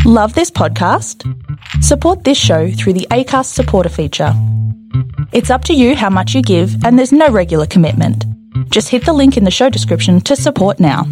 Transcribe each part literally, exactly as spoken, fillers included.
Love this podcast? Support this show through the Acast supporter feature. It's up to you how much you give, and there's no regular commitment. Just hit the link in the show description to support now.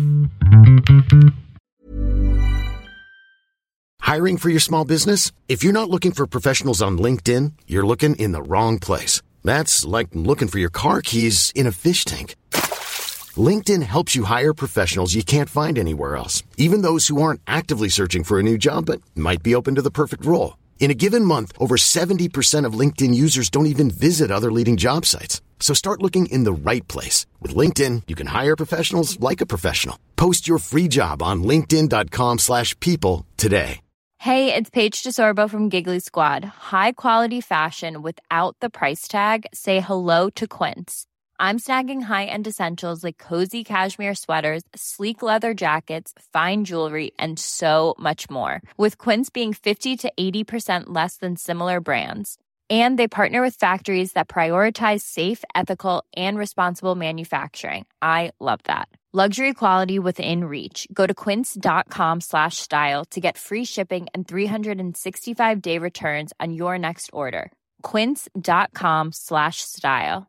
Hiring for your small business? If you're not looking for professionals on LinkedIn, you're looking in the wrong place. That's like looking for your car keys in a fish tank. LinkedIn helps you hire professionals you can't find anywhere else, even those who aren't actively searching for a new job but might be open to the perfect role. In a given month, over seventy percent of LinkedIn users don't even visit other leading job sites. So start looking in the right place. With LinkedIn, you can hire professionals like a professional. Post your free job on linkedin.com slash people today. Hey, it's Paige DeSorbo from Giggly Squad. High quality fashion without the price tag. Say hello to Quince. I'm snagging high-end essentials like cozy cashmere sweaters, sleek leather jackets, fine jewelry, and so much more. With Quince being fifty to eighty percent less than similar brands. And they partner with factories that prioritize safe, ethical, and responsible manufacturing. I love that. Luxury quality within reach. Go to quince.com slash style to get free shipping and three sixty-five day returns on your next order. Quince.com slash style.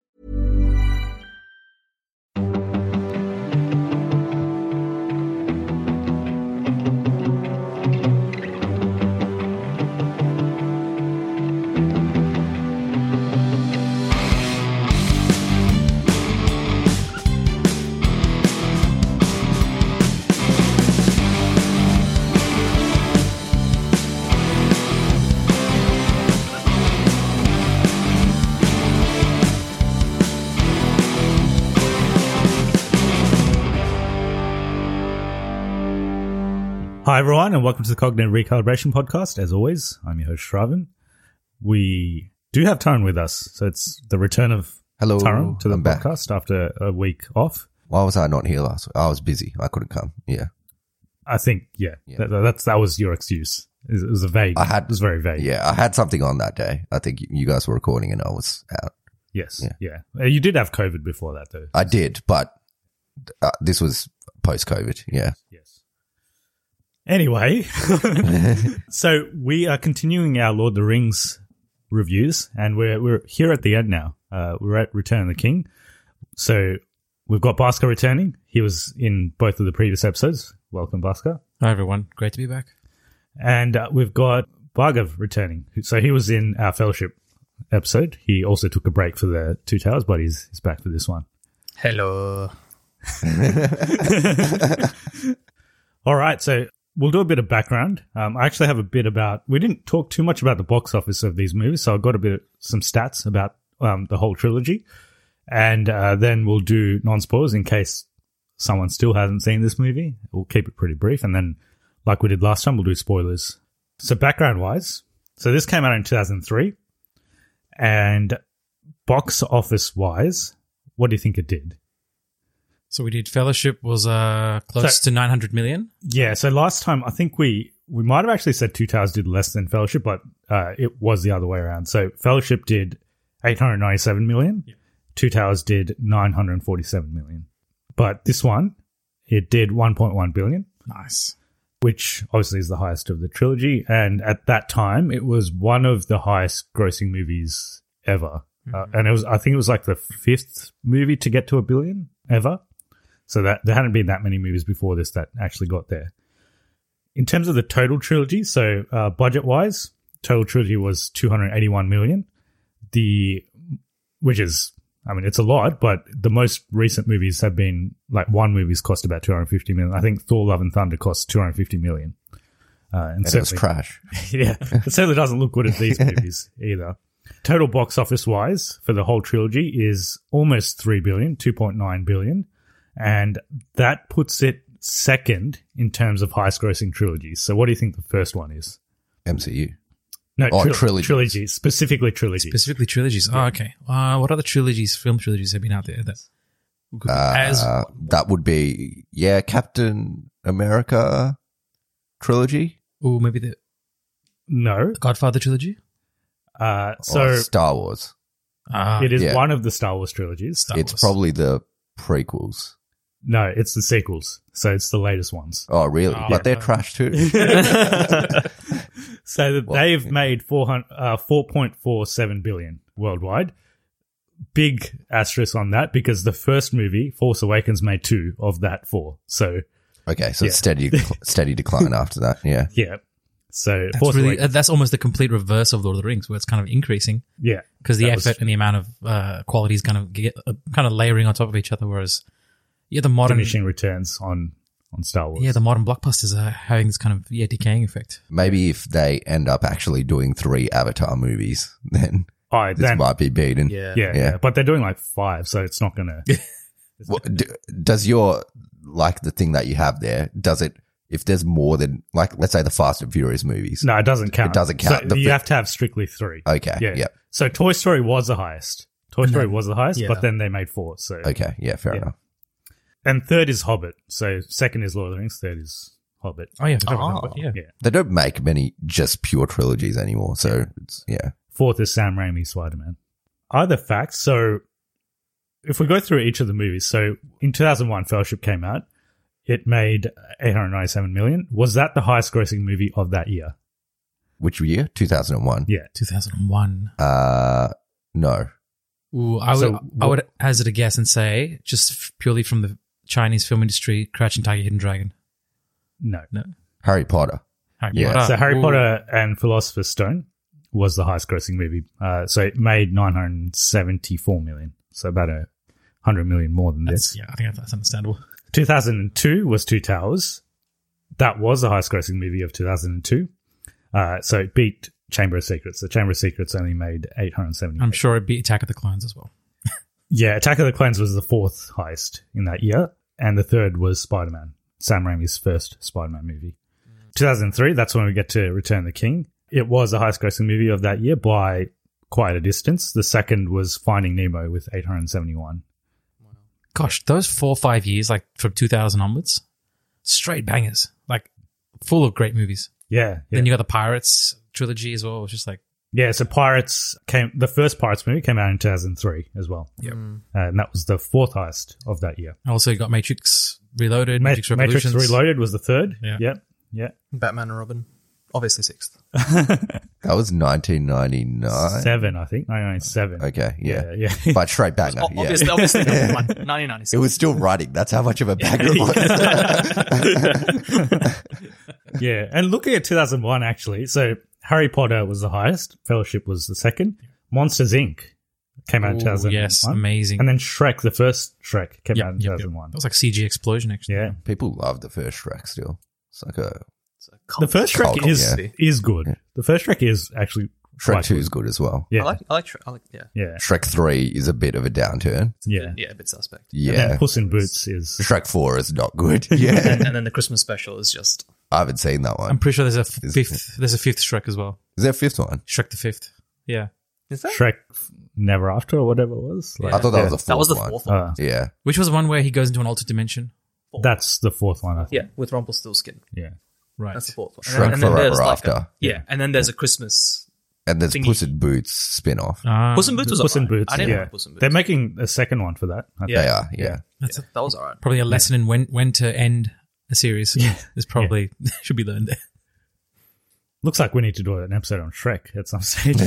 Hi, everyone, and welcome to the Cognitive Recalibration Podcast. As always, I'm your host, Shravan. We do have Taran with us, so it's the return of Hello, Taran to the I'm podcast back. after a week off. Why was I not here last week? I was busy. I couldn't come. Yeah. I think, yeah, Yeah. That, that's that was your excuse. It was a vague. I had, it was very vague. Yeah, I had something on that day. I think you guys were recording and I was out. Yes. Yeah. Yeah. Uh, You did have COVID before that, though. I did, but uh, this was post-COVID. Yeah. Yes. Anyway, so we are continuing our Lord of the Rings reviews, and we're we're here at the end now. Uh, we're at Return of the King. So we've got Bhaskar returning. He was in both of the previous episodes. Welcome, Bhaskar. Hi, everyone. Great to be back. And uh, we've got Bhargav returning. So he was in our Fellowship episode. He also took a break for the Two Towers, but he's, he's back for this one. Hello. All right, so we'll do a bit of background. Um, I actually have a bit about, we didn't talk too much about the box office of these movies, so I've got a bit of some stats about um, the whole trilogy. And uh, then we'll do non-spoilers in case someone still hasn't seen this movie. We'll keep it pretty brief. And then, like we did last time, we'll do spoilers. So background-wise, so this came out in two thousand three. And box office-wise, what do you think it did? So we did Fellowship was uh, close So- to nine hundred million. Yeah, so last time I think we we might have actually said Two Towers did less than Fellowship, but uh, it was the other way around. So Fellowship did eight hundred ninety-seven million. Yeah. Two Towers did nine hundred forty-seven million. But this one, it did one point one billion, Nice. which obviously is the highest of the trilogy. And at that time, it was one of the highest grossing movies ever. Mm-hmm. Uh, and it was, I think it was like the fifth movie to get to a billion ever. So that there hadn't been that many movies before this that actually got there. In terms of the total trilogy, so uh, budget-wise, total trilogy was two hundred eighty-one million. The, which is, I mean, it's a lot, but the most recent movies have been, like one movie's cost about two hundred fifty million. I think Thor: Love and Thunder cost two hundred fifty million. Uh, and And it was certainly- trash. yeah, it certainly doesn't look good at these movies either. Total box office wise for the whole trilogy is almost three billion, two point nine billion. And that puts it second in terms of highest grossing trilogies. So what do you think the first one is? M C U. No, Oh, tri- trilogies. trilogies, specifically trilogies. Specifically trilogies. Oh, okay. Uh, what other trilogies, film trilogies have been out there that could- Uh, as that would be, yeah, Captain America trilogy. oh maybe the No. Godfather trilogy? Uh, so or Star Wars. Ah, it is yeah. one of the Star Wars trilogies. Star it's Wars. probably the prequels. No, it's the sequels. So it's the latest ones. Oh, really? Oh, but they're yeah. trash too. So that Well, they've yeah. made four hundred, uh, four point four seven billion worldwide. Big asterisk on that because the first movie, Force Awakens, made two of that four. So, Okay, so Yeah. it's steady, steady decline after that. Yeah. yeah. So, That's Force really Awakens, uh, that's almost the complete reverse of Lord of the Rings, where it's kind of increasing yeah. because the That effort was and the amount of uh, quality is kind of get, uh, kind of layering on top of each other. Whereas, yeah, the modern diminishing returns on, on Star Wars. yeah the modern blockbusters are having this kind of yeah decaying effect. Maybe if they end up actually doing three Avatar movies, then Oh, this then, might be beaten. Yeah. yeah, Yeah. yeah. But they're doing like five, so it's not going to. Well, d does your, like the thing that you have there, does it, if there's more than, like, let's say the Fast and Furious movies. No, it doesn't count. It doesn't count. So The you fi- have to have strictly three. Okay. Yeah. Yep. So Toy Story was the highest. Toy Story was the highest, Yeah. but then they made four. So Okay. Yeah, fair Yeah. enough. and third is Hobbit. So second is Lord of the Rings. Third is Hobbit. Oh yeah, for sure. Oh. yeah. Yeah. They don't make many just pure trilogies anymore. So, it's, yeah. Fourth is Sam Raimi's Spider-Man. Other facts. So if we go through each of the movies, so in two thousand one, Fellowship came out. It made eight hundred ninety-seven million. Was that the highest grossing movie of that year? Which year? two thousand one. Yeah. two thousand one. Uh, no. Ooh, I would So I would what- hazard a guess and say just f- purely from the Chinese film industry, Crouching Tiger, Hidden Dragon. No. No, Harry Potter. Harry Yeah. Potter. So Harry Ooh. Potter and Philosopher's Stone was the highest grossing movie. Uh, so it made nine hundred seventy-four million. So about a hundred million more than That's, this. yeah, I think that's understandable. two thousand two was Two Towers. That was the highest grossing movie of two thousand two. Uh, so it beat Chamber of Secrets. The Chamber of Secrets only made eight hundred seventy. I'm sure it beat Attack of the Clones as well. Yeah, Attack of the Clones was the fourth highest in that year. And the third was Spider-Man, Sam Raimi's first Spider-Man movie. two thousand three, that's when we get to Return of the King. It was the highest grossing movie of that year by quite a distance. The second was Finding Nemo with eight hundred seventy-one. Gosh, those four or five years, like from two thousand onwards, straight bangers, like full of great movies. Yeah. yeah. Then you got the Pirates trilogy as well. It was just like, Yeah, so Pirates came, the first Pirates movie came out in two thousand three as well. Yep. Uh, and that was the fourth highest of that year. also you got Matrix Reloaded, Ma- Matrix Matrix Revolutions. Reloaded was the third. Yeah. Yep. Yeah. Batman and Robin. Obviously sixth. That was nineteen ninety-nine. Seven, I think. nineteen ninety-seven. Okay. Yeah. Yeah. yeah. But straight banger. O- Yeah. Obviously, obviously number one. nineteen ninety-six. It was still running. That's how much of a banger it was. Yeah, and looking at two thousand one, actually, so Harry Potter was the highest, Fellowship was the second, Monsters, Incorporated came out in Ooh, two thousand one. yes, amazing. And then Shrek, the first Shrek, came Yep, out in yep, yep. two thousand one. That was like C G explosion, actually. Yeah. People love the first Shrek still. It's like a It's a cult- The first Shrek Cult, is yeah. is good. The first Shrek is actually Shrek quite two is good as well. Yeah. I like, I like, Shrek- I like, yeah. yeah. Shrek three is a bit of a downturn. Yeah. Yeah, a bit suspect. And Yeah. then Puss in Boots is Shrek four is not good. Yeah. And, and then the Christmas special is just, I haven't seen that I'm one. pretty sure there's a Is- fifth. There's a fifth Shrek as well. Is there a fifth one? Shrek the Fifth. Yeah. is that? Shrek Never After or whatever it was. Like, I thought that yeah. was the fourth That was the one. fourth one. Uh, Yeah. Which was the one where he goes into an alternate dimension. that's the fourth one, I think. Yeah, with Rumpelstiltskin. Yeah. Right. That's the fourth one. Shrek and then there's Forever like After. A, yeah, and then there's a Christmas. And there's Thingy. Puss in Boots spin-off. Ah, Puss in Boots was Puss in alright. Boots. I didn't yeah. like Puss in Boots. They're making a second one for that. I Yeah. They are, yeah. That's a, That was alright. probably a lesson in when when to end a series. Yeah. Is probably should be learned there. Looks like we need to do an episode on Shrek at some stage.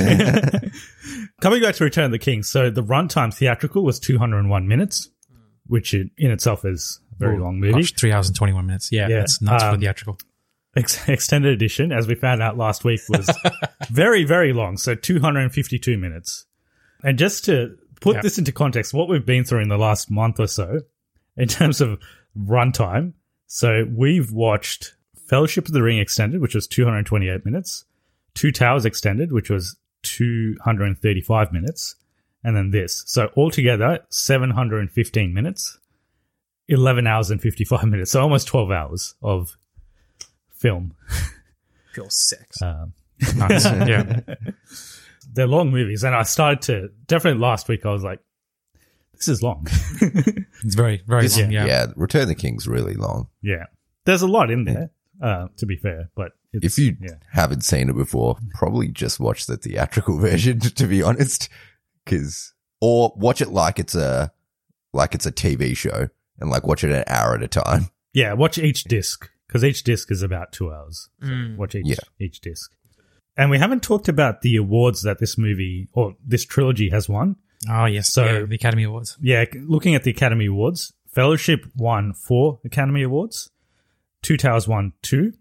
Coming back to Return of the King, so the runtime theatrical was two hundred one minutes, which in, in itself is a very Ooh, long movie. Gosh, three hours and twenty one minutes. Yeah, Yeah. that's nuts for Um, theatrical. Ex- extended edition, as we found out last week, was very, very long. So two hundred fifty-two minutes. And just to put Yeah. this into context, what we've been through in the last month or so, in terms of runtime, so we've watched Fellowship of the Ring Extended, which was two hundred twenty-eight minutes, Two Towers Extended, which was two hundred thirty-five minutes, and then this. So altogether, seven hundred fifteen minutes, eleven hours and fifty-five minutes. So almost twelve hours of film. Pure sex. Um, Nice. Yeah. they're long movies, and I started to definitely last week. I was like, "This is long." It's very, very This- long. yeah. Yeah. Return of the King's really long. yeah, there's a lot in there. Uh, to be fair, but it's, If you yeah, haven't seen it before, probably just watch the theatrical version, to be honest. Cause, or watch it like it's a, like it's a T V show and like watch it an hour at a time. Yeah, watch each disc because each disc is about two hours. So watch each Yeah. each disc. And we haven't talked about the awards that this movie or this trilogy has won. Oh, yes. So- So the Academy Awards. Yeah, looking at the Academy Awards, Fellowship won four Academy Awards, Two Towers won two,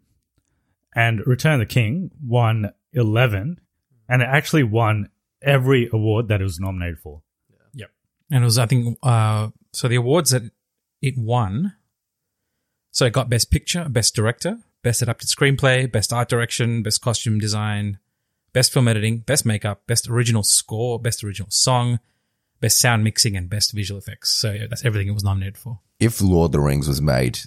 and Return of the King won eleven, and it actually won every award that it was nominated for. Yep. And it was, I think, uh, so the awards that it won, so it got Best Picture, Best Director, Best Adapted Screenplay, Best Art Direction, Best Costume Design, Best Film Editing, Best Makeup, Best Original Score, Best Original Song, Best Sound Mixing, and Best Visual Effects. So yeah, that's everything it was nominated for. If Lord of the Rings was made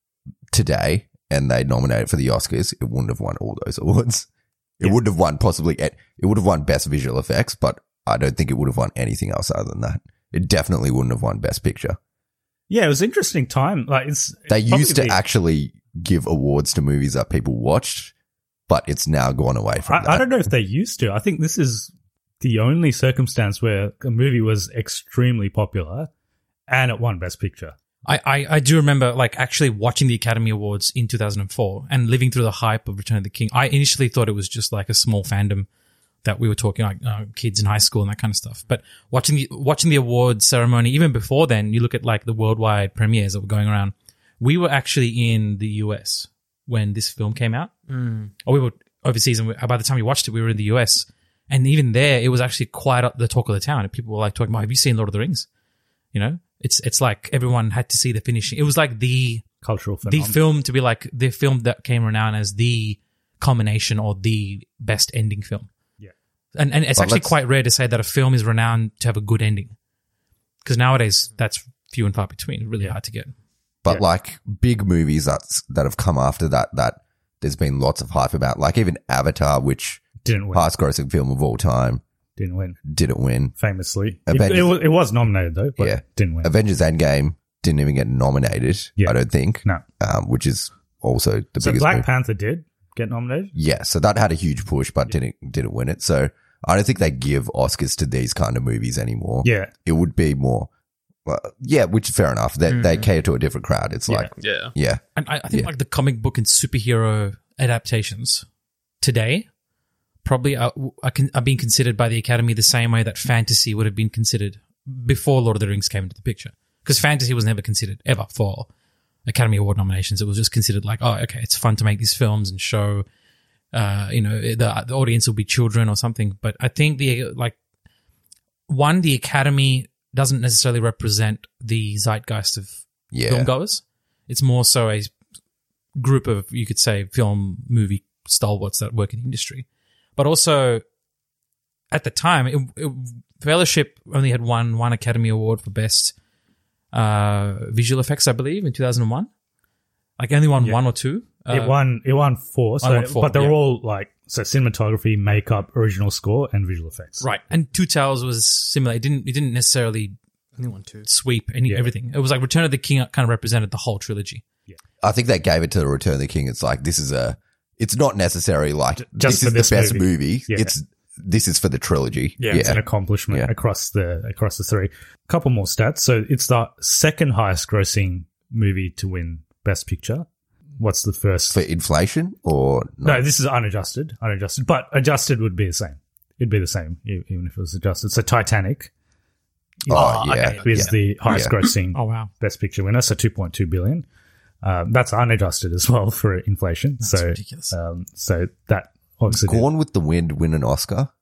today and they nominated for the Oscars, it wouldn't have won all those awards. It Yeah. wouldn't have won possibly, it would have won Best Visual Effects, but I don't think it would have won anything else other than that. It definitely wouldn't have won Best Picture. Yeah, it was an interesting time. Like it's They probably used to the- actually give awards to movies that people watched, but it's now gone away from I, that. I don't know if they used to. I think this is the only circumstance where a movie was extremely popular and it won Best Picture. I, I, I do remember like actually watching the Academy Awards in two thousand four and living through the hype of Return of the King. I initially thought it was just like a small fandom that we were talking like uh, kids in high school and that kind of stuff. But watching the watching the awards ceremony, even before then, you look at like the worldwide premieres that were going around. We were actually in the U S when this film came out, Mm. or we were overseas. And we, by the time we watched it, we were in the U S. And even there, it was actually quite up the talk of the town. And people were like talking about, "Have you seen Lord of the Rings?" You know, it's it's like everyone had to see the finishing. It was like the Cultural the phenomenon. film to be like the film that came renowned as the culmination or the best ending film. Yeah. And and it's But actually let's- quite rare to say that a film is renowned to have a good ending. Because nowadays that's few and far between. Really hard to get. But Yeah. like big movies that's, that have come after that, that there's been lots of hype about, like even Avatar, which Didn't win. highest grossing film of all time, Didn't win. didn't win. Famously. It, Avengers- it, was, it was nominated though, but Yeah. didn't win. Avengers Endgame didn't even get nominated, Yeah. I don't think, No. um, which is also the So biggest Black movie. Panther did get nominated? Yeah, so that had a huge push, but didn't didn't win it. So I don't think they give Oscars to these kind of movies anymore. Yeah. It would be more, well, yeah, which is fair enough. They they Mm. cater to a different crowd. It's Yeah. like, Yeah. yeah, And I, I think Yeah. like the comic book and superhero adaptations today probably are, are, con- are being considered by the Academy the same way that fantasy would have been considered before Lord of the Rings came into the picture. Because fantasy was never considered ever for Academy Award nominations. It was just considered like, oh, okay, it's fun to make these films and show, uh, you know, the, the audience will be children or something. But I think the, like, one, the Academy doesn't necessarily represent the zeitgeist of yeah. film goers. It's more so a group of, you could say, film movie stalwarts that work in the industry. But also, at the time, it, it, Fellowship only had won one Academy Award for Best uh, Visual Effects, I believe, in two thousand one. Like, only won Yeah. one or two. it Uh, won It won four, so, won four, but they're yeah. all like, so cinematography, makeup, original score, and visual effects. Right. And Two Towers was similar. It didn't, it didn't necessarily Only one, two. sweep any Yeah. everything. It was like Return of the King kind of represented the whole trilogy. I think they gave it to the Return of the King. It's like, this is a, it's not necessary like, just this for is this the best movie. movie. Yeah. It's, this is for the trilogy. Yeah, it's an accomplishment Yeah. across the across the three. Couple more stats. So it's the second highest grossing movie to win Best Picture. What's the first? For inflation or No, not? this is unadjusted. Unadjusted, but adjusted would be the same. It'd be the same e- even if it was adjusted. So Titanic Oh, yeah. is yeah. the highest Yeah. grossing Oh, wow. Best Picture winner. So two point two billion. Um, that's unadjusted as well for inflation. That's so ridiculous. Um, so that obviously. did- Gone with the Wind win an Oscar.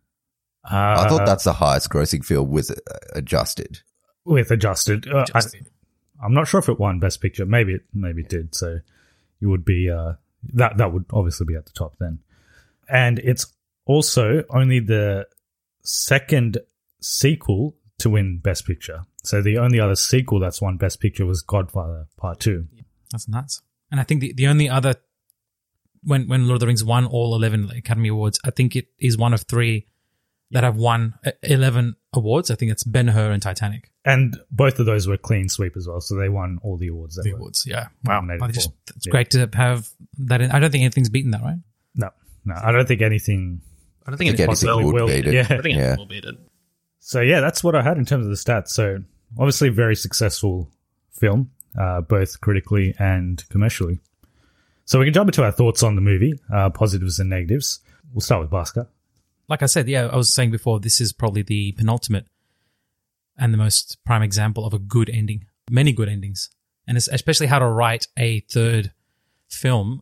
Uh, I thought that's the highest grossing film with uh, adjusted. with adjusted. Uh, I, Adjusted. I'm not sure if it won Best Picture. Maybe it maybe it did. So it would be uh, that that would obviously be at the top then. And it's also only the second sequel to win Best Picture. So the only other sequel that's won Best Picture was Godfather Part Two. That's nuts. And I think the, the only other, when, when Lord of the Rings won all eleven Academy Awards, I think it is one of three that have won uh, eleven awards. I think it's Ben-Hur and Titanic. And both of those were clean sweep as well. So they won all the awards. That The were awards, yeah. Wow. nominated But just, for. it's Yeah. great to have that in. I don't think anything's beaten that, right? No, no, I don't think anything. I don't think I think it anything possibly would will. beat it. Yeah. I think Yeah. it will beat it. So yeah, that's what I had in terms of the stats. So obviously very successful film, uh, both critically and commercially. So we can jump into our thoughts on the movie, uh, positives and negatives. We'll start with Bhaskar. Like I said, yeah, I was saying before, this is probably the penultimate and the most prime example of a good ending. Many good endings. And it's especially how to write a third film.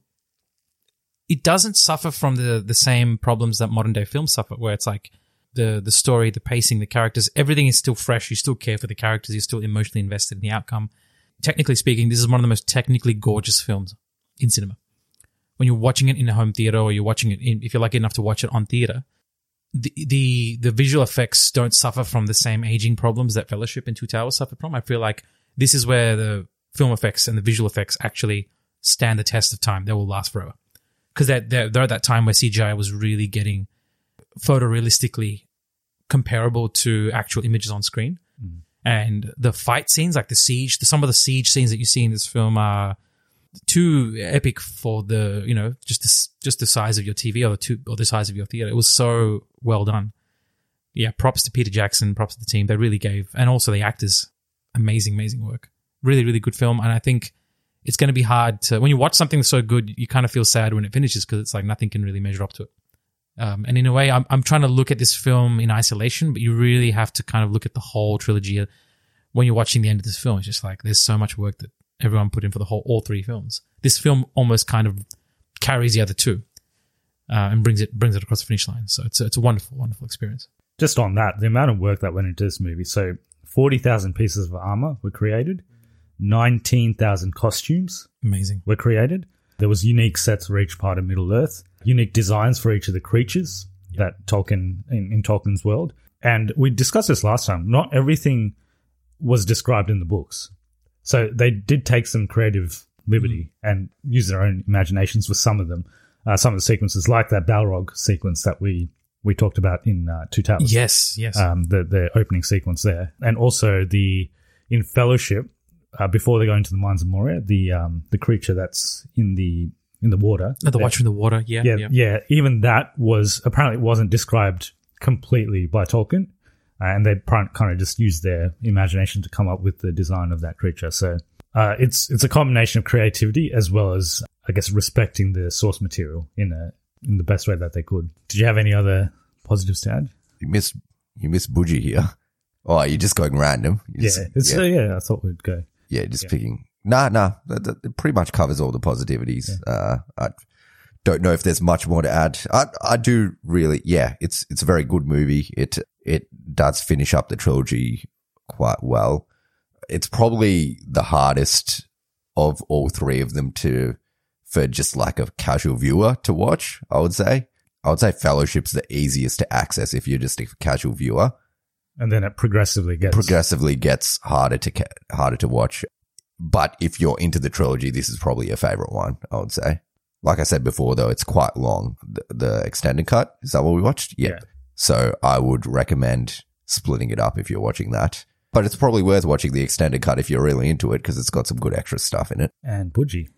It doesn't suffer from the, the same problems that modern day films suffer, where it's like the, the story, the pacing, the characters, everything is still fresh. You still care for the characters. You're still emotionally invested in the outcome. Technically speaking, this is one of the most technically gorgeous films in cinema. When you're watching it in a home theater, or you're watching it in, if you're lucky enough to watch it on theater, the, the, the visual effects don't suffer from the same aging problems that Fellowship and Two Towers suffered from. I feel like this is where the film effects and the visual effects actually stand the test of time. They will last forever. Because they're, they're, they're at that time where C G I was really getting photorealistically comparable to actual images on screen. Mm. And the fight scenes, like the siege, the, some of the siege scenes that you see in this film are too epic for the, you know, just the, just the size of your T V or the, two, or the size of your theater. It was so well done. Yeah, props to Peter Jackson, props to the team. They really gave, and also the actors, amazing, amazing work. Really, really good film. And I think it's going to be hard to, when you watch something so good, you kind of feel sad when it finishes because it's like nothing can really measure up to it. Um, and in a way, I'm, I'm trying to look at this film in isolation, but you really have to kind of look at the whole trilogy when you're watching the end of this film. It's just like there's so much work that everyone put in for the whole, all three films. This film almost kind of carries the other two uh, and brings it brings it across the finish line. So it's a, it's a wonderful, wonderful experience. Just on that, the amount of work that went into this movie. So forty thousand pieces of armor were created. nineteen thousand costumes Amazing. were created. There was unique sets for each part of Middle-earth, unique designs for each of the creatures yep. that Tolkien, in, in Tolkien's world. And we discussed this last time. Not everything was described in the books. So they did take some creative liberty mm. and use their own imaginations for some of them. Uh, some of the sequences, like that Balrog sequence that we, we talked about in uh, Two Towers. Yes, yes. Um, the, the opening sequence there. And also the in Fellowship, Uh, before they go into the Mines of Moria, the um, the creature that's in the in the water, oh, the Watcher in the water, yeah, yeah, yeah, yeah. Even that was apparently wasn't described completely by Tolkien, uh, and they kind of just used their imagination to come up with the design of that creature. So uh, it's it's a combination of creativity as well as, I guess, respecting the source material in a in the best way that they could. Did you have any other positives to add? You miss you miss Buji here. Oh, you're just going random. You're Yeah, just, it's, yeah. Uh, yeah, I thought we'd go. Yeah, just Yeah. picking. Nah, nah. That, that, that pretty much covers all the positivities. Yeah. Uh, I don't know if there's much more to add. I, I do really, yeah, it's, it's a very good movie. It, it does finish up the trilogy quite well. It's probably the hardest of all three of them to, for just like a casual viewer to watch, I would say. I would say Fellowship's the easiest to access if you're just a casual viewer. And then it progressively gets progressively gets harder to ca- harder to watch. But if you're into the trilogy, this is probably your favorite one, I would say. Like I said before, though, it's quite long. The, the extended cut, is that what we watched? Yep. Yeah. So I would recommend splitting it up if you're watching that. But it's probably worth watching the extended cut if you're really into it because it's got some good extra stuff in it. and Buji.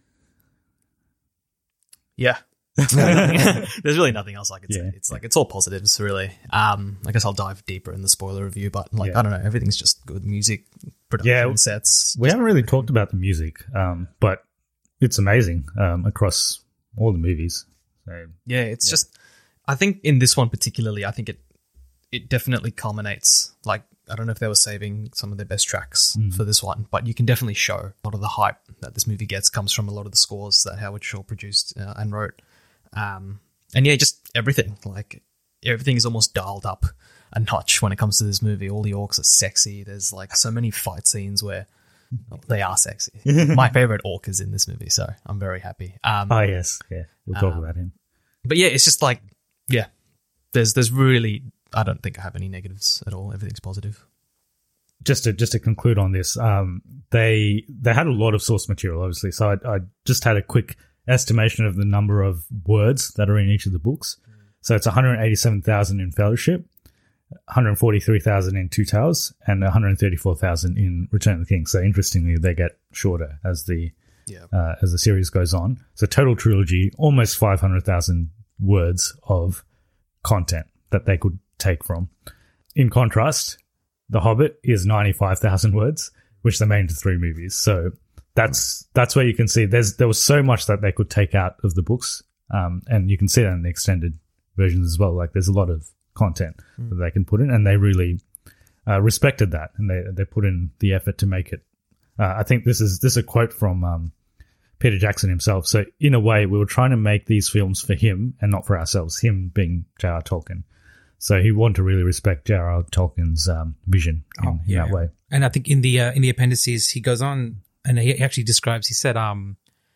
Yeah. There's really nothing else I could say. Yeah. It's like, it's all positives, really. Um, I guess I'll dive deeper in the spoiler review, but like, Yeah. I don't know, everything's just good music, production, Yeah. sets. We haven't really talked about the music, um, but it's amazing um, across all the movies. So, Yeah, it's Yeah. just, I think in this one particularly, I think it, it definitely culminates. Like, I don't know if they were saving some of their best tracks Mm. for this one, but you can definitely show a lot of the hype that this movie gets comes from a lot of the scores that Howard Shore produced uh, and wrote. Um, and yeah, just everything. Like, everything is almost dialed up a notch when it comes to this movie. All the orcs are sexy. There's like so many fight scenes where oh, they are sexy. My favorite orc is in this movie, so I'm very happy. Um, oh, yes. Yeah. We'll talk Um, about him. but yeah, it's just like, yeah, there's there's really, I don't think I have any negatives at all. Everything's positive. Just to just to conclude on this, um, they they had a lot of source material, obviously. So I, I just had a quick estimation of the number of words that are in each of the books. So it's one hundred eighty-seven thousand in Fellowship, one hundred forty-three thousand in Two Towers, and one hundred thirty-four thousand in Return of the King. So interestingly, they get shorter as the Yeah. uh, as the series goes on. So total trilogy, almost five hundred thousand words of content that they could take from. In contrast, The Hobbit is ninety-five thousand words. which they made into three movies. So that's that's where you can see there's there was so much that they could take out of the books, um, and you can see that in the extended versions as well. Like there's a lot of content mm. that they can put in, and they really uh, respected that, and they they put in the effort to make it. Uh, I think this is this is a quote from um, Peter Jackson himself. So in a way, we were trying to make these films for him and not for ourselves. Him being J R R Tolkien. So he wanted to really respect J R R Tolkien's um, vision in, oh, yeah. in that way. And I think in the uh, in the appendices, he goes on and he actually describes. He said, um,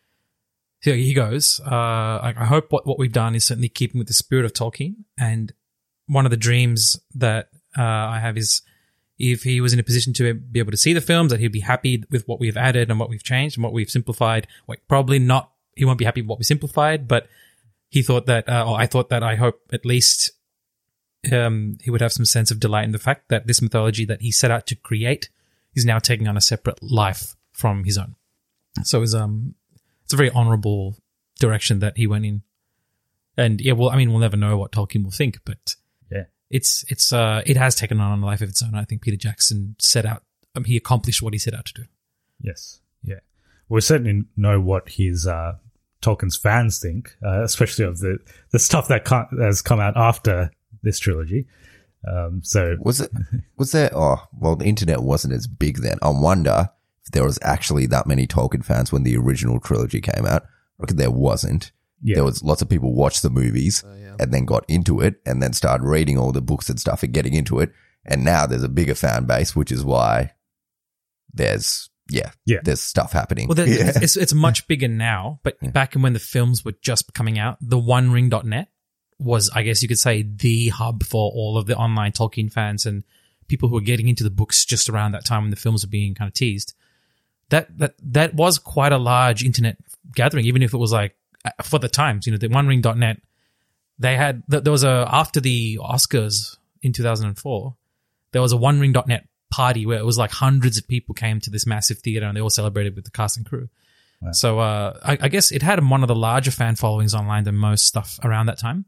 he goes, uh, I, I hope what, what we've done is certainly keeping with the spirit of Tolkien. And one of the dreams that uh, I have is if he was in a position to be able to see the films, that he'd be happy with what we've added and what we've changed and what we've simplified. Like probably not. He won't be happy with what we simplified, but he thought that, uh, or I thought that I hope at least. Um, he would have some sense of delight in the fact that this mythology that he set out to create is now taking on a separate life from his own. So it's um, it's a very honourable direction that he went in, and yeah, well, I mean, we'll never know what Tolkien will think, but yeah, it's it's uh, it has taken on a life of its own. I think Peter Jackson set out, um, he accomplished what he set out to do. Yes, yeah, we certainly know what his uh, Tolkien's fans think, uh, especially of the the stuff that can't, has come out after this trilogy. Um, so was it, was there, oh, well, the internet wasn't as big then. I wonder if there was actually that many Tolkien fans when the original trilogy came out. I reckon there wasn't. Yeah. There was lots of people watched the movies uh, yeah. and then got into it and then started reading all the books and stuff and getting into it. And now there's a bigger fan base, which is why there's, yeah, yeah. there's stuff happening. Well, yeah. it's, it's much bigger now, but yeah. back in when the films were just coming out, the one ring dot net was, I guess you could say, the hub for all of the online Tolkien fans and people who were getting into the books just around that time when the films were being kind of teased. That that that was quite a large internet gathering, even if it was like, for the times, you know, the one ring dot net, they had, there was a, after the Oscars in two thousand four, there was a one ring dot net party where it was like hundreds of people came to this massive theater and they all celebrated with the cast and crew. Wow. So uh, I, I guess it had one of the larger fan followings online than most stuff around that time.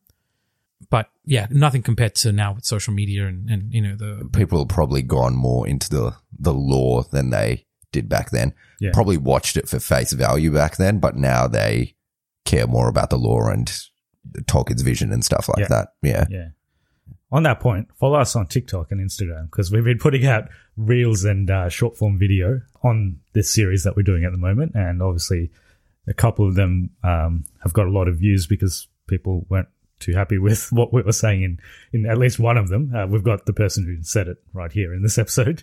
But yeah, nothing compared to now with social media and, and you know, the people have probably gone more into the, the lore than they did back then. Yeah. Probably watched it for face value back then, but now they care more about the lore and Tolkien's vision and stuff like yeah. that. Yeah. Yeah. On that point, follow us on TikTok and Instagram because we've been putting out reels and uh, short form video on this series that we're doing at the moment. And obviously a couple of them um, have got a lot of views because people weren't too happy with what we were saying in, in at least one of them. Uh, we've got the person who said it right here in this episode.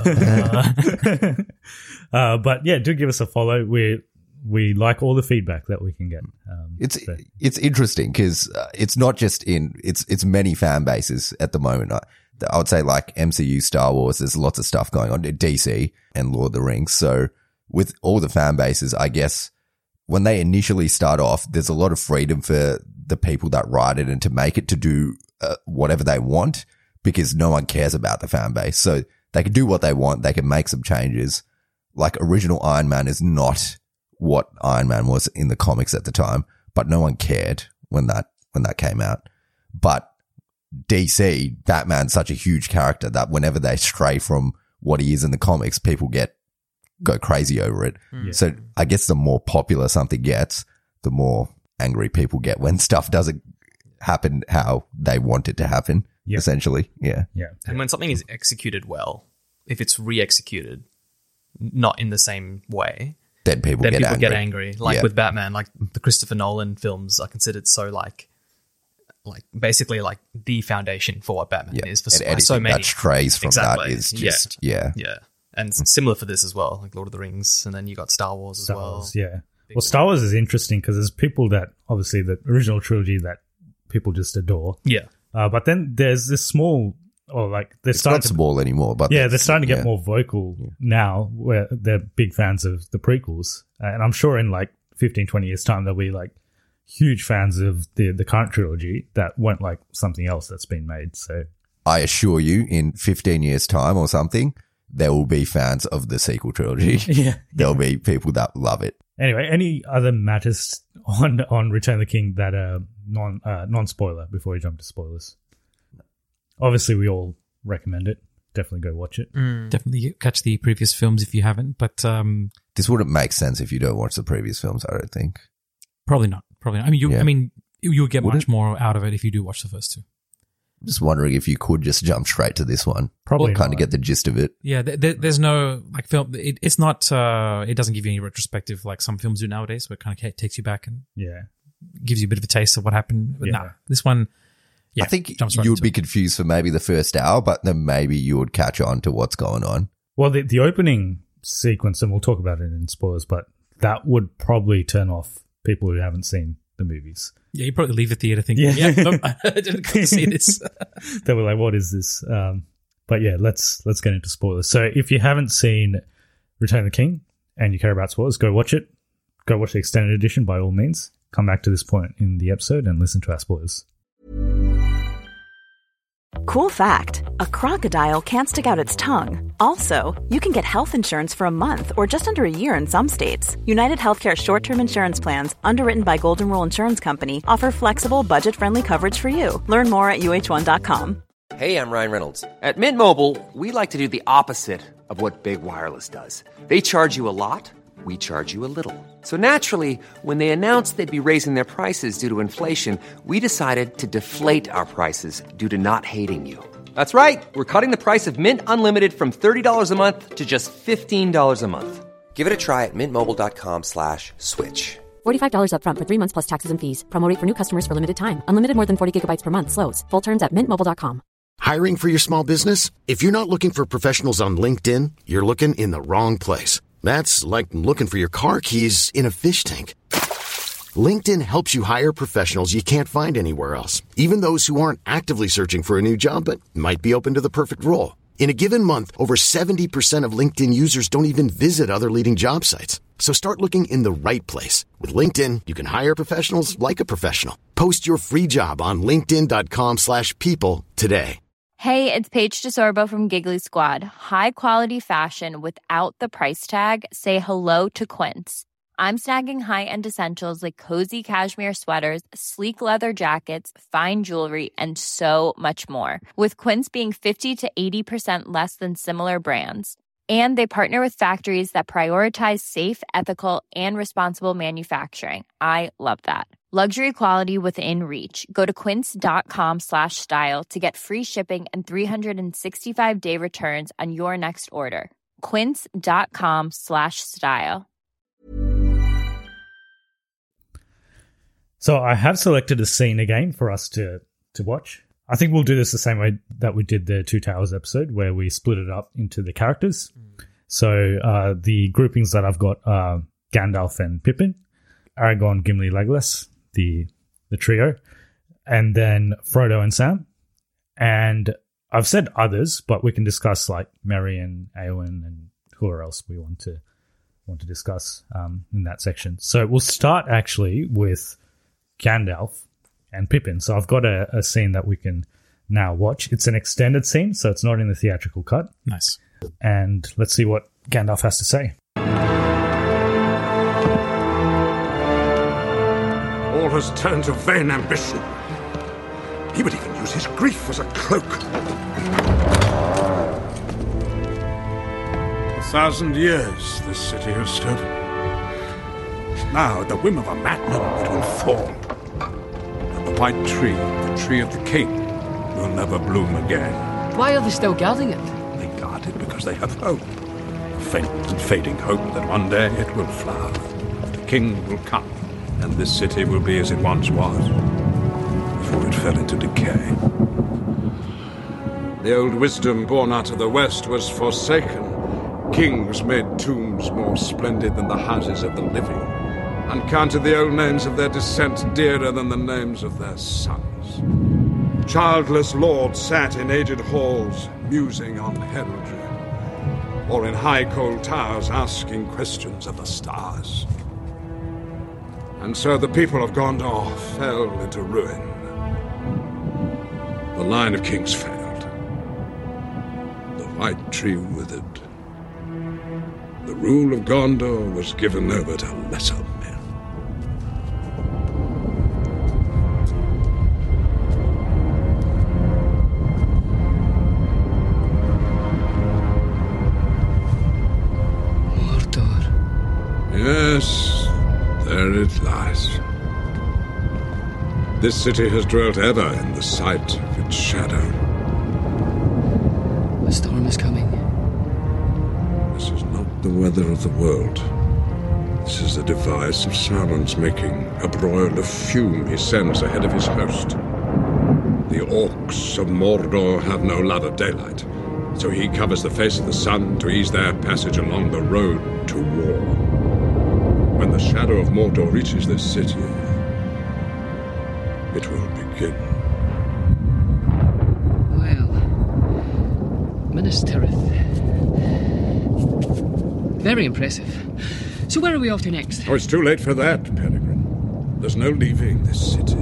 Hello. uh, but yeah, do give us a follow. We we like all the feedback that we can get. Um, it's so. it's interesting because uh, it's not just in it's it's many fan bases at the moment. I, I would say like M C U, Star Wars. There's lots of stuff going on. D C and Lord of the Rings. So with all the fan bases, I guess when they initially start off, there's a lot of freedom for the people that write it and to make it to do uh, whatever they want because no one cares about the fan base. So they can do what they want. They can make some changes. Like original Iron Man is not what Iron Man was in the comics at the time, but no one cared when that, when that came out. But D C, Batman's such a huge character that whenever they stray from what he is in the comics, people get, go crazy over it. Yeah. So I guess the more popular something gets, the more angry people get when stuff doesn't happen how they want it to happen, yeah. essentially. Yeah. Yeah. And when something is executed well, if it's re-executed, not in the same way, then people, then get, people angry. get angry. Like Yeah. with Batman, like the Christopher Nolan films are considered so like, like basically like the foundation for what Batman Yeah. is for And so, anything so many. that strays from Exactly. that is Yeah. just, yeah. Yeah. And similar for this as well, like Lord of the Rings, and then you got Star Wars as Star well. Wars, yeah. Well, Star Wars is interesting because there's people that, obviously, the original trilogy that people just adore. Yeah. Uh, but then there's this small, or like, they're It's starting not to, small anymore, but yeah, they're starting to get yeah. more vocal now where they're big fans of the prequels. Uh, and I'm sure in like fifteen, twenty years' time, there'll be like huge fans of the, the current trilogy that won't like something else that's been made. So I assure you, in fifteen years' time or something, there will be fans of the sequel trilogy. yeah. There'll be people that love it. Anyway, any other matters on on Return of the King that are non uh, non spoiler before we jump to spoilers? Obviously, we all recommend it definitely go watch it. Definitely catch the previous films if you haven't, but um, This wouldn't make sense if you don't watch the previous films, I don't think. probably not. Probably not. I mean, you, Yeah. I mean, you'll get Would much it? more out of it if you do watch the first two. I'm just wondering if you could just jump straight to this one. Probably kind not. of get the gist of it. Yeah, th- th- there's no like film. It, it's not. Uh, it doesn't give you any retrospective like some films do nowadays, where it kind of takes you back and Yeah. gives you a bit of a taste of what happened. But Yeah. nah, this one. Yeah, I think jumps right you would into be it. confused for maybe the first hour, but then maybe you would catch on to what's going on. Well, the, the opening sequence, and we'll talk about it in spoilers, but that would probably turn off people who haven't seen the movies. Yeah, you probably leave the theater thinking, Yeah. yeah, nope, I didn't come to see this. They were like, what is this? Um, but yeah, let's let's get into spoilers. So if you haven't seen Return of the King and you care about spoilers, go watch it. Go watch the extended edition by all means. Come back to this point in the episode and listen to our spoilers. Cool fact, a crocodile can't stick out its tongue. Also, you can get health insurance for a month or just under a year in some states. United Healthcare short-term insurance plans, underwritten by Golden Rule Insurance Company, offer flexible, budget-friendly coverage for you. Learn more at U H one dot com. Hey, I'm Ryan Reynolds. At Mint Mobile, we like to do the opposite of what Big Wireless does. They charge you a lot, we charge you a little. So naturally, when they announced they'd be raising their prices due to inflation, we decided to deflate our prices due to not hating you. That's right. We're cutting the price of Mint Unlimited from thirty dollars a month to just fifteen dollars a month. Give it a try at mintmobile.com slash switch. forty-five dollars up front for three months plus taxes and fees. Promo rate for new customers for limited time. Unlimited more than forty gigabytes per month slows. Full terms at mint mobile dot com. Hiring for your small business? If you're not looking for professionals on LinkedIn, you're looking in the wrong place. That's like looking for your car keys in a fish tank. LinkedIn helps you hire professionals you can't find anywhere else, even those who aren't actively searching for a new job but might be open to the perfect role. In a given month, over seventy percent of LinkedIn users don't even visit other leading job sites. So start looking in the right place. With LinkedIn, you can hire professionals like a professional. Post your free job on linkedin.com slash people today. Hey, it's Paige DeSorbo from Giggly Squad. High quality fashion without the price tag. Say hello to Quince. I'm snagging high-end essentials like cozy cashmere sweaters, sleek leather jackets, fine jewelry, and so much more. With Quince being fifty to eighty percent less than similar brands. And they partner with factories that prioritize safe, ethical, and responsible manufacturing. I love that. Luxury quality within reach. Go to quince.com slash style to get free shipping and three sixty-five day returns on your next order. Quince.com slash style. So I have selected a scene again for us to, to watch. I think we'll do this the same way that we did the Two Towers episode, where we split it up into the characters. Mm. So uh, the groupings that I've got are Gandalf and Pippin, Aragorn, Gimli, Legolas, the the trio, and then Frodo and Sam. And I've said others, but we can discuss like Merry and Eowyn and whoever else we want to want to discuss um, in that section. So we'll start actually with Gandalf and Pippin. So I've got a, a scene that we can now watch. It's an extended scene, so it's not in the theatrical cut. Nice. And let's see what Gandalf has to say. All has turned to vain ambition. He would even use his grief as a cloak. A thousand years this city has stood. Now, at the whim of a madman, it will fall. And the white tree, the tree of the king, will never bloom again. Why are they still guarding it? They guard it because they have hope. A faint and fading hope that one day it will flower. The king will come, and this city will be as it once was, before it fell into decay. The old wisdom born out of the West was forsaken. Kings made tombs more splendid than the houses of the living, and counted the old names of their descent dearer than the names of their sons. Childless lords sat in aged halls, musing on heraldry, or in high cold towers asking questions of the stars. And so the people of Gondor fell into ruin. The line of kings failed. The white tree withered. The rule of Gondor was given over to lesser men. This city has dwelt ever in the sight of its shadow. The storm is coming. This is not the weather of the world. This is a device of Sauron's making, a broil of fume he sends ahead of his host. The orcs of Mordor have no love of daylight, so he covers the face of the sun to ease their passage along the road to war. When the shadow of Mordor reaches this city, it will begin. Well, Minas Tirith. Very impressive. So where are we off to next? Oh, it's too late for that, Peregrine. There's no leaving this city.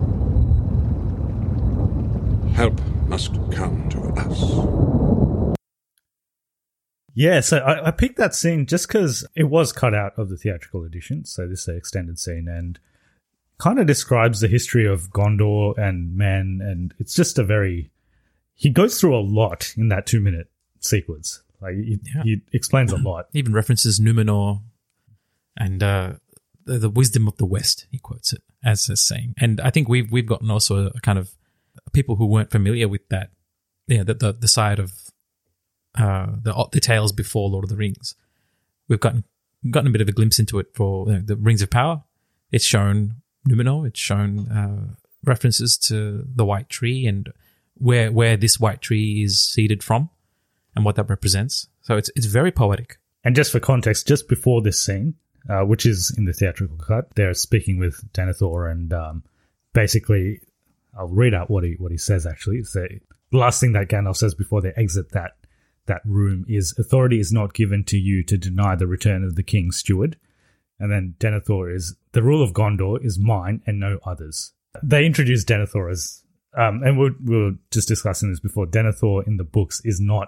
Help must come to us. Yeah, so I, I picked that scene just because it was cut out of the theatrical edition, so this is an extended scene, and kind of describes the history of Gondor and men, and it's just a very... He goes through a lot in that two-minute sequence. Like, he, Yeah. he explains a lot. Even references Numenor and uh, the, the wisdom of the West, he quotes it as a saying. And I think we've we've gotten also a kind of people who weren't familiar with that, yeah, the the, the side of uh, the the tales before Lord of the Rings. We've gotten gotten a bit of a glimpse into it for you know, the Rings of Power. It's shown Numenor. It's shown uh, references to the White Tree and where where this White Tree is seeded from and what that represents. So it's it's very poetic. And just for context, just before this scene, uh, which is in the theatrical cut, they're speaking with Denethor, and um, basically, I'll read out what he what he says. Actually, it's the last thing that Gandalf says before they exit that that room is, "Authority is not given to you to deny the return of the King's steward." And then Denethor is, "The rule of Gondor is mine and no others." They introduce Denethor as, um, and we we were just discussing this before. Denethor in the books is not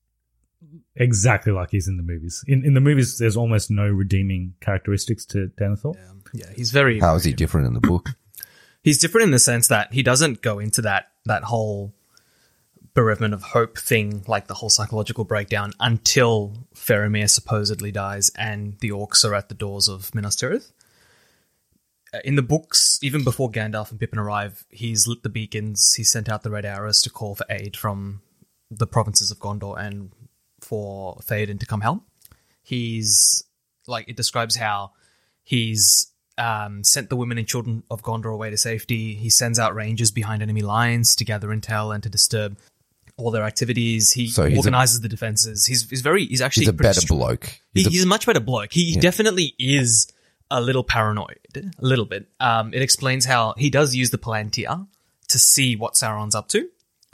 exactly like he's in the movies. In in the movies, there's almost no redeeming characteristics to Denethor. Yeah, yeah he's very... How is he different in the book? He's different in the sense that he doesn't go into that that whole bereavement of hope thing, like the whole psychological breakdown, until Faramir supposedly dies and the orcs are at the doors of Minas Tirith. In the books, even before Gandalf and Pippin arrive, he's lit the beacons, he sent out the red arrows to call for aid from the provinces of Gondor and for Theoden to come help. He's, like, it describes how he's um, sent the women and children of Gondor away to safety. He sends out rangers behind enemy lines to gather intel and to disturb all their activities. He So he's organizes a- the defenses. He's he's very he's actually He's a pretty better strong. bloke. He- He's He's, a- a much better bloke. He Yeah. definitely is a little paranoid, a little bit. Um, it explains how he does use the Palantir to see what Sauron's up to,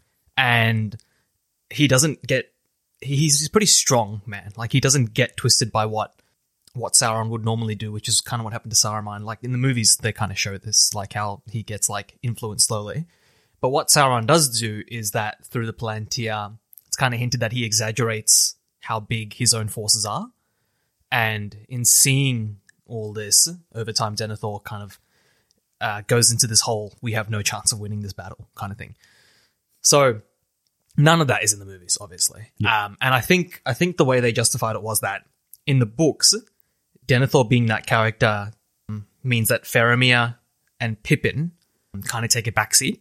and he doesn't get. He's he's a pretty strong man. Like, he doesn't get twisted by what what Sauron would normally do, which is kind of what happened to Saruman. Like, in the movies, they kind of show this, like how he gets like influenced slowly. But what Sauron does do is that through the Palantir, it's kind of hinted that he exaggerates how big his own forces are. And in seeing all this, over time, Denethor kind of uh, goes into this whole, we have no chance of winning this battle kind of thing. So none of that is in the movies, obviously. Yeah. Um, and I think I think the way they justified it was that in the books, Denethor being that character um, means that Faramir and Pippin kind of take a backseat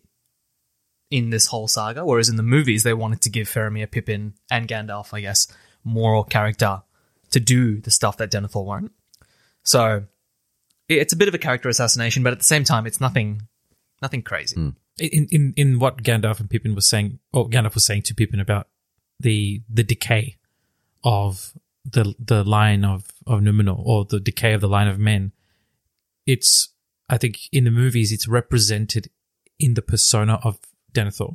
in this whole saga, whereas in the movies, they wanted to give Faramir, Pippin, and Gandalf, I guess, more character to do the stuff that Denethor won't. So it's a bit of a character assassination, but at the same time, it's nothing nothing crazy. Mm. In, in in what Gandalf and Pippin was saying, or Gandalf was saying to Pippin about the the decay of the the line of, of Numenor, or the decay of the line of men, it's, I think in the movies, it's represented in the persona of Denethor,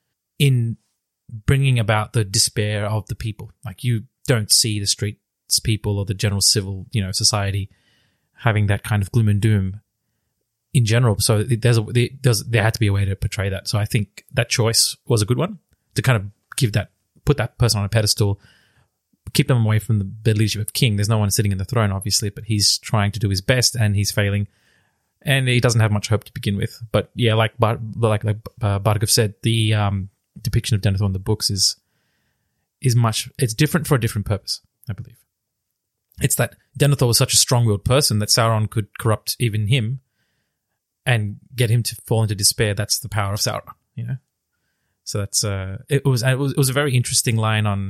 in bringing about the despair of the people. Like, you don't see the streets people or the general civil, you know, society having that kind of gloom and doom in general. So there's a, there's, there had to be a way to portray that. So I think that choice was a good one, to kind of give that, put that person on a pedestal, keep them away from the, the leadership of king. There's no one sitting in the throne, obviously, but he's trying to do his best and he's failing. And he doesn't have much hope to begin with. But yeah, like Bar- like like uh, Bhargav said, the um, depiction of Denethor in the books is is much. It's different for a different purpose, I believe. It's that Denethor was such a strong-willed person that Sauron could corrupt even him, and get him to fall into despair. That's the power of Sauron, you know? So that's, uh, it was, it was, it was a very interesting line on,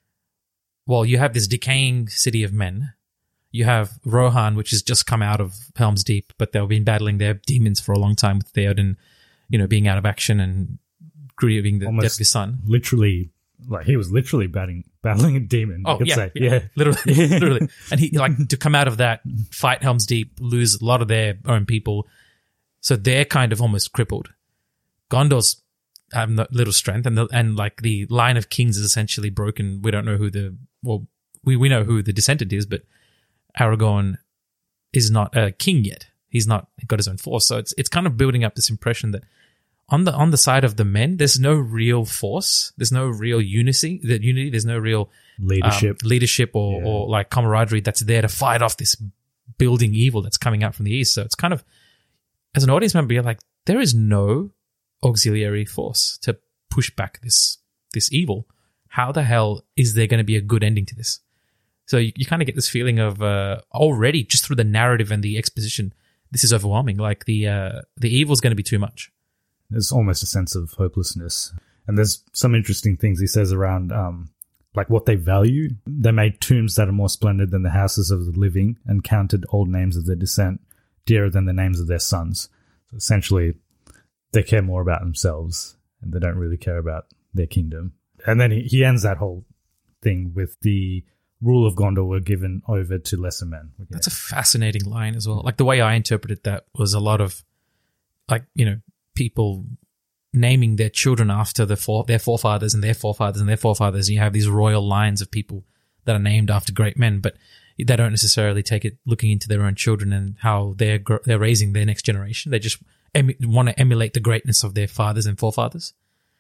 well, you have this decaying city of men. You have Rohan, which has just come out of Helm's Deep, but they've been battling their demons for a long time with Theoden, you know, being out of action and grieving the Almost death of his son. Literally, like he was literally batting, battling a demon. Oh, you could yeah, say. yeah, yeah. Literally, literally. And he, like, to come out of that, fight Helm's Deep, lose a lot of their own people. So they're kind of almost crippled. Gondor's have no, little strength, and the, and like the line of kings is essentially broken. We don't know who the, well, we, we know who the descendant is, but Aragorn is not a king yet. He's not got his own force. So it's it's kind of building up this impression that on the on the side of the men, there's no real force. There's no real unity. That unity. There's no real Leadership. um, leadership, or Yeah. or like camaraderie that's there to fight off this building evil that's coming out from the east. So it's kind of, as an audience member, you're like, there is no auxiliary force to push back this this evil. How the hell is there going to be a good ending to this? So you, you kind of get this feeling of uh, already just through the narrative and the exposition, this is overwhelming. Like the uh, the evil is going to be too much. There's almost a sense of hopelessness. And there's some interesting things he says around um, like what they value. They made tombs that are more splendid than the houses of the living and counted old names of their descent dearer than the names of their sons. So essentially, they care more about themselves and they don't really care about their kingdom. And then he, he ends that whole thing with the rule of Gondor were given over to lesser men. Yeah. That's a fascinating line as well. Like the way I interpreted that was a lot of, like, you know, people naming their children after the fore, their forefathers and their forefathers and their forefathers. And you have these royal lines of people that are named after great men, but they don't necessarily take it looking into their own children and how they're gr- they're raising their next generation. They just em- want to emulate the greatness of their fathers and forefathers.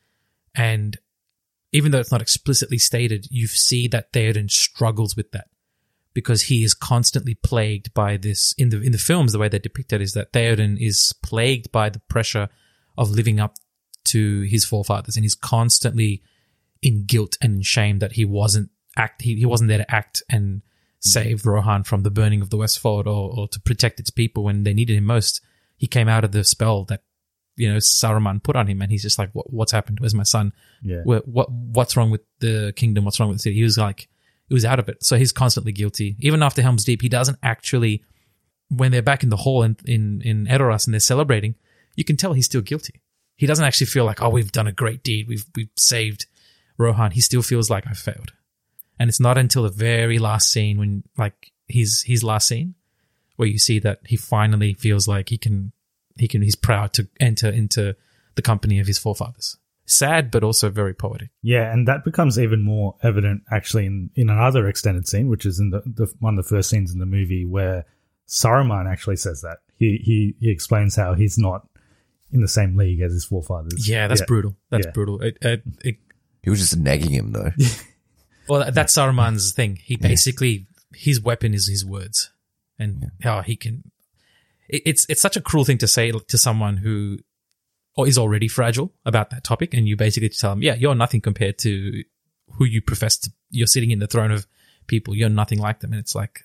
And even though it's not explicitly stated, you see that Theoden struggles with that because he is constantly plagued by this. In the in the films, the way they depict it is that Theoden is plagued by the pressure of living up to his forefathers, and he's constantly in guilt and in shame that he wasn't act he, he wasn't there to act and save Rohan from the burning of the Westfold, or, or to protect its people when they needed him most. He came out of the spell that, you know, Saruman put on him, and he's just like, what, what's happened? Where's my son? Yeah. Where, what what's wrong with the kingdom? What's wrong with the city? He was like, he was out of it. So he's constantly guilty. Even after Helm's Deep, he doesn't actually, when they're back in the hall in, in, in Edoras and they're celebrating, you can tell he's still guilty. He doesn't actually feel like, oh, we've done a great deed. We've, we've saved Rohan. He still feels like I failed. And it's not until the very last scene, when, like, his, his last scene, where you see that he finally feels like he can, he can, he's proud to enter into the company of his forefathers. Sad, but also very poetic. Yeah, and that becomes even more evident actually in, in another extended scene, which is in the, the one of the first scenes in the movie where Saruman actually says that. He he he explains how he's not in the same league as his forefathers. Yeah, that's yeah. brutal. That's yeah. brutal. It, it, it, He was just nagging him, though. well, that's Saruman's thing. He basically, his weapon is his words, and how he can. It, it's it's such a cruel thing to say to someone who or is already fragile about that topic, and you basically tell them, yeah, you're nothing compared to who you profess to. You're sitting in the throne of people. You're nothing like them, and it's like,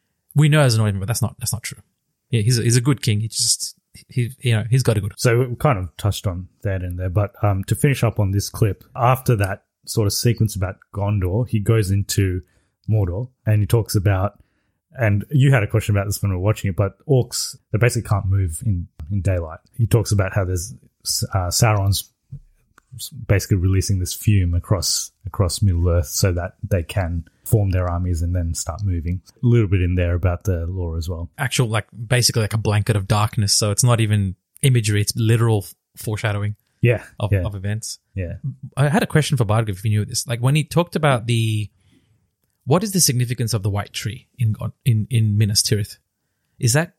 we know as an audience, but that's not that's not true. Yeah, he's a, he's a good king. He just he you know he's got a good. So we kind of touched on that in there, but um, to finish up on this clip, after that sort of sequence about Gondor, he goes into Mordor and he talks about. And you had a question about this when we were watching it, but orcs, they basically can't move in, in daylight. He talks about how there's uh, Sauron's basically releasing this fume across across Middle-earth so that they can form their armies and then start moving. A little bit in there about the lore as well. Actual, like, basically like a blanket of darkness, so it's not even imagery, it's literal foreshadowing yeah, of, yeah. of events. Yeah. I had a question for Bhargav, if you knew this. Like, when he talked about the... What is the significance of the white tree in in in Minas Tirith? Is that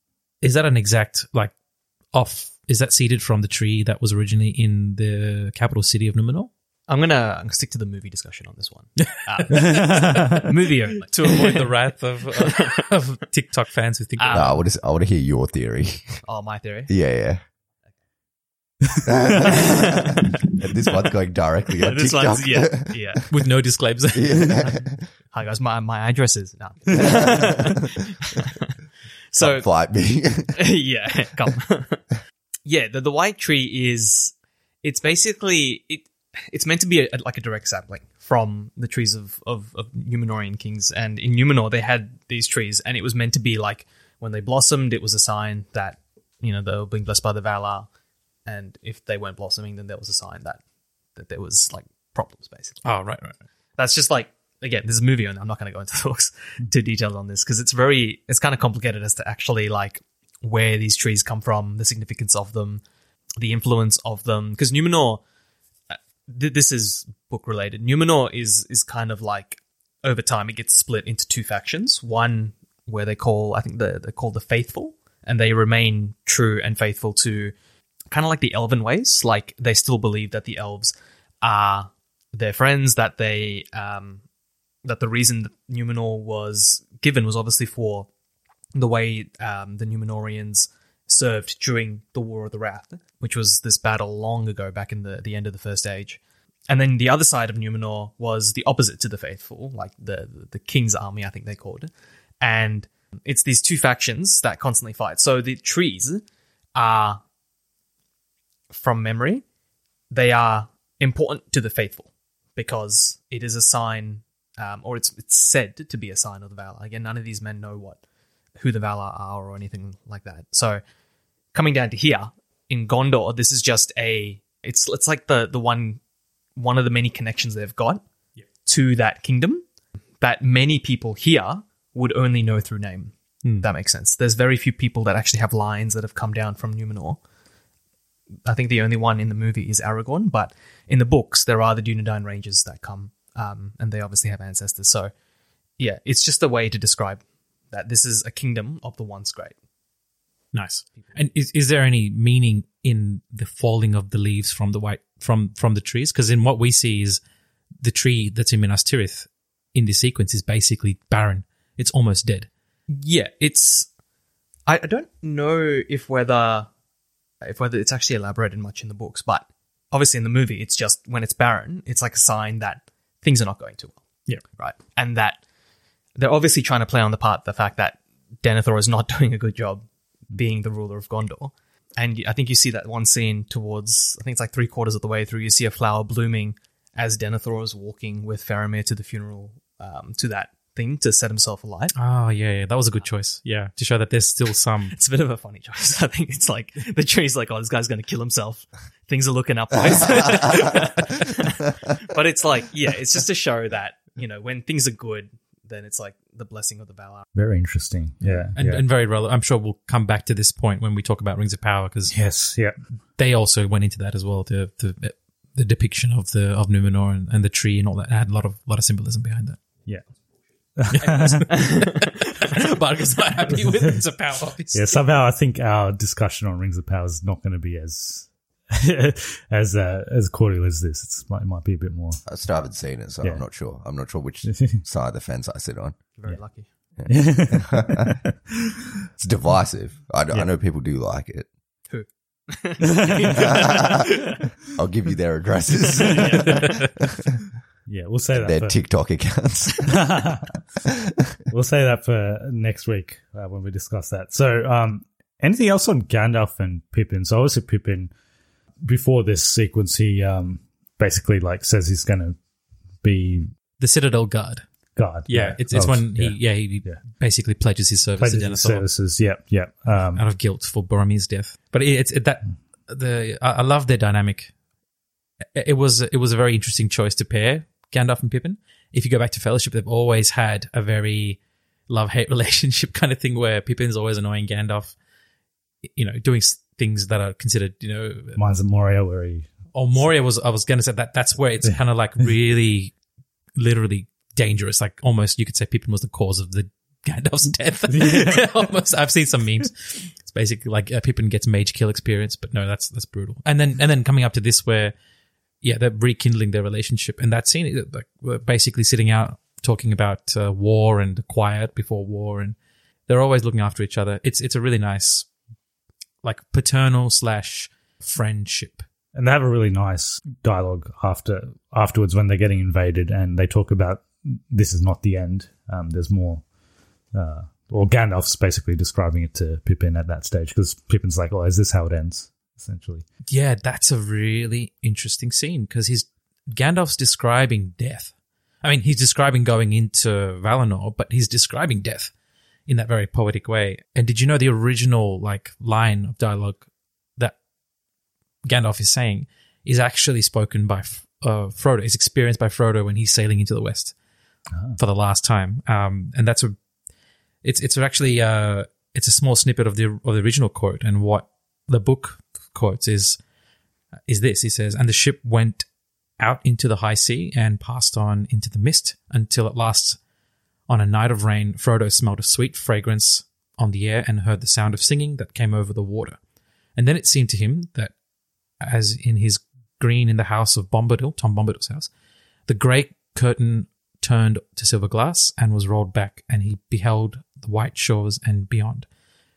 is that an exact, like, off? Is that seeded from the tree that was originally in the capital city of Numenor? I'm gonna, I'm gonna stick to the movie discussion on this one. Uh, movie only, to avoid the wrath of, of, of TikTok fans who think. Um, no, I want to I want to hear your theory. Oh, my theory. Yeah, yeah. And this one's going directly on this TikTok. one's, yeah, yeah. With no disclaimers. Yeah. Hi guys, my my address is no. So Fight me. yeah, come. yeah, the, the white tree is, it's basically, it. it's meant to be a, like a direct sapling from the trees of, of, of Numenorian kings. And in Numenor, they had these trees, and it was meant to be like, when they blossomed, it was a sign that, you know, they were being blessed by the Valar. And if they weren't blossoming, then there was a sign that, that there was like problems, basically. Oh, right, right. That's just like, again, this is a movie, and I'm not going to go into the books too detailed on this, because it's very, it's kind of complicated as to actually like where these trees come from, the significance of them, the influence of them. Because Numenor, th- this is book related. Numenor is is kind of like, over time, it gets split into two factions. One where they call, I think they're, they're called the Faithful, and they remain true and faithful to kind of like the elven ways. Like, they still believe that the elves are their friends, that they, um, that the reason that Numenor was given was obviously for the way um, the Numenorians served during the War of the Wrath, which was this battle long ago, back in the, the end of the First Age. And then the other side of Numenor was the opposite to the Faithful, like the, the King's Army, I think they called it. And it's these two factions that constantly fight. So the trees are, from memory, they are important to the Faithful because it is a sign, um, or it's it's said to be a sign of the Valar. Again, none of these men know what who the Valar are or anything like that. So coming down to here in Gondor, this is just a it's it's like the the one one of the many connections they've got yeah. to that kingdom that many people here would only know through name. Hmm. That makes sense. There's very few people that actually have lines that have come down from Numenor. I think the only one in the movie is Aragorn, but in the books there are the Dunedain Rangers that come, um, and they obviously have ancestors. So yeah, it's just a way to describe that this is a kingdom of the once great. Nice. And is is there any meaning in the falling of the leaves from the white from from the trees? Because in what we see is the tree that's in Minas Tirith in this sequence is basically barren. It's almost dead. Yeah, it's. I, I don't know if whether if whether it's actually elaborated much in the books, but obviously in the movie, it's just when it's barren, it's like a sign that things are not going too well. Yeah, right, and that they're obviously trying to play on the part the fact that Denethor is not doing a good job being the ruler of Gondor. And I think you see that one scene towards, I think it's like three quarters of the way through, you see a flower blooming as Denethor is walking with Faramir to the funeral, um, to that thing to set himself alight. Oh, yeah, yeah, that was a good choice. Yeah, to show that there's still some... It's a bit of a funny choice. I think it's like, the tree's like, oh, this guy's going to kill himself. Things are looking up. But it's like, yeah, it's just to show that, you know, when things are good, then it's like the blessing of the Valar. Very interesting. Yeah. And, yeah. and very relevant. I'm sure we'll come back to this point when we talk about Rings of Power, because yes, yeah, they also went into that as well. The the, the depiction of the of Numenor and, and the tree and all that had a lot of lot of symbolism behind that. Yeah. Barker's not happy with Rings of Power. Obviously. Yeah, somehow I think our discussion on Rings of Power is not going to be as as uh, as cordial as this. It's, it might be a bit more. I still haven't seen it, so Yeah. I'm not sure. I'm not sure which side of the fence I sit on. You're very lucky. It's divisive. I, Yeah. I know people do like it. Who? I'll give you their addresses. Yeah, we'll say that Their for, TikTok accounts. we'll say that for next week uh, when we discuss that. So, um, anything else on Gandalf and Pippin? So obviously Pippin, before this sequence, he um, basically like says he's going to be The Citadel Guard. guard. Yeah, it's it's of- when yeah. he yeah he Yeah. basically pledges his service Pledges to his Denethor services. Yep, yep. Um, out of guilt for Boromir's death. But it, it's it, that the I, I love their dynamic. It, it was it was a very interesting choice to pair Gandalf and Pippin. If you go back to Fellowship, they've always had a very love-hate relationship kind of thing where Pippin's always annoying Gandalf, you know, doing s- things that are considered, you know... Mine's of Moria where he... Oh, Moria was... I was going to say that that's where it's kind of like really, literally dangerous. Like almost you could say Pippin was the cause of the Gandalf's death. Almost. I've seen some memes. It's basically like uh, Pippin gets mage kill experience, but no, that's that's brutal. And then and then coming up to this where... Yeah, they're rekindling their relationship. And that scene, like, we're basically sitting out talking about uh, war and quiet before war, and they're always looking after each other. It's it's a really nice, like, paternal slash friendship. And they have a really nice dialogue after afterwards when they're getting invaded, and they talk about this is not the end. Um, there's more. Uh, or Gandalf's basically describing it to Pippin at that stage, because Pippin's like, oh, is this how it ends, essentially? Yeah, that's a really interesting scene because he's Gandalf's describing death. I mean, he's describing going into Valinor, but he's describing death in that very poetic way. And did you know the original like line of dialogue that Gandalf is saying is actually spoken by uh, Frodo, is experienced by Frodo when he's sailing into the West oh. for the last time. Um, and that's a, it's it's actually uh, it's a small snippet of the of the original quote, and what the book quotes is is this. He says, "And the ship went out into the high sea and passed on into the mist until at last, on a night of rain, Frodo smelled a sweet fragrance on the air and heard the sound of singing that came over the water. And then it seemed to him that, as in his green in the house of Bombadil, Tom Bombadil's house, the grey curtain turned to silver glass and was rolled back, and he beheld the white shores and beyond,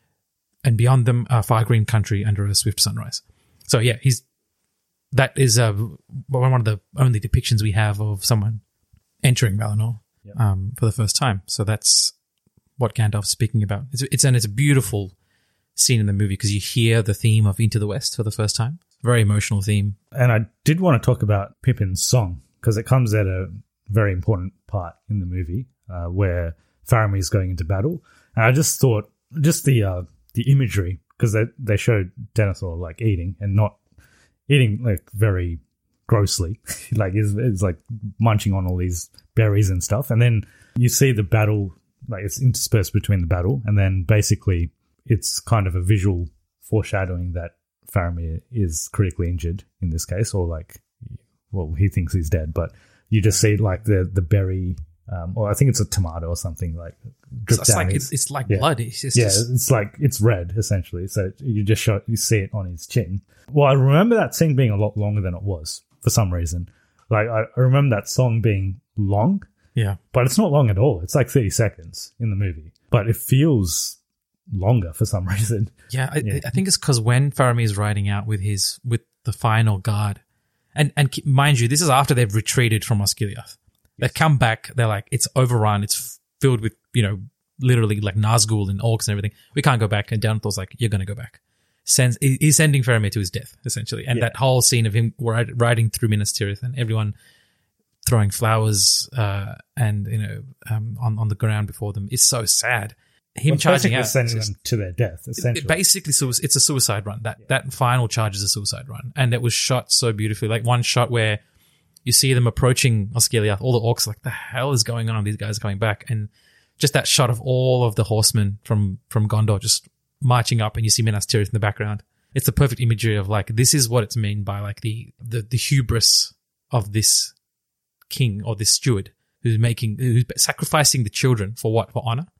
and beyond them a far green country under a swift sunrise." So yeah, he's that is uh, one of the only depictions we have of someone entering Valinor yep. um, for the first time. So that's what Gandalf's speaking about. It's, it's and it's a beautiful scene in the movie because you hear the theme of Into the West for the first time. Very emotional theme. And I did want to talk about Pippin's song because it comes at a very important part in the movie uh, where Faramir is going into battle. And I just thought, just the uh, the imagery, because they, they showed Denethor like eating and not eating like very grossly, like is it's like munching on all these berries and stuff. And then you see the battle, like it's interspersed between the battle, and then basically it's kind of a visual foreshadowing that Faramir is critically injured in this case, or like, well, he thinks he's dead, but you just see like the the berry, um, or I think it's a tomato or something like drip it's down like his, it's, it's like yeah. blood. It's just, yeah, just, it's like it's red essentially. So you just show you see it on his chin. Well, I remember that scene being a lot longer than it was for some reason. Like I, I remember that song being long, yeah, but it's not long at all. It's like thirty seconds in the movie, but it feels longer for some reason. Yeah, I, yeah. I think it's because when Faramir is riding out with his with the final guard, and and keep, mind you, this is after they've retreated from Osgiliath. They come back, they're like, it's overrun, it's filled with, you know, literally like Nazgul and orcs and everything. We can't go back. And Denethor's like, you're going to go back. Sends, he's sending Faramir to his death, essentially. And yeah. that whole scene of him riding through Minas Tirith and everyone throwing flowers uh, and, you know, um, on, on the ground before them is so sad. Him well, charging out. sending them to their death, essentially. It, basically, it's a suicide run. That, yeah. that final charge is a suicide run. And it was shot so beautifully. Like one shot where you see them approaching Osgiliath, all the orcs are like, the hell is going on? These guys are coming back. And just that shot of all of the horsemen from, from Gondor just marching up, and you see Minas Tirith in the background. It's the perfect imagery of like, this is what it's mean by like the, the, the hubris of this king or this steward who's making, who's sacrificing the children for what? For honor?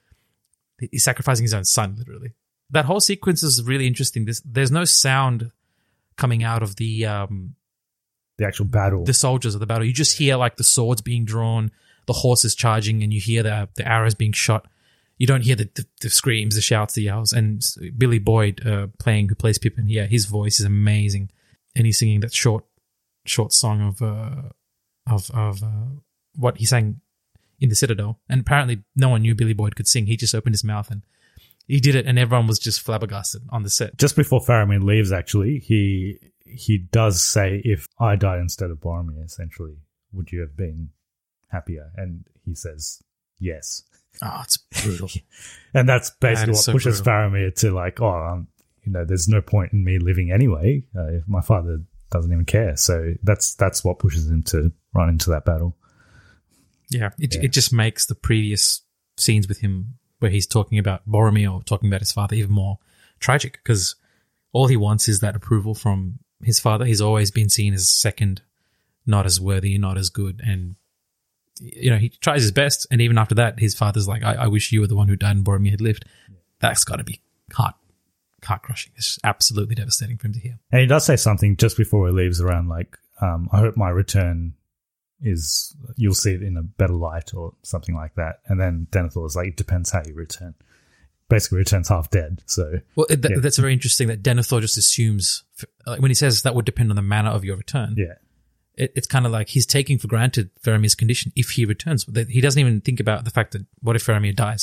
He's sacrificing his own son, literally. That whole sequence is really interesting. There's, there's no sound coming out of the, um, the actual battle, the soldiers of the battle. You just hear like the swords being drawn, the horses charging, and you hear the the arrows being shot. You don't hear the, the, the screams, the shouts, the yells. And Billy Boyd uh, playing, who plays Pippin, yeah, his voice is amazing, and he's singing that short, short song of uh, of of uh, what he sang in the Citadel. And apparently, no one knew Billy Boyd could sing. He just opened his mouth and he did it, and everyone was just flabbergasted on the set. Just before Faramir leaves, actually, he he does say, "If I died instead of Boromir, essentially, would you have been happier?" And he says, "Yes." Oh, it's brutal. And that's basically that what so pushes brutal. Faramir to like, oh, um, you know, there's no point in me living anyway uh, if my father doesn't even care. So that's that's what pushes him to run into that battle. Yeah, it Yeah. it just makes the previous scenes with him where he's talking about Boromir or talking about his father even more tragic, because all he wants is that approval from his father. He's always been seen as second, not as worthy, not as good, and you know, he tries his best, and even after that, his father's like, I, I wish you were the one who died and Boromir had lived. Yeah. That's got to be heart, heart-crushing. It's absolutely devastating for him to hear. And he does say something just before he leaves around like, um, I hope my return is, you'll see it in a better light or something like that. And then Denethor is like, it depends how you return. Basically returns half dead. So, well, th- yeah. that's very interesting that Denethor just assumes, like when he says that would depend on the manner of your return. Yeah. It, it's kind of like he's taking for granted Faramir's condition if he returns. He doesn't even think about the fact that what if Faramir dies?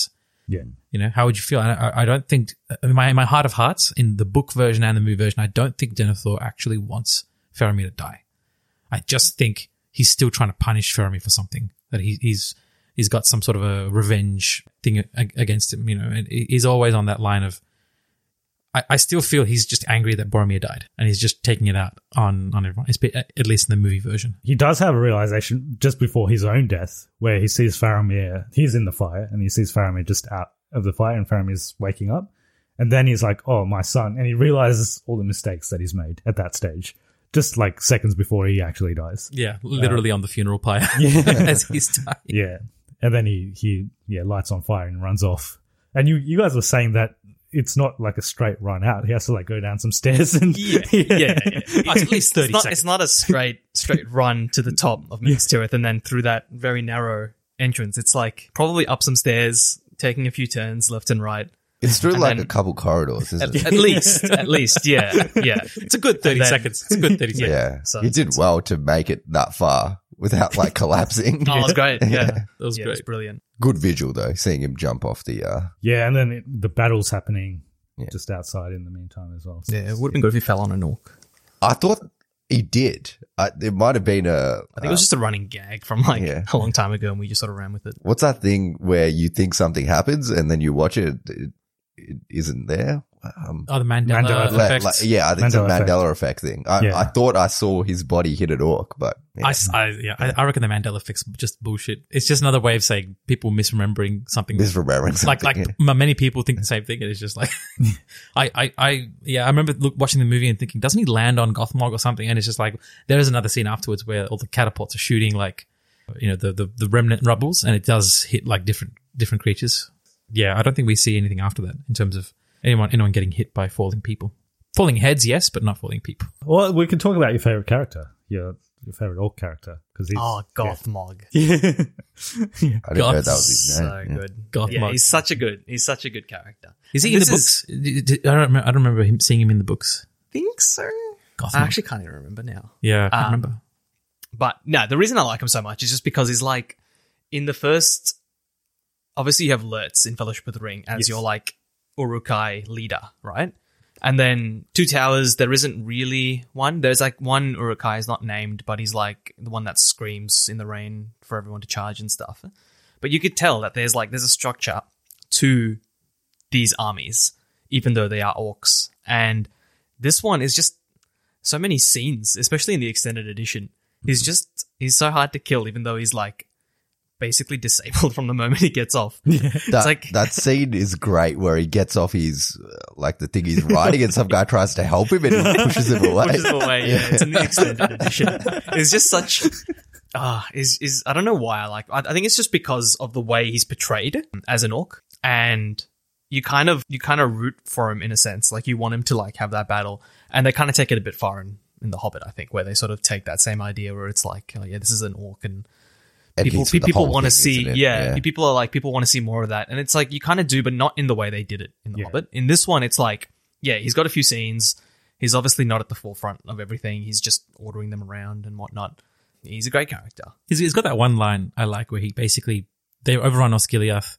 Yeah. You know, how would you feel? I, I, I don't think, in my, in my heart of hearts, in the book version and the movie version, I don't think Denethor actually wants Faramir to die. I just think he's still trying to punish Faramir for something, that he, he's he's got some sort of a revenge thing against him, you know, and he's always on that line of, I, I still feel he's just angry that Boromir died, and he's just taking it out on, on everyone, at least in the movie version. He does have a realization just before his own death where he sees Faramir, he's in the fire, and he sees Faramir just out of the fire, and Faramir's waking up. And then he's like, oh, my son. And he realizes all the mistakes that he's made at that stage, just like seconds before he actually dies. Yeah, literally uh, on the funeral pyre yeah. as he's dying. Yeah. And then he, he yeah, lights on fire and runs off. And you, you guys were saying that it's not like a straight run out. He has to like go down some stairs and yeah, yeah, yeah. yeah. Oh, it's at least thirty it's not, seconds. It's not a straight straight run to the top of Minas Tirith and then through that very narrow entrance. It's like probably up some stairs, taking a few turns left and right. It's through and like then, a couple corridors, isn't at, it? At least, at least, yeah, yeah. It's a good thirty then, seconds. It's a good thirty seconds. Yeah, So you did well to make it that far without like collapsing. Oh, it was great. Yeah, That was yeah, great. It was brilliant. Good visual though, seeing him jump off the. uh yeah, and then it, the battle's happening Yeah. just outside in the meantime as well. So Yeah, it would have been good if he fell on an orc. I thought he did. I, it might have been a. I think it was just a running gag from like Yeah. a long time ago, and we just sort of ran with it. What's that thing where you think something happens and then you watch it, it, it isn't there? Um, Oh, the Mandela, Mandela like- effect. like- yeah, I think it's a Mandela effect. Mandela effect thing. I, Yeah. I thought I saw his body hit an orc, but yeah. I, I, yeah, I, I reckon the Mandela effect's just bullshit. It's just another way of saying people misremembering something. misremembering something. like, like yeah. m- many people think the same thing. And it's just like, I, I, I, yeah, I remember look, watching the movie and thinking, doesn't he land on Gothmog or something? And it's just like, there is another scene afterwards where all the catapults are shooting like, you know, the, the, the remnant rubbles, and it does hit like different, different creatures. Yeah, I don't think we see anything after that in terms of anyone, anyone getting hit by falling people. Falling heads, yes, but not falling people. Well, we can talk about your favorite character, your your favorite orc character, because he's Oh, Gothmog. Yeah. I didn't know that was his name. So Yeah. good. Gothmog. Yeah, he's such a good, he's such a good character. Is he And in the this books? D- d- I don't remember, I don't remember him seeing him in the books. think so. Gothmog. I actually can't even remember now. Yeah, I can't Um, remember. But no, the reason I like him so much is just because he's like, in the first, obviously you have Lurtz in Fellowship of the Ring as Yes. your like Uruk-hai leader, right? And then Two Towers, there isn't really one. There's like one Uruk-hai is not named, but he's like the one that screams in the rain for everyone to charge and stuff. But you could tell that there's like, there's a structure to these armies, even though they are orcs. And this one is just so many scenes, especially in the extended edition. He's just, he's so hard to kill, even though he's like basically disabled from the moment he gets off. That, It's like, that scene is great where he gets off his, uh, like the thing he's riding and some guy tries to help him and he pushes him away. pushes him away. Yeah, it's in the extended edition. It's just such, ah, is is I don't know why I like. I, I think it's just because of the way he's portrayed as an orc, and you kind of you kind of root for him in a sense. Like you want him to like have that battle, and they kind of take it a bit far in, in The Hobbit, I think, where they sort of take that same idea where it's like, oh yeah, this is an orc and. And People, he's the people whole want to thing, see, isn't it? yeah, People are like, people want to see more of that, and it's like you kind of do, but not in the way they did it in The Yeah. Hobbit. In this one, it's like, yeah, he's got a few scenes. He's obviously not at the forefront of everything. He's just ordering them around and whatnot. He's a great character. He's, he's got that one line I like where he basically, they overrun Osgiliath,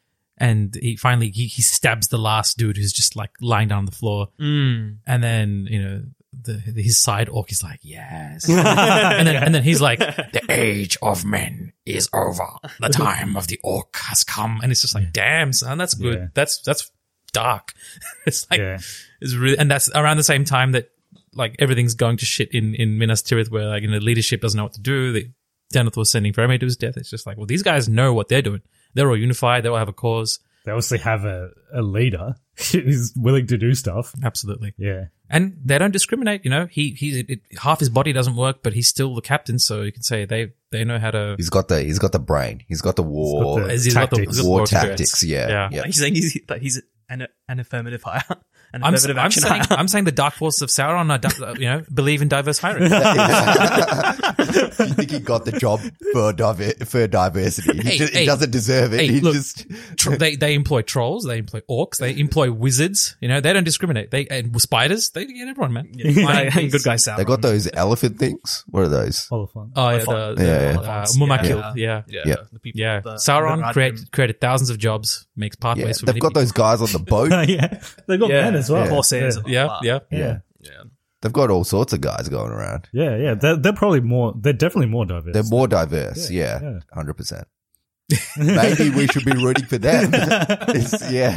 and he finally, he, he stabs the last dude who's just like lying down on the floor. Mm. And then, you know, the, the his side orc is like, yes. and then and then he's like, the age of men is over. The time of the orc has come. And it's just like, damn, son, that's good. Yeah. That's that's dark. It's like, Yeah. it's really, and that's around the same time that like everything's going to shit in in Minas Tirith, where like, you know, leadership doesn't know what to do. The Denethor sending Faramir to his death. It's just like, well, these guys know what they're doing. They're all unified. They all have a cause. They obviously have a, a leader who's willing to do stuff. Absolutely. Yeah. And they don't discriminate, you know. He he it, half his body doesn't work, but he's still the captain, so you can say they they know how to. He's got the, he's got the brain. He's got the war, the- He's got the- tactics. he's got the war experience. tactics. Yeah. Yeah. yeah. He's saying he's, that he's an, an affirmative hire. An I'm, affirmative I'm action saying hire. I'm saying the dark forces of Sauron are di- you know believe in diverse hiring. You think he got the job for diver- for diversity? He, Hey, just, hey. he doesn't deserve it. Hey, he look, just Tro- they they employ trolls, they employ orcs, they employ wizards. You know they don't discriminate. They and spiders. They get everyone, man. Yeah, good guy Sauron. they got those elephant things. What are those? Oliphant. Oh yeah, the, the Yeah, yeah. uh, Mumakil. Yeah. yeah, Yeah. The people, Yeah, the- Sauron the- created created thousands of jobs makes Yeah, pathways for they've many got people. those guys on the boat. yeah, they've got Yeah, men as well. yeah. Corsairs. Yeah. blah, Yeah, blah. yeah. Yeah. Yeah. They've got all sorts of guys going around. Yeah, yeah. They're, they're probably more, they're definitely more diverse. They're more diverse. Yeah, Yeah, yeah. one hundred percent. Maybe we should be rooting for them. It's- yeah.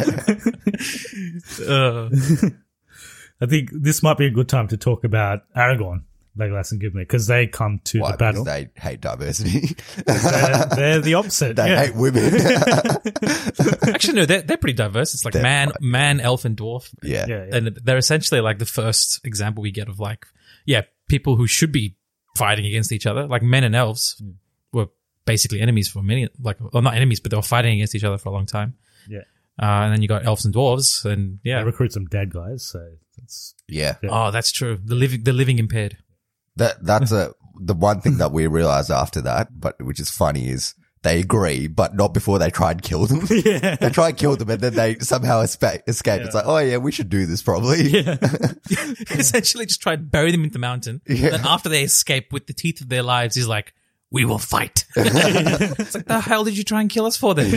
Uh, I think this might be a good time to talk about Aragorn, Legolas and Gimli, because they come to Why? the battle. Because they hate diversity. They're, they're the opposite. They yeah. hate women. actually, no, they're, they're pretty diverse. It's like They're man, quite- man, elf, and dwarf. yeah. yeah, yeah. And they're essentially like the first example we get of like, yeah, people who should be fighting against each other. Like men and elves were basically enemies for many, like, well, not enemies, but they were fighting against each other for a long time. Yeah. Uh, and then you got elves and dwarves, and They yeah. recruit some dead guys, so it's Yeah. Yeah. Oh, that's true. The living, the living impaired. That that's a the one thing that we realized after that, but which is funny is they agree, but not before they try and kill them. yeah. They try and kill them and then they somehow escape. escape. It's like, oh yeah, we should do this probably. Yeah. Essentially just try to bury them in the mountain. Yeah. Then after they escape with the teeth of their lives, he's like, we will fight. It's like, the hell did you try and kill us for then?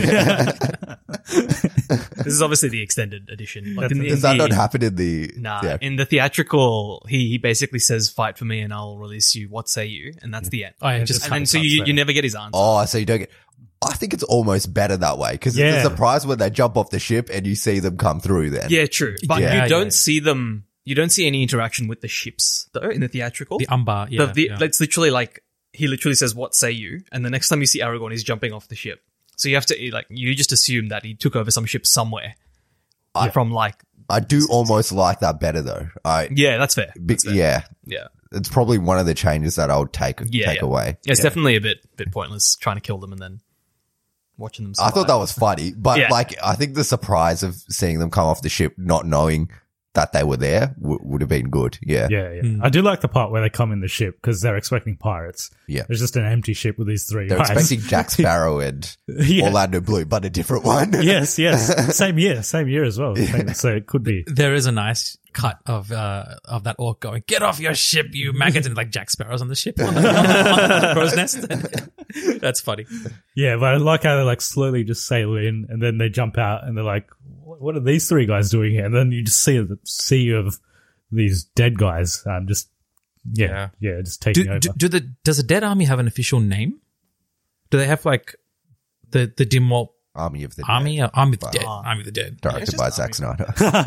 This is obviously the extended edition. Like in the, in Does that the- not happen in the? Nah, yeah. in the theatrical, he, he basically says, "Fight for me, and I'll release you. What say you?" And that's the end. Oh, yeah, Yeah, just just and then so cuts you, there. you never get his answer. Oh, so you don't get. I think it's almost better that way because Yeah. it's a surprise when they jump off the ship and you see them come through. Then Yeah, true. But Yeah, you don't yeah. see them. You don't see any interaction with the ships though in the theatrical. the umbar. Yeah, the, the, yeah. It's literally like he literally says, "What say you?" And the next time you see Aragorn, he's jumping off the ship. So you have to like you just assume that he took over some ship somewhere I- from like I do almost like that better though. I yeah, that's fair. be- That's fair. yeah, yeah, it's probably one of the changes that I would take yeah. take yeah. away. It's Yeah. definitely a bit bit pointless trying to kill them and then watching them. I thought survive. that was funny, but Yeah. like I think the surprise of seeing them come off the ship, not knowing that they were there, w- would have been good. Yeah, Yeah, yeah. I do like the part where they come in the ship because they're expecting pirates. Yeah. There's just an empty ship with these three They're guys. expecting Jack Sparrow and Yeah. Orlando Bloom, but a different one. yes, yes. Same year, same year as well. So it could be. There is a nice cut of uh, of that orc going, "Get off your ship, you maggots!" And like Jack Sparrow's on the ship on the, on the crow's nest. That's funny. Yeah, but I like how they like slowly just sail in and then they jump out and they're like, "What what are these three guys doing here?" And then you just see the sea of these dead guys, um, just yeah, yeah, just taking Do, over. do, do the does the Dead Army have an official name? Do they have like the the Dimwalt Army of the Dead, Army? Uh, Army of the Wow. Dead. Army of the Dead. directed by Zack Snyder.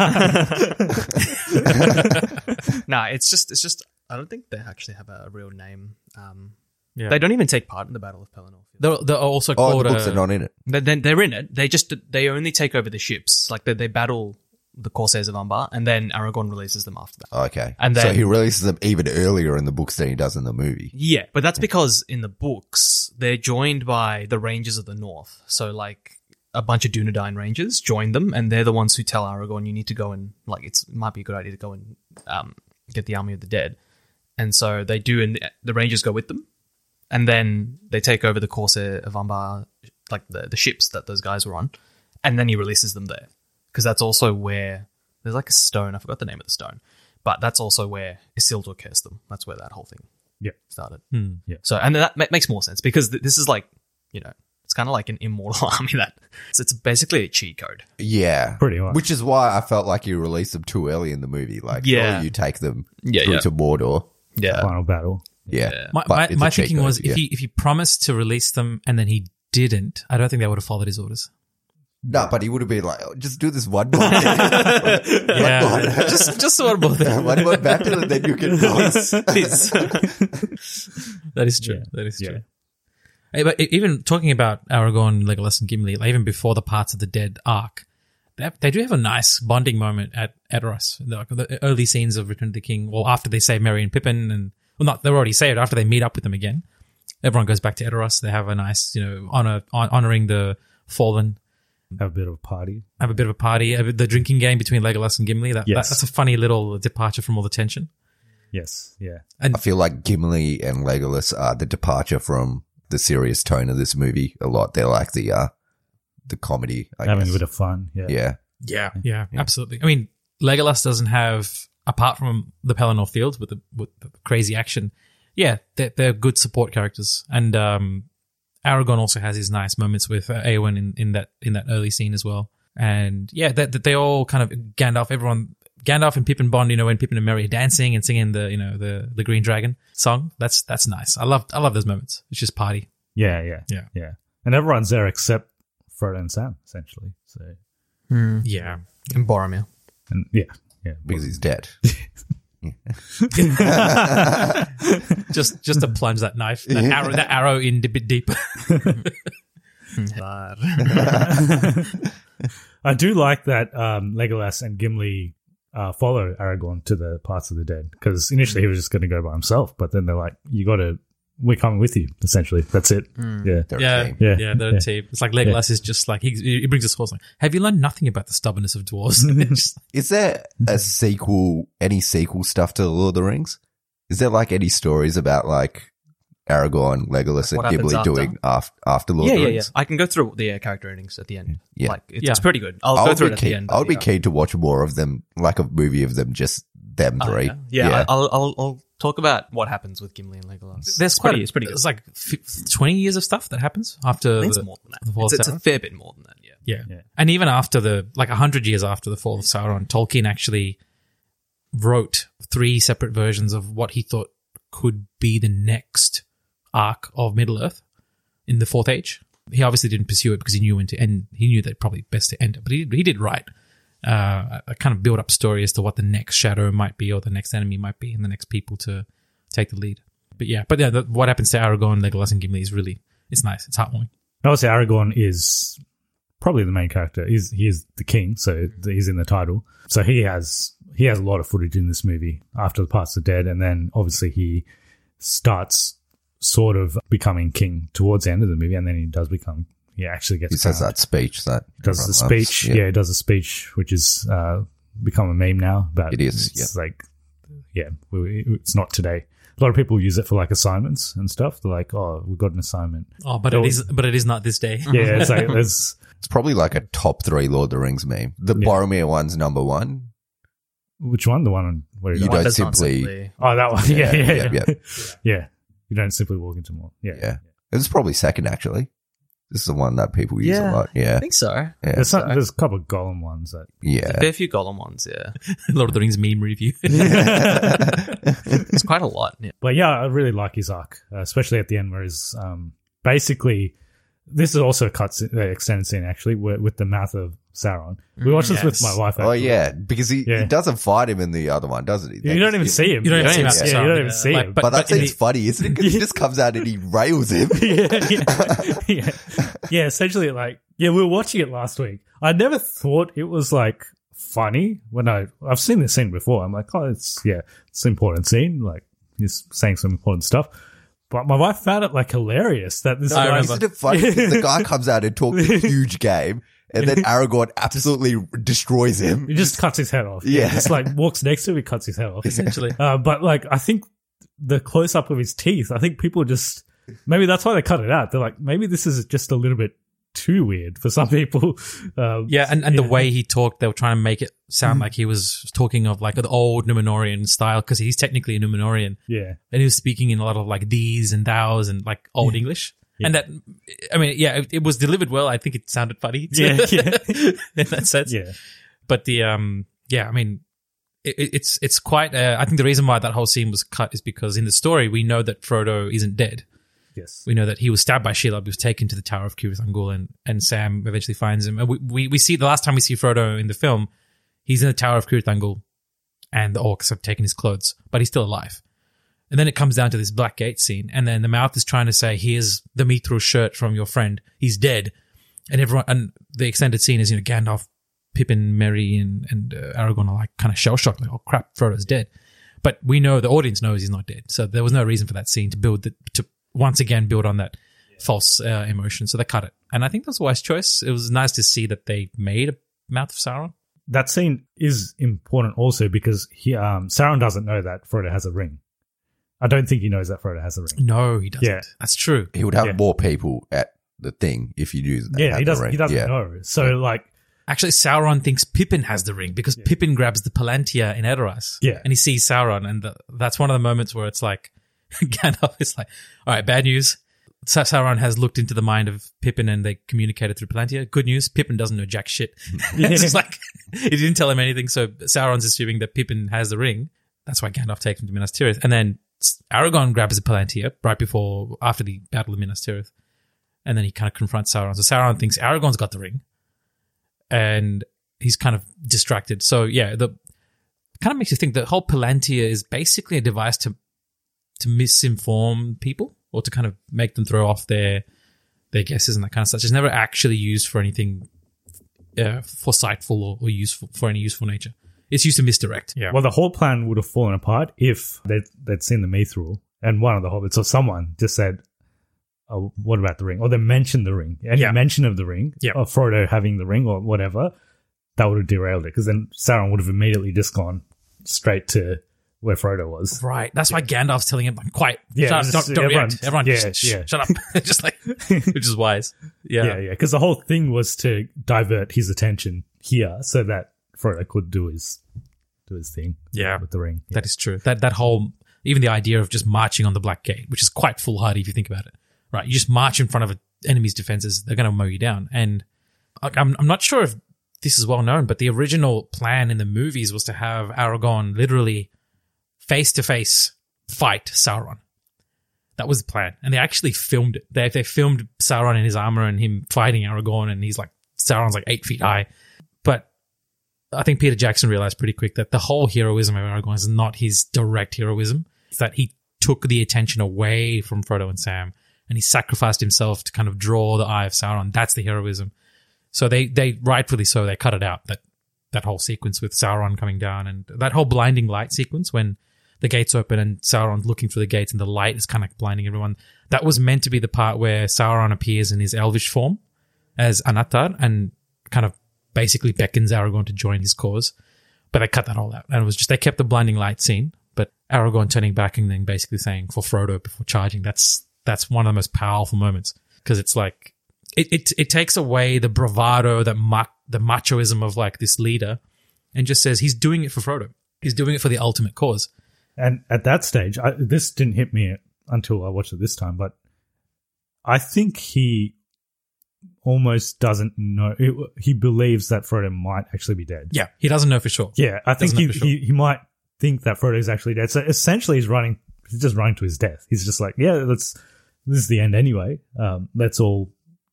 Nah, it's just it's just I don't think they actually have a real name. Um, Yeah. They don't even take part in the Battle of Pelennor. They're, they're also Oh, called. the books uh, are not in it. They, they, they're in it. They just they only take over the ships. Like they, they battle the Corsairs of Umbar, and then Aragorn releases them after that. Okay, And so then- he releases them even earlier in the books than he does in the movie. Yeah, but that's because in the books they're joined by the Rangers of the North. So like a bunch of Dunedain Rangers join them, and they're the ones who tell Aragorn, "You need to go and like it's it might be a good idea to go and um, get the Army of the Dead." And so they do, and the, the Rangers go with them, and then they take over the Corsair of Umbar, like the the ships that those guys were on, and then he releases them there because that's also where there's like a stone. I forgot the name of the stone, but that's also where Isildur cursed them. That's where that whole thing Yeah. started. Hmm. Yeah. So, and that ma- makes more sense because th- this is like, you know, it's kind of like an immortal army that so it's basically a cheat code. Yeah, Pretty much. Which is why I felt like you released them too early in the movie. Like, Yeah. yeah, you take them Yeah, through yeah. to Mordor. Yeah. Final battle. Yeah, Yeah. My, But my, it's a my cheat thinking code, was yeah. if he if he promised to release them and then he didn't, I don't think they would have followed his orders. No, but he would have been like, oh, just do this one more thing. Yeah, one more, just just one more thing. one more battle and then you can go. Please. That is true. Yeah. That is Yeah. true. Hey, but e- even talking about Aragorn, Legolas, and Gimli, like even before the Parts of the Dead arc, they, have, they do have a nice bonding moment at Edoras. The, the early scenes of Return of the King, well, after they save Merry and Pippin, and well, not they're already saved. After they meet up with them again, everyone goes back to Edoras. They have a nice, you know, honor hon- honoring the fallen. Have a bit of a party. Have a bit of a party. Have the drinking game between Legolas and Gimli. That, Yes. that that's a funny little departure from all the tension. Yes. Yeah. And I feel like Gimli and Legolas are the departure from the serious tone of this movie a lot. They're like the uh, the comedy, I Having guess. a bit of fun. Yeah. yeah. Yeah, yeah, absolutely. I mean, Legolas doesn't have, apart from the Pelennor Fields with the with the crazy action, yeah, they're, they're good support characters, and um, Aragorn also has his nice moments with uh, Eowyn in, in that in that early scene as well. And yeah, that, that they all kind of Gandalf, everyone, Gandalf and Pippin bond. You know, when Pippin and Merry are dancing and singing the you know the the Green Dragon song. That's that's nice. I love I love those moments. It's just party. Yeah, yeah, Yeah. yeah. And everyone's there except Frodo and Sam, essentially. So Yeah. And Boromir. and yeah, yeah. because he's dead. just just to plunge that knife, that arrow, that arrow in a bit deeper. I do like that um, Legolas and Gimli uh, follow Aragorn to the parts of the dead, because initially he was just going to go by himself, but then they're like, "You got to, we're coming with you." Essentially, that's it. Yeah, They're a yeah, team. yeah, Yeah. they're a Yeah. team. It's like Legolas is just like he, he brings his horse. Like, have you learned nothing about the stubbornness of dwarves? Just- Is there a sequel, any sequel stuff to Lord of the Rings? Is there like any stories about like Aragorn, Legolas, What and happens Ghibli after? doing after, after Lord Yeah, of the yeah, yeah. Rings? I can go through the uh, character endings at the end. Yeah. Like, it's, Yeah. it's pretty good. I'll I go would through be it at keen, the end. I would be yeah. keen to watch more of them, like a movie of them, just them Oh, three. yeah, yeah, I- I'll, I'll, I'll talk about what happens with Gimli and Legolas. There's it's quite pretty, a, it's pretty good. It's like f- twenty years of stuff that happens after I think the, it's more than the that. fall It's, of it's a Sauron. fair bit more than that, yeah. Yeah. Yeah. And even after the, like a hundred years after the fall of Sauron, Tolkien actually wrote three separate versions of what he thought could be the next arc of Middle-earth in the Fourth Age. He obviously didn't pursue it because he knew when to end, he knew that probably best to end it, but he, he did write uh, a kind of build up story as to what the next shadow might be or the next enemy might be and the next people to take the lead. But yeah, but yeah, the, what happens to Aragorn, Legolas, and Gimli is really, it's nice. It's heartwarming. Obviously, Aragorn is probably the main character. He's he is the king, so he's in the title. So he has he has a lot of footage in this movie after the parts are dead, and then obviously he starts sort of becoming king towards the end of the movie, and then he does become he actually gets He says crowned. that speech that does the everyone loves. speech. Yeah. he does a speech, which is uh, become a meme now. But It is, It's like, yeah, we, it's not today. A lot of people use it for like assignments and stuff. They're like, oh, we got an assignment. Oh, but There it was- is, but it is not this day. Yeah, it's like there's It's probably like a top three Lord of the Rings meme. The Yeah. Boromir one's number one. which one? The one on where You you don't That's not simply, Oh, that one. Yeah, yeah, yeah. yeah, Yeah. yeah. You don't simply walk into more. Yeah. yeah. It's probably second actually. This is the one that people use Yeah. a lot. Yeah, I think so. yeah, There's, some, there's a couple of Gollum ones that. yeah. A fair few Gollum ones, yeah. Lord of the Rings meme review. It's quite a lot, yeah. But yeah, I really like his arc, uh, especially at the end where he's um, basically. This is also a cut uh, extended scene actually where, with the mouth of Sauron. We watched this with Yes. my wife. Oh actually. yeah, because he, Yeah. he doesn't fight him in the other one, doesn't he? You don't even see him. You don't yeah, even yeah, see yeah, Sauron. you don't even Yeah. see Like, him. but- But, that in seems the- funny, isn't it? Because he just comes out and he rails him. yeah, yeah, yeah. yeah, essentially, like, yeah, we were watching it last week. I never thought it was like funny when I I've seen this scene before. I'm like, oh, it's yeah, it's an important scene. Like he's saying some important stuff. But my wife found it like hilarious that this I guy. remember. Isn't it funny? The guy comes out and talks a huge game, and then Aragorn absolutely destroys him. He just cuts his head off. Yeah. Just like walks next to him, he cuts his head off. Essentially. Uh, but like, I think the close up of his teeth, I think people just, maybe that's why they cut it out. They're like, maybe this is just a little bit too weird for some people. Um, Yeah, and, and the way he talked, they were trying to make it sound like he was talking of like the old Numenorian style, because he's technically a Numenorian. yeah. And he was speaking in a lot of like these and thous and like old English. Yeah. And that, I mean, yeah, it, it was delivered well. I think it sounded funny. Yeah, yeah. in that sense. Yeah. But the, um, yeah, I mean, it, it's, it's quite, uh, I think the reason why that whole scene was cut is because in the story, we know that Frodo isn't dead. Yes. We know that he was stabbed by Shelob. He was taken to the Tower of Cirith Ungol, and, and Sam eventually finds him. And we, we, we see the last time we see Frodo in the film, he's in the Tower of Cirith Ungol, and the orcs have taken his clothes, but he's still alive. And then it comes down to this Black Gate scene, and then the mouth is trying to say, "Here's the Mithril shirt from your friend. He's dead." And everyone, and the extended scene is, you know, Gandalf, Pippin, Merry, and and uh, Aragorn are like kind of shell shocked, like, "Oh crap, Frodo's dead." But we know the audience knows he's not dead, so there was no reason for that scene to build the, to once again build on that false uh, emotion. So they cut it, and I think that was a wise choice. It was nice to see that they made a Mouth of Sauron. That scene is important also because he, um, Sauron doesn't know that Frodo has a ring. I don't think he knows that Frodo has a ring. No, he doesn't. Yeah. That's true. He would have Yeah. more people at the thing if you knew that. Yeah, had he the doesn't. ring. He doesn't Yeah. know. So like, Actually, Sauron thinks Pippin has the ring because Pippin grabs the Palantir in Edoras. Yeah. And he sees Sauron, and the, that's one of the moments where it's like, Gandalf is like, all right, bad news. Sa- Sauron has looked into the mind of Pippin and they communicated through Palantir. Good news, Pippin doesn't know jack shit. It's just like, he didn't tell him anything, so Sauron's assuming that Pippin has the ring. That's why Gandalf takes him to Minas Tirith. And then Aragorn grabs a Palantir right before, after the Battle of Minas Tirith. And then he kind of confronts Sauron. So Sauron thinks Aragorn's got the ring. And he's kind of distracted. So yeah, the kind of makes you think the whole Palantir is basically a device to to misinform people or to kind of make them throw off their their guesses and that kind of stuff. It's never actually used for anything uh, foresightful or, or useful for any useful nature. It's used to misdirect. Yeah. Well, the whole plan would have fallen apart if they'd, they'd seen the Mithril and one of the hobbits or someone just said, oh, what about the ring? Or they mentioned the ring. Any Yeah. mention of the ring, Yeah. or Frodo having the ring or whatever, that would have derailed it because then Sauron would have immediately just gone straight to where Frodo was. Right. That's why Gandalf's telling him, quiet. Yeah, Shut up. just- Don't, don't everyone- react. Everyone, yeah, just, yeah. shut up. Just like, which is wise. Yeah. Yeah, yeah. Because the whole thing was to divert his attention here so that Frodo could do his do his thing. Yeah. with the ring. Yeah. That is true. That that whole, even the idea of just marching on the Black Gate, which is quite foolhardy if you think about it. Right. You just march in front of an enemy's defenses, they're going to mow you down. And like, I'm I'm not sure if this is well known, but the original plan in the movies was to have Aragorn literally face to face fight Sauron. That was the plan. And they actually filmed it. They they filmed Sauron in his armor and him fighting Aragorn, and he's like, Sauron's like eight feet high. But I think Peter Jackson realized pretty quick that the whole heroism of Aragorn is not his direct heroism. It's that he took the attention away from Frodo and Sam and he sacrificed himself to kind of draw the eye of Sauron. That's the heroism. So they, they rightfully so, they cut it out, that, that whole sequence with Sauron coming down and that whole blinding light sequence when the gates open and Sauron's looking through the gates and the light is kind of blinding everyone. That was meant to be the part where Sauron appears in his elvish form as Anatar and kind of basically beckons Aragorn to join his cause. But they cut that all out. And it was just, they kept the blinding light scene, but Aragorn turning back and then basically saying for Frodo before charging, that's, that's one of the most powerful moments. Cause it's like, it, it, it takes away the bravado, the ma- the machoism of like this leader and just says he's doing it for Frodo. He's doing it for the ultimate cause. And at that stage, I, this didn't hit me until I watched it this time, but I think he almost doesn't know. He believes that Frodo might actually be dead. Yeah, he doesn't know for sure. Yeah, I think Doesn't he, know for sure. he he might think that Frodo is actually dead. So essentially, he's running. He's just running to his death. He's just like, yeah, let's. This is the end anyway. Um, let's all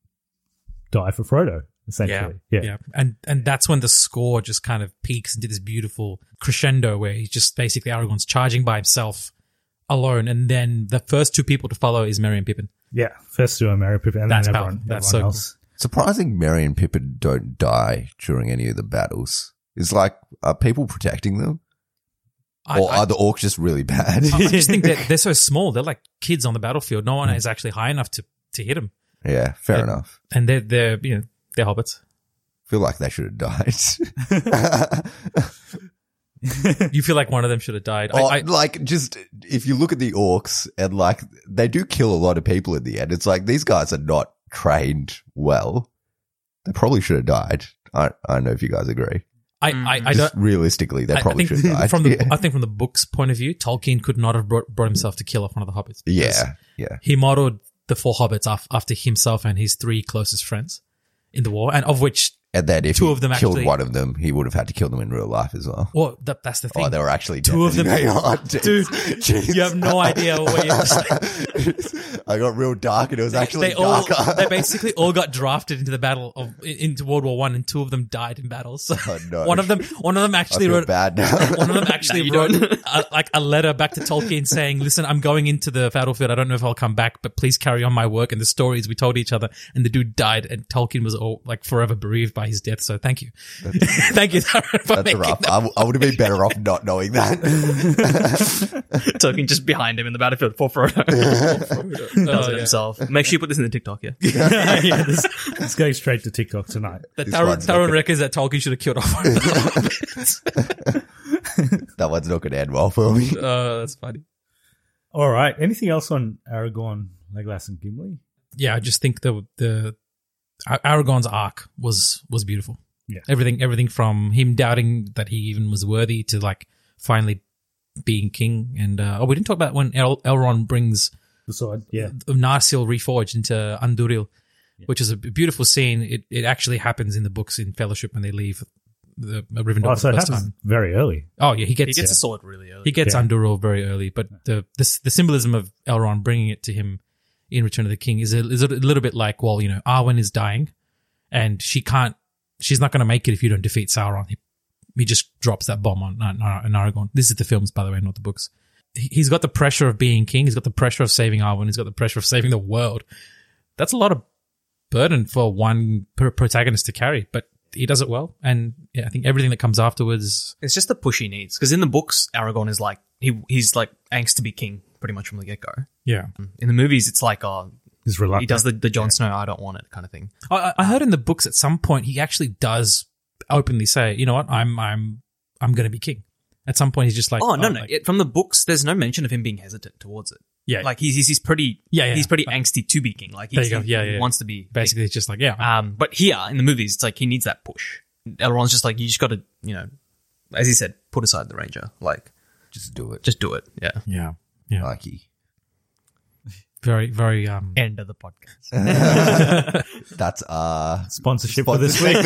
die for Frodo. Essentially, Yeah, yeah, yeah. And and that's when the score just kind of peaks into this beautiful crescendo where he's just basically Aragorn's charging by himself alone, and then the first two people to follow is Merry and Pippin. yeah. First to Merry Pippin, and That's then powerful. everyone, That's everyone so else. Surprising Merry and Pippin don't die during any of the battles. It's like, are people protecting them? I, or I, are the orcs just really bad? I just think that they're so small. They're like kids on the battlefield. No one is actually high enough to, to hit them. Yeah, fair Yeah. enough. And they're they're you know they're hobbits. Feel like they should have died. You feel like one of them should have died. Or, I, I, like, just, if you look at the orcs and like, they do kill a lot of people in the end. It's like, these guys are not trained well. They probably should have died. I, I don't know if you guys agree. I, I, I Just don't. realistically, they I- I probably think should have died. From the, yeah. I think from the book's point of view, Tolkien could not have brought, brought himself to kill off one of the hobbits. because yeah, yeah. He modeled the four hobbits af- after himself and his three closest friends in the war, and of which And then if two he of them killed actually- one of them, he would have had to kill them in real life as well. well, that, that's the thing. Oh, they were actually Two of them- dead. Oh, jeez. Dude, Jeez. you have no idea where you're just like, I got real dark and it was actually they all darker. they basically all got drafted into the battle of into World War One, and two of them died in battles. So Oh, no. one of them, one of them I actually feel wrote bad now. One of them actually No, you wrote a, like a letter back to Tolkien saying, "Listen, I'm going into the battlefield. I don't know if I'll come back, but please carry on my work and the stories we told each other." And the dude died, and Tolkien was all like forever bereaved by his death. So thank you, thank you. For That's making rough. that- I, w- I would have been better off not knowing that. Tolkien just behind him in the battlefield for Frodo. Does Oh, it yeah. himself. Make sure you put this in the TikTok, yeah? yeah, this, it's going straight to TikTok tonight. That This Taron, one's not Taron good. reckons that Tolkien should have killed off one of the hobbits. That one's not going to end well for me. Uh, that's funny. All right. Anything else on Aragorn, Legolas, and Gimli? Yeah, I just think the the Ar- Aragorn's arc was was beautiful. Yeah. Everything everything from him doubting that he even was worthy to like finally being king. And uh, oh, we didn't talk about when El- Elrond brings The sword, yeah. of Narsil reforged into Anduril, yeah. which is a beautiful scene. It it actually happens in the books in Fellowship when they leave the uh, Rivendell Oh, for so the it first happens time. very early. Oh yeah, he gets He gets yeah. a sword really early. He gets Yeah. Anduril very early, but the, the the symbolism of Elrond bringing it to him in Return of the King is a, is a little bit like, well, you know, Arwen is dying, and she can't, she's not going to make it if you don't defeat Sauron. He, he just drops that bomb on, on, on Aragorn. This is the films, by the way, not the books. He- He's got the pressure of being king. He's got the pressure of saving Arwen. He's got the pressure of saving the world. That's a lot of burden for one per- protagonist to carry, but he does it well. And yeah, I think everything that comes afterwards. It's just the push he needs. Because in the books, Aragorn is like, he he's like angst to be king pretty much from the get-go. Yeah. In the movies, it's like, oh, He's reluctant. he does the, the Jon Snow, I don't want it kind of thing. I, I heard in the books at some point he actually does openly say, you know what, I'm I'm I'm going to be king. At some point he's just like, Oh, no, no. like- It, from the books, there's no mention of him being hesitant towards it. Yeah. Like, he's, he's, he's pretty, Yeah, yeah. he's pretty angsty to be king. Like, There he's, you go. Yeah, he yeah. wants to be basically it's just like, yeah, Um, but here in the movies, it's like he needs that push. Elrond's just like, you just got to, you know, as he said, put aside the ranger. Like, Just do it. just do it. Yeah. yeah, yeah. Nike. Very, very. Um, End of the podcast. That's uh Sponsorship for this week.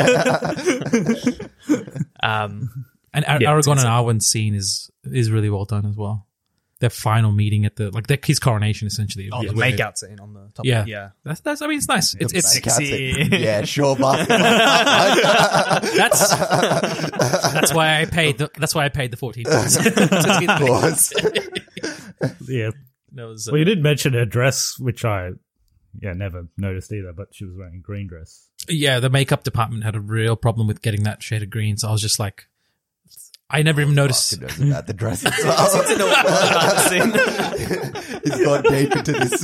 Um, and Ar- Yeah, Aragorn it's- and Arwen's scene is is really well done as well. Their final meeting at the like their, his coronation essentially. oh, is the where- make-out scene on the top. Yeah, Yeah. That's that's. I mean, it's nice. It's it's Sexy. Yeah, sure, basketball. that's that's why I paid. The, that's why I paid the fourteen dollars. Of course. Yeah. That was, uh, Well, you did mention her dress, which I, yeah, never noticed either, but she was wearing a green dress. yeah, the makeup department had a real problem with getting that shade of green. So I was just like, I never even noticed. Fucking knows about the dress itself. He's gone deep into this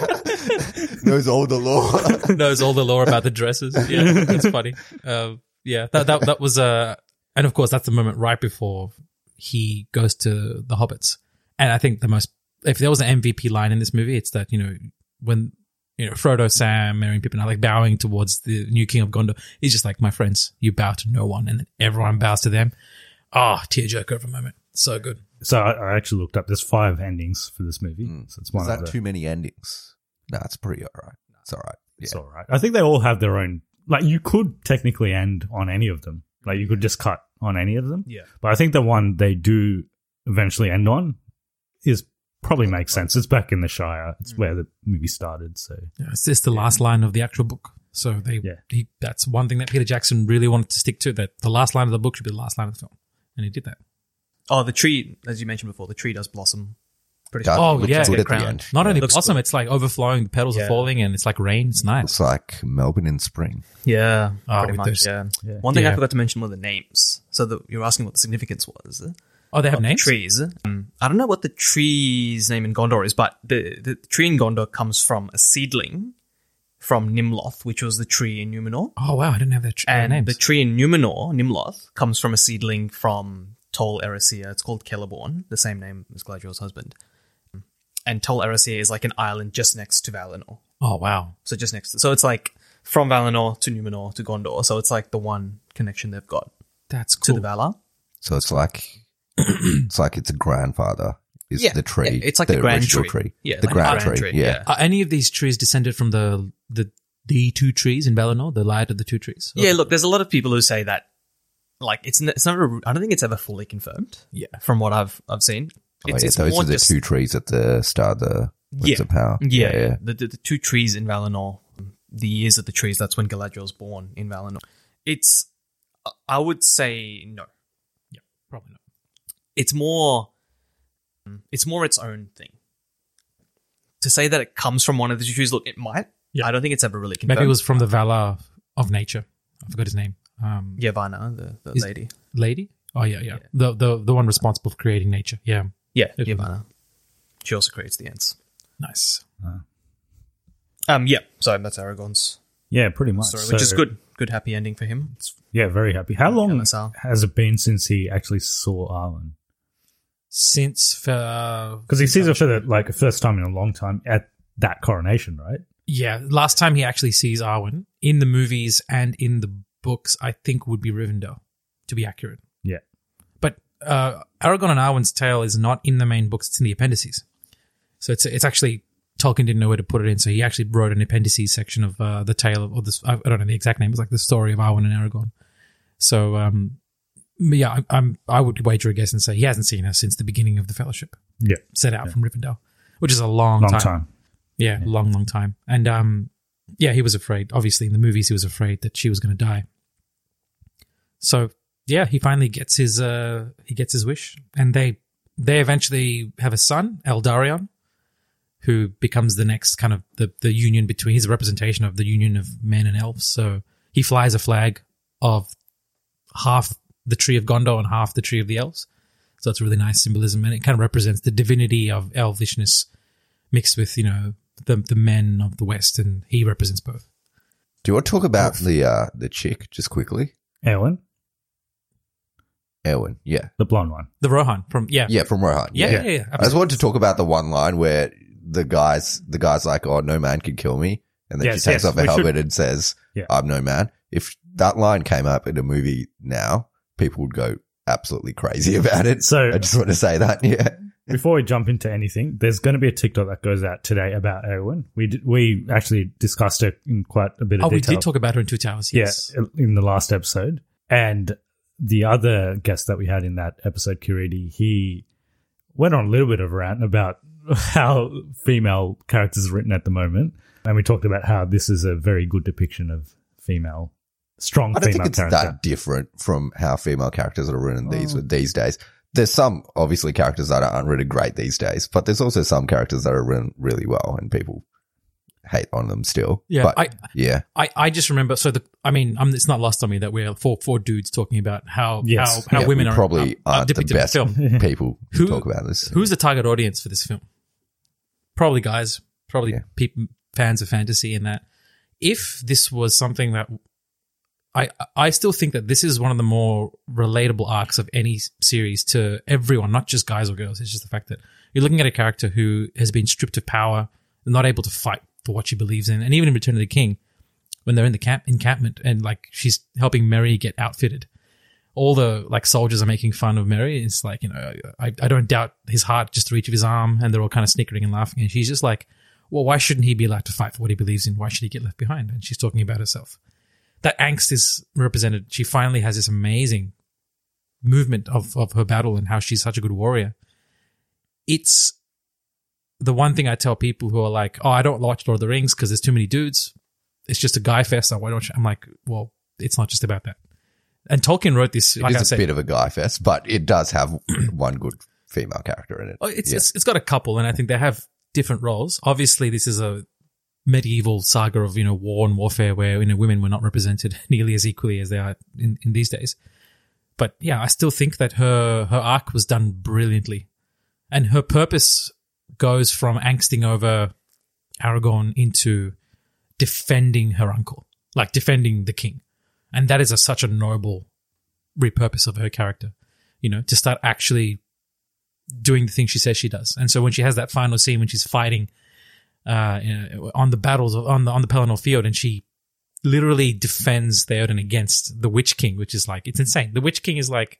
scene. Knows all the lore. knows all the lore about the dresses. Yeah, that's funny. Uh, yeah, that that that was uh, and of course that's the moment right before he goes to the hobbits. And I think the most, if there was an M V P line in this movie, it's that, you know, when, you know, Frodo, Sam, Merry and Pippin are like bowing towards the new king of Gondor. He's just like, my friends, you bow to no one, and then everyone bows to them. Ah, oh, tearjerker of a moment. So good. So I, I actually looked up. There's five endings for this movie. So it's one Is of that the, too many endings? No, it's pretty alright. It's alright. Yeah. It's all right. I think they all have their own. Like, you could technically end on any of them. Like, you could just cut on any of them. Yeah. But I think the one they do eventually end on is probably makes sense. It's back in the Shire. It's where the movie started. So Yeah, it's just the last line of the actual book. So they, Yeah. he, that's one thing that Peter Jackson really wanted to stick to, that the last line of the book should be the last line of the film. And he did that. Oh, the tree, as you mentioned before, the tree does blossom. Pretty Does. soon. Oh, looks yeah. good at the Crowned. end. Not only Looks blossom, good. it's like overflowing, the petals are Yeah. falling, and it's like rain. It's nice. It's like Melbourne in spring. Yeah, Oh, pretty with much. those- Yeah. yeah. One thing I Yeah. forgot to mention were the names. So the, you were asking what the significance was. Oh, they have of the names? trees. Um, I don't know what the tree's name in Gondor is, but the, the tree in Gondor comes from a seedling from Nimloth, which was the tree in Numenor. Oh, wow. I didn't have that tr- And names. the tree in Numenor, Nimloth, comes from a seedling from Tol Eressëa. It's called Celeborn, the same name as Galadriel's husband. And Tol Eressëa is like an island just next to Valinor. Oh, wow. So just next to, so it's like from Valinor to Numenor to Gondor. So it's like the one connection they've got That's to cool. the Valar. So it's like it's like it's a grandfather is Yeah, the tree. yeah, it's like the grand original tree. Yeah, the like grand, the grand tree. tree, Yeah. yeah. Are any of these trees descended from the the the two trees in Valinor, the light of the two trees? Yeah, look, there's a lot of people who say that, like, it's, n- it's not, a, I don't think it's ever fully confirmed. Yeah. From what I've, I've seen. Oh, It's, yeah, it's those more are the just, two trees at the start of the Rings yeah, of Power. Yeah, yeah. The, the, the two trees in Valinor, the years of the trees, that's when Galadriel's born in Valinor. It's, I would say no. Yeah, probably not. It's more, it's more its own thing. To say that it comes from one of the two trees, look, it might. Yeah. I don't think it's ever really confirmed. Maybe it was from the Valar of nature. I forgot his name. Um, Yavanna, the, the Is- lady. Lady? Oh, yeah, yeah. Yeah. The, the the one responsible for creating nature. Yeah. Yeah, It- Yavanna. She also creates the ants. Nice. Um, yeah, so that's Aragorn's yeah, pretty much. story, which So, is good. Good happy ending for him. Yeah, very happy. How long Yeah, that's how- has it been since he actually saw Arwen? Since, uh, Because he sees her for the like first time in a long time at that coronation, right? yeah, last time he actually sees Arwen in the movies and in the books, I think would be Rivendell, to be accurate. Yeah. But uh, Aragorn and Arwen's tale is not in the main books; it's in the appendices. So it's it's actually Tolkien didn't know where to put it in, so he actually wrote an appendices section of uh, the tale of, or this, I don't know the exact name. It's like the story of Arwen and Aragorn. So um, yeah, I, I'm I would wager a guess and say he hasn't seen her since the beginning of the Fellowship. Yeah, set out yeah. from Rivendell, which is a long, long time. time. Yeah, yeah, long, long time. And um, yeah, he was afraid. Obviously, in the movies, he was afraid that she was going to die. So yeah, he finally gets his uh, he gets his wish, and they they eventually have a son, Eldarion, who becomes the next kind of the the union between. He's a representation of the union of men and elves. So he flies a flag of half the tree of Gondor and half the tree of the elves. So it's a really nice symbolism, and it kind of represents the divinity of elvishness mixed with, you know, the the men of the West, and he represents both. Do you want to talk about the uh, the chick just quickly? Eowyn? Eowyn, yeah. The blonde one. The Rohan from, yeah. Yeah, from Rohan. Yeah, yeah, yeah. yeah I just wanted to talk about the one line where the guy's, the guy's like, oh, no man can kill me. And then yes, she takes yes, off her helmet should. and says, yeah. I'm no man. If that line came up in a movie now, people would go absolutely crazy about it. So I just want to say that, yeah. Before we jump into anything, there's going to be a TikTok that goes out today about Eowyn. We did, we actually discussed it in quite a bit of oh, detail. Oh, we did talk about her in Two Towers, yes. Yeah, in the last episode. And the other guest that we had in that episode, Kiriti, he went on a little bit of a rant about how female characters are written at the moment. And we talked about how this is a very good depiction of female, strong I don't female think it's character. that different from how female characters are written these these days. There's some, obviously, characters that aren't written great these days, but there's also some characters that are written really well and people hate on them still. Yeah, but, I, yeah. I, I just remember, so the, I mean, I'm, it's not lost on me that we're four, four dudes talking about how, yes. how, how yeah, women we are probably are, are aren't the depicted best in the film. people to Who, talk about this. Who's the target audience for this film? Probably guys, probably Yeah. people, fans of fantasy and that. If this was something that, I, I still think that this is one of the more relatable arcs of any series to everyone, not just guys or girls. It's just the fact that you're looking at a character who has been stripped of power, not able to fight for what she believes in. And even in Return of the King, when they're in the camp encampment and like she's helping Merry get outfitted, all the like soldiers are making fun of Merry. It's like, you know, I, I don't doubt his heart just to reach of his arm, and they're all kind of snickering and laughing. And she's just like, well, why shouldn't he be allowed to fight for what he believes in? Why should he get left behind? And she's talking about herself. That angst is represented. She finally has this amazing movement of, of her battle and how she's such a good warrior. It's the one thing I tell people who are like, oh, I don't watch Lord of the Rings because there's too many dudes. It's just a guy fest. Why don't you? I'm like, well, it's not just about that. And Tolkien wrote this. It like is I a said, bit of a guy fest, but it does have one good female character in it. Oh, it's, yeah. it's it's got a couple, and I think they have different roles. Obviously, this is a medieval saga of, you know, war and warfare where, you know, women were not represented nearly as equally as they are in, in these days. But yeah, I still think that her her arc was done brilliantly, and her purpose goes from angsting over Aragorn into defending her uncle, like defending the king. And that is a, such a noble repurpose of her character, you know, to start actually doing the things she says she does. And so when she has that final scene when she's fighting uh, you know, on the battles of, on the on the Pelennor Field, and she literally defends Theoden against the Witch King, which is like, it's insane. The Witch King is like,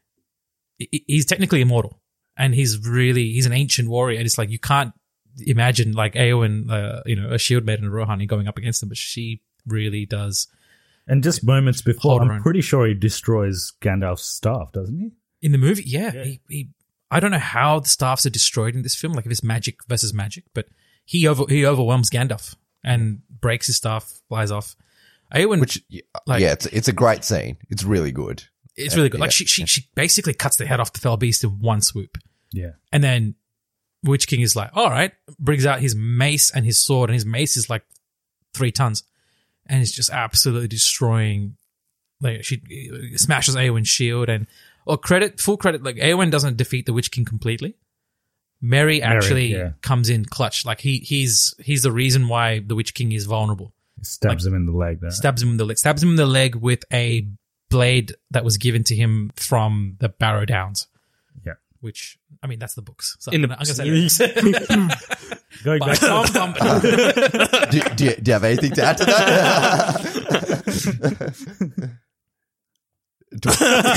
he's technically immortal, and he's really, he's an ancient warrior, and it's like, you can't imagine like Eowyn, uh, you know, a shield maiden of Rohan going up against him, but she really does. And just moments before, Hold I'm on. pretty sure he destroys Gandalf's staff, doesn't he? In the movie, yeah. Yeah. He, he, I don't know how the staffs are destroyed in this film, like if it's magic versus magic, but he over, he overwhelms Gandalf and breaks his staff, flies off. Eowyn, Which, like, yeah, it's it's a great scene. It's really good. it's really good. Yeah. Like she, she, she basically cuts the head off the fell beast in one swoop. Yeah. And then Witch King is like, all right, brings out his mace and his sword, and his mace is like three tons. And it's just absolutely destroying. Like, she smashes Eowyn's shield, and, or credit, full credit, like Eowyn doesn't defeat the Witch King completely. Merry actually yeah. comes in clutch. Like he, he's, he's the reason why the Witch King is vulnerable. He stabs him in the leg there. Stabs him in the leg, stabs him in the leg with a blade that was given to him from the Barrow Downs. Yeah. Which, I mean, that's the books. So In the I'm gonna say that. Going By back Tom Bombadil. do, do, you, do you have anything to add to that?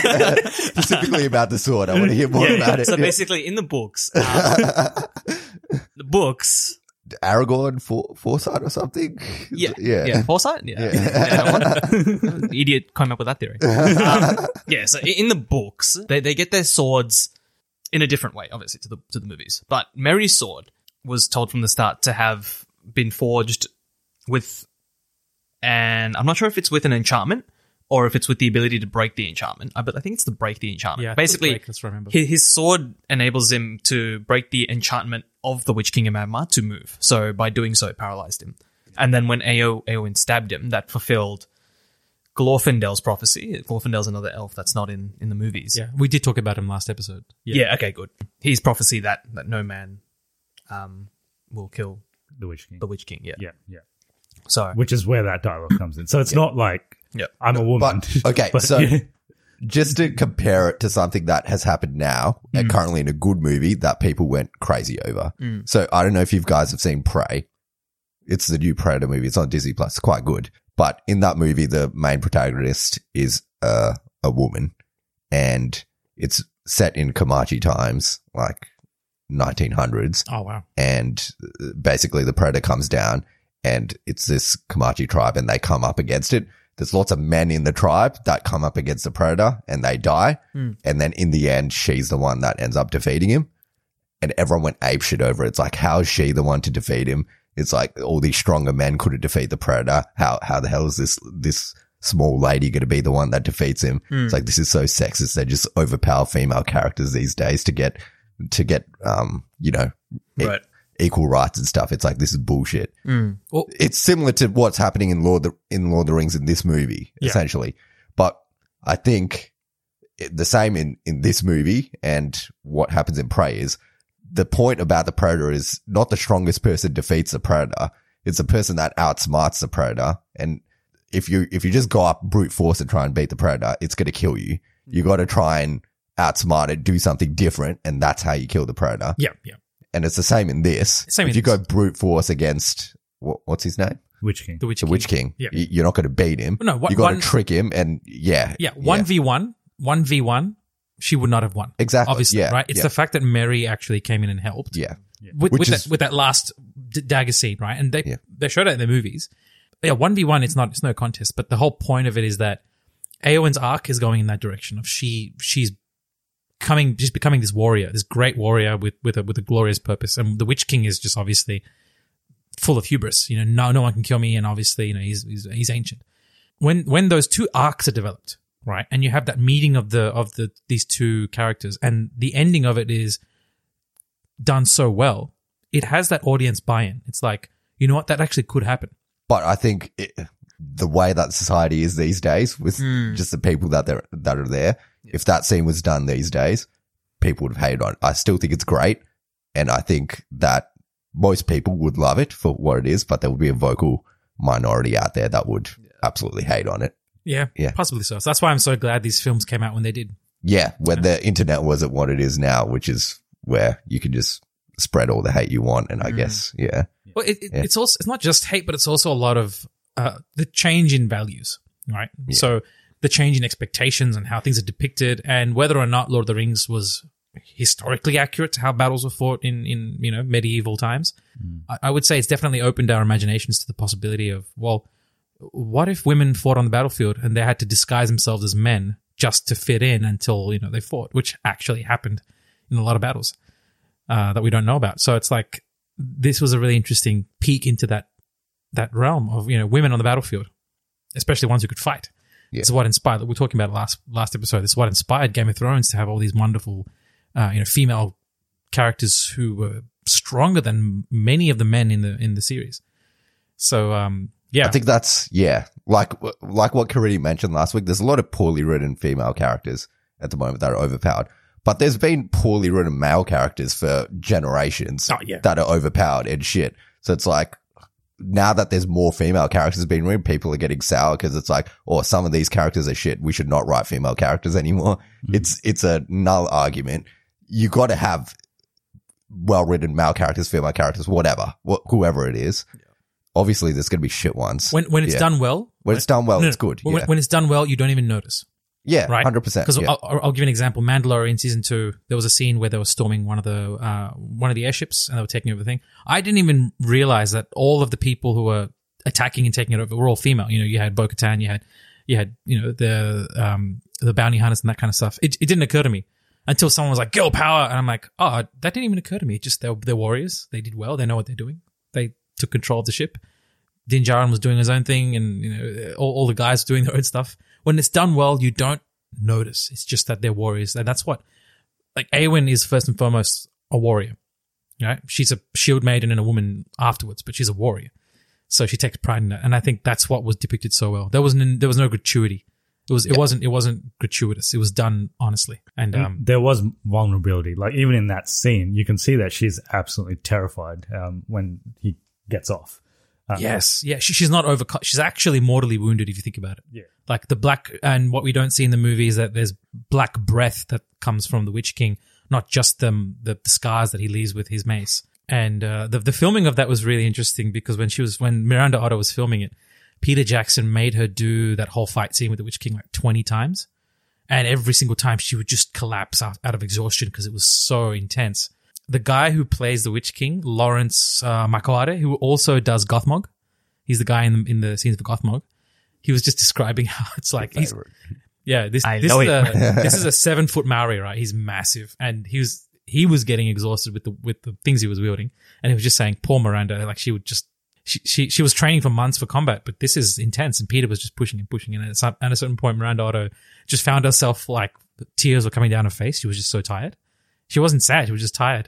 Specifically about the sword. I want to hear more Yeah, about it. So basically, in the books, um, the books. Aragorn, for, Foresight or something? Yeah. Yeah. Yeah. Foresight? Yeah. Yeah. yeah. Idiot came up with that theory. Um, yeah. So in the books, they, they get their swords in a different way, obviously, to the, to the movies. But Merry's sword was told from the start to have been forged with, and I'm not sure if it's with an enchantment or if it's with the ability to break the enchantment. I, but I think it's to break the enchantment. Yeah, Basically, break, let's remember. His, his sword enables him to break the enchantment of the Witch King of Magmar to move. So by doing so, it paralyzed him. And then when Eo- Eowyn stabbed him, that fulfilled Glorfindel's prophecy. Glorfindel's another elf that's not in, in the movies. Yeah, we did talk about him last episode. Yeah. yeah okay, good. His prophecy that, that no man um, will kill The Witch King. the Witch King. Yeah. Yeah, yeah. So, Which is where that dialogue comes in. So it's Yeah. not like yeah. I'm a woman. But, okay, But, so yeah. just to compare it to something that has happened now and Mm. currently in a good movie that people went crazy over. Mm. So I don't know if you guys have seen Prey. It's the new Predator movie. It's on Disney Plus. It's quite good. But in that movie, the main protagonist is uh, a woman, and it's set in Comanche times, like nineteen hundreds. Oh, wow. And basically the Predator comes down, and it's this Comanche tribe, and they come up against it. There's lots of men in the tribe that come up against the Predator, and they die. Mm. And then in the end, she's the one that ends up defeating him. And everyone went apeshit over it. It's like, how is she the one to defeat him? It's like all these stronger men couldn't defeat the Predator. How how the hell is this this small lady going to be the one that defeats him? Mm. It's like, this is so sexist. They just overpower female characters these days to get to get um you know e- Right. equal rights and stuff. It's like, this is bullshit. Mm. Well, It's similar to what's happening in Lord of the, in Lord of the Rings in this movie, Yeah. essentially. But I think it- the same in in this movie and what happens in Prey is, the point about the Predator is not the strongest person defeats the Predator. It's the person that outsmarts the Predator. And if you, if you just go up brute force and try and beat the Predator, it's going to kill you. You got to try and outsmart it, do something different. And that's how you kill the Predator. yeah, yeah. And it's the same in this. Same if in you this. go brute force against, what, what's his name? Witch King. The Witch The King. Witch King. Yeah. Y- You're not going to beat him. No, what- you got to one- trick him. And yeah. Yeah, one v one, one v one, she would not have won. Exactly, Obviously, yeah, right? It's yeah. the fact that Mary actually came in and helped. Yeah. With, Which with, is- that, with that last d- dagger scene, right? And they Yeah. they showed it in the movies. Yeah, one v one, it's not, it's no contest. But the whole point of it is that Eowyn's arc is going in that direction of she, she's coming, just becoming this warrior, this great warrior with, with a, with a glorious purpose. And the Witch King is just obviously full of hubris. You know, no, no one can kill me. And obviously, you know, he's, he's, he's ancient. When, when those two arcs are developed, right? And you have that meeting of the, of the, these two characters, and the ending of it is done so well, it has that audience buy-in. It's like, you know what? That actually could happen. But I think it, the way that society is these days, with Mm. just the people that they're, that are there, if that scene was done these days, people would have hated on it. I still think it's great, and I think that most people would love it for what it is, but there would be a vocal minority out there that would absolutely hate on it. Yeah, Yeah. possibly so. So that's why I'm so glad these films came out when they did. Yeah, when the internet wasn't what it is now, which is where you can just spread all the hate you want, and I guess, yeah. Well, it, it, Yeah. it's also, it's not just hate, but it's also a lot of uh, the change in values, right? Yeah. So the change in expectations and how things are depicted, and whether or not Lord of the Rings was historically accurate to how battles were fought in, in you know, medieval times. I, I would say it's definitely opened our imaginations to the possibility of, well, what if women fought on the battlefield and they had to disguise themselves as men just to fit in until, you know, they fought, which actually happened in a lot of battles uh, that we don't know about. So it's like, this was a really interesting peek into that that realm of, you know, women on the battlefield, especially ones who could fight. Yeah. This is what inspired, we were talking about last last episode, this is what inspired Game of Thrones to have all these wonderful, uh, you know, female characters who were stronger than many of the men in the in the series. So, um, yeah. I think that's, yeah, like, like what Karidi mentioned last week, there's a lot of poorly written female characters at the moment that are overpowered. But there's been poorly written male characters for generations Oh, yeah. that are overpowered and shit. So it's like, now that there's more female characters being written, people are getting sour because it's like, oh, some of these characters are shit. We should not write female characters anymore. Mm. It's, it's a null argument. You got to have well-written male characters, female characters, whatever, wh- whoever it is. Yeah. Obviously, there's going to be shit ones. When when it's Yeah. done well, When it's done well, no, no, it's good. When, yeah. when it's done well, you don't even notice. Yeah, right? one hundred percent. Because yeah. I'll, I'll give you an example. Mandalorian season two, there was a scene where they were storming one of the uh, one of the airships and they were taking over the thing. I didn't even realize that all of the people who were attacking and taking it over were all female. You know, you had Bo-Katan, you had you had you know the um, the bounty hunters and that kind of stuff. It, it didn't occur to me until someone was like, "Girl power," and I'm like, "Oh, that didn't even occur to me." It's just they're, they're warriors. They did well. They know what they're doing. They took control of the ship. Din Djarin was doing his own thing, and you know all, all the guys were doing their own stuff. When it's done well, you don't notice. It's just that they're warriors, and that's what like Eowyn is first and foremost a warrior. Right? She's a shield maiden and a woman afterwards, but she's a warrior, so she takes pride in that. And I think that's what was depicted so well. There was no, there was no gratuity. It was it Yeah. wasn't it wasn't gratuitous. It was done honestly, and um, there was vulnerability. Like even in that scene, you can see that she's absolutely terrified um, when he gets off. Um, yes, yeah, she, she's not overcut. She's actually mortally wounded if you think about it. Yeah. Like the black, and what we don't see in the movie is that there's black breath that comes from the Witch King, not just the, the, the scars that he leaves with his mace. And uh, the the filming of that was really interesting because when she was when Miranda Otto was filming it, Peter Jackson made her do that whole fight scene with the Witch King like twenty times, and every single time she would just collapse out, out of exhaustion because it was so intense. The guy who plays the Witch King, Lawrence uh, Makoare, who also does Gothmog, he's the guy in the, in the scenes of Gothmog. He was just describing how it's like he's, yeah, this I this know is it. a this is a seven foot Maori, right? He's massive, and he was he was getting exhausted with the with the things he was wielding, and he was just saying, poor Miranda, like she would just she she she was training for months for combat, but this is intense, and Peter was just pushing and pushing, and at some, at a certain point, Miranda Otto just found herself like tears were coming down her face. She was just so tired. She wasn't sad; she was just tired.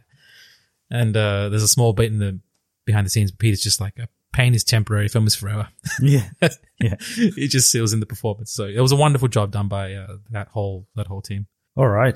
And uh, there's a small bit in the behind the scenes. Peter's just like, pain is temporary, film is forever. Yeah, yeah. It just seals in the performance. So it was a wonderful job done by uh, that whole that whole team. All right.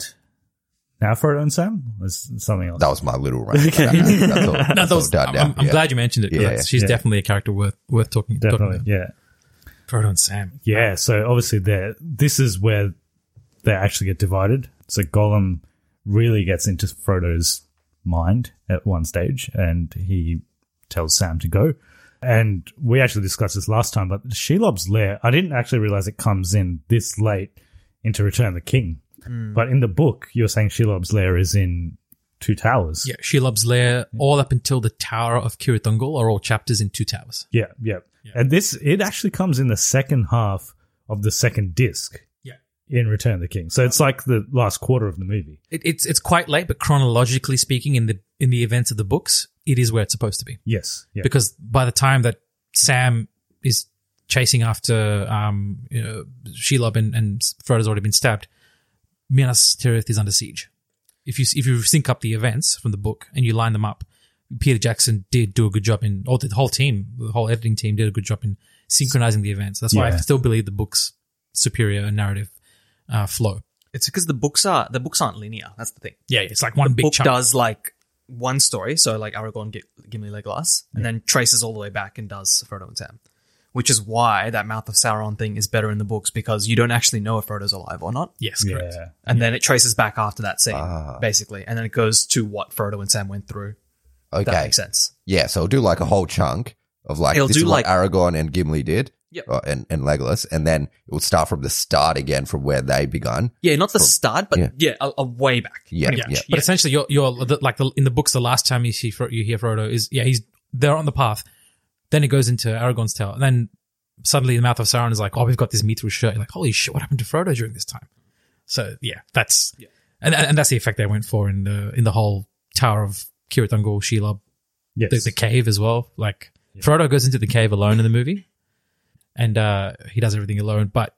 Now Frodo and Sam? There's something else. That was my little rant. Okay. That's all, No, that's that was, all done I'm, now. I'm Yeah. glad you mentioned it. Yeah, Yeah, yeah. she's Yeah. definitely a character worth worth talking. talking Definitely, about. yeah. Frodo and Sam. Yeah, so obviously they're, this is where they actually get divided. So Gollum really gets into Frodo's mind at one stage, and he tells Sam to go. And we actually discussed this last time, but Shelob's lair, I didn't actually realize it comes in this late into Return of the King. But in the book, you're saying Shelob's lair is in Two Towers. Yeah, Shelob's lair, all up until the Tower of Cirith Ungol, are all chapters in Two Towers. Yeah, yeah. And this, it actually comes in the second half of the second disc. Yeah. In Return of the King. So it's like the last quarter of the movie. It, it's it's quite late, but chronologically speaking, in the in the events of the books, it is where it's supposed to be. Yes. Yeah. Because by the time that Sam is chasing after um, you know, Shelob and, and Frodo's already been stabbed, Minas Tirith is under siege. If you if you sync up the events from the book and you line them up, Peter Jackson did do a good job in, or the whole team, the whole editing team did a good job in synchronizing the events. That's why Yeah. I still believe the book's superior narrative uh, flow. It's because the books are the books aren't linear. That's the thing. Yeah, it's like one the big book chunk. does like one story, so like Aragorn, G- Gimli, Legolas, and then traces all the way back and does Frodo and Sam. Which is why that Mouth of Sauron thing is better in the books, because you don't actually know if Frodo's alive or not. Yes, correct. Yeah. And then it traces back after that scene, Ah. basically, and then it goes to what Frodo and Sam went through. If Okay. That makes sense. Yeah, so it'll do like a whole chunk of like, It'll this do is like- what Aragorn and Gimli did. Yep. uh, and, and Legolas, and then it will start from the start again from where they begun. Yeah, not the From- start, but yeah. yeah, a, a way back. Yeah, pretty yeah. much. But essentially, you're, you're the, like the, in the books, the last time you see Fro- you hear Frodo is yeah, he's they're on the path. Then it goes into Aragorn's tale, and then suddenly the Mouth of Sauron is like, oh, we've got this Mithril shirt. You're like, holy shit, what happened to Frodo during this time? So yeah, that's Yeah. and and that's the effect they went for in the in the whole Tower of Cirith Ungol, Shelob, Yes. the, the cave as well. Like Frodo goes into the cave alone in the movie, and uh, he does everything alone. But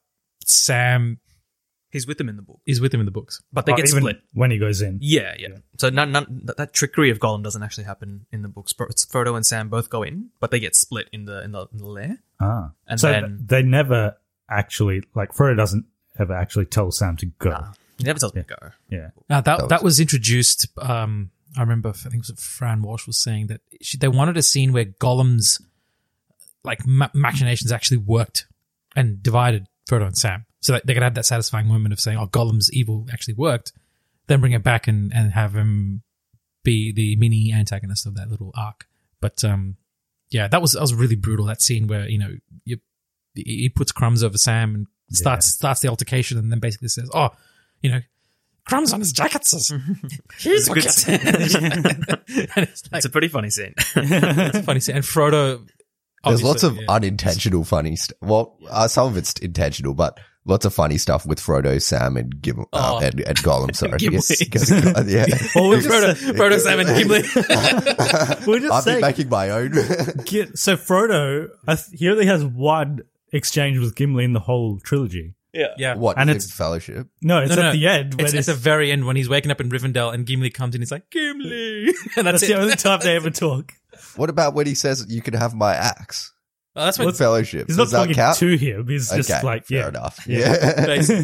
Sam He's with them in the book, is with him in the books. but they Oh, get even split. when he goes in. Yeah, yeah. So none, none, that, that trickery of Gollum doesn't actually happen in the books. It's Frodo and Sam both go in, but they get split in the in the, in the lair. Ah. And so then- th- they never actually, like, Frodo doesn't ever actually tell Sam to go. Nah, he never tells me to go. Yeah. Now that That that was- was, introduced. Um, I remember. I think it was Fran Walsh was saying that she, they wanted a scene where Gollum's like ma- machinations actually worked and divided Frodo and Sam, so that they could have that satisfying moment of saying, "Oh, Gollum's evil actually worked." Then bring it back and, and have him be the mini antagonist of that little arc. But um, yeah, that was that was really brutal. That scene where you know you, he puts crumbs over Sam and starts Yeah. starts the altercation, and then basically says, "Oh, you know, crumbs on his jacket says he took it." And it's like It's a pretty funny scene. it's a funny scene. And Frodo, There's lots of obviously, yeah. unintentional funny stuff. Well, uh, some of it's intentional, but lots of funny stuff with Frodo, Sam, and Gim- uh, Oh. and, and Gollum. Sorry, Gimli. yes, yeah. Well, we just, Frodo, Frodo, Sam, and Gimli. we're just I've been saying, making my own. Gi- so Frodo, I th- he only has one exchange with Gimli in the whole trilogy. Yeah. What? And And it's- it's Fellowship. No, it's No, at no, the end. When It's at the very end when he's waking up in Rivendell and Gimli comes in. He's like, Gimli. And that's, that's it. the only time they ever talk. What about when he says you can have my axe? Oh, that's when With Fellowship. He's not Does that talking count? to him. He's just Okay, like, fair yeah. enough. Yeah.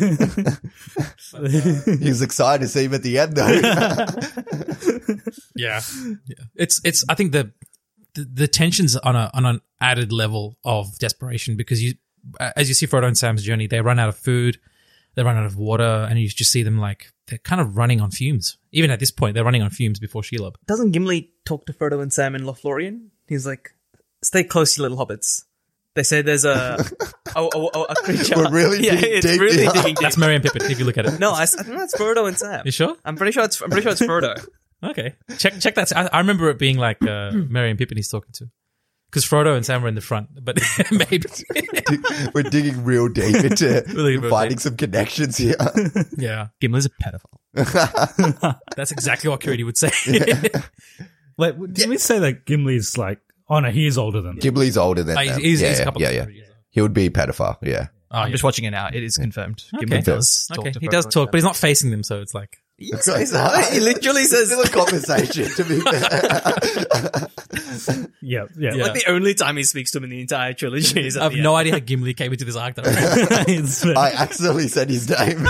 Yeah. He was excited to see him at the end, though. Yeah, yeah. It's it's. I think the the, the tensions on a on an added level of desperation because you, as you see Frodo and Sam's journey, they run out of food, they run out of water, and you just see them like they're kind of running on fumes. Even at this point, they're running on fumes before Shelob. Doesn't Gimli talk to Frodo and Sam in Lothlorien? He's like, "Stay close, you little hobbits." They say there's a oh, oh, oh, a creature. We're really yeah, digging it's deep really here. digging deep. That's Merry and Pippin. If you look at it, No, I, s- I think that's Frodo and Sam. You sure? I'm pretty sure it's. I'm pretty sure it's Frodo. Okay, check check that. I, I remember it being like uh, Merry and Pippin he's talking to, because Frodo and Sam were in the front, but maybe We're digging real deep into Really real finding deep. some connections here. yeah, Gimli's a pedophile. that's exactly what Cody would say. Wait, didn't we say that Gimli's like, oh no, he is older than them. Ghibli's older than Oh, them. he's, yeah, he's a yeah, couple yeah, of yeah. years old. He would be a pedophile, yeah. Oh, I'm yeah. just watching it now. It is confirmed. Gimli Okay. does. talk Okay, to he Frodo does and talk, Sam. but he's not facing them, so it's like It's, it's, he literally says still a conversation to be fair. Yeah, yeah. Yeah. Like the only time he speaks to him in the entire trilogy is at I have the no end. idea how Gimli came into this arc. Though. It's- I accidentally said his name.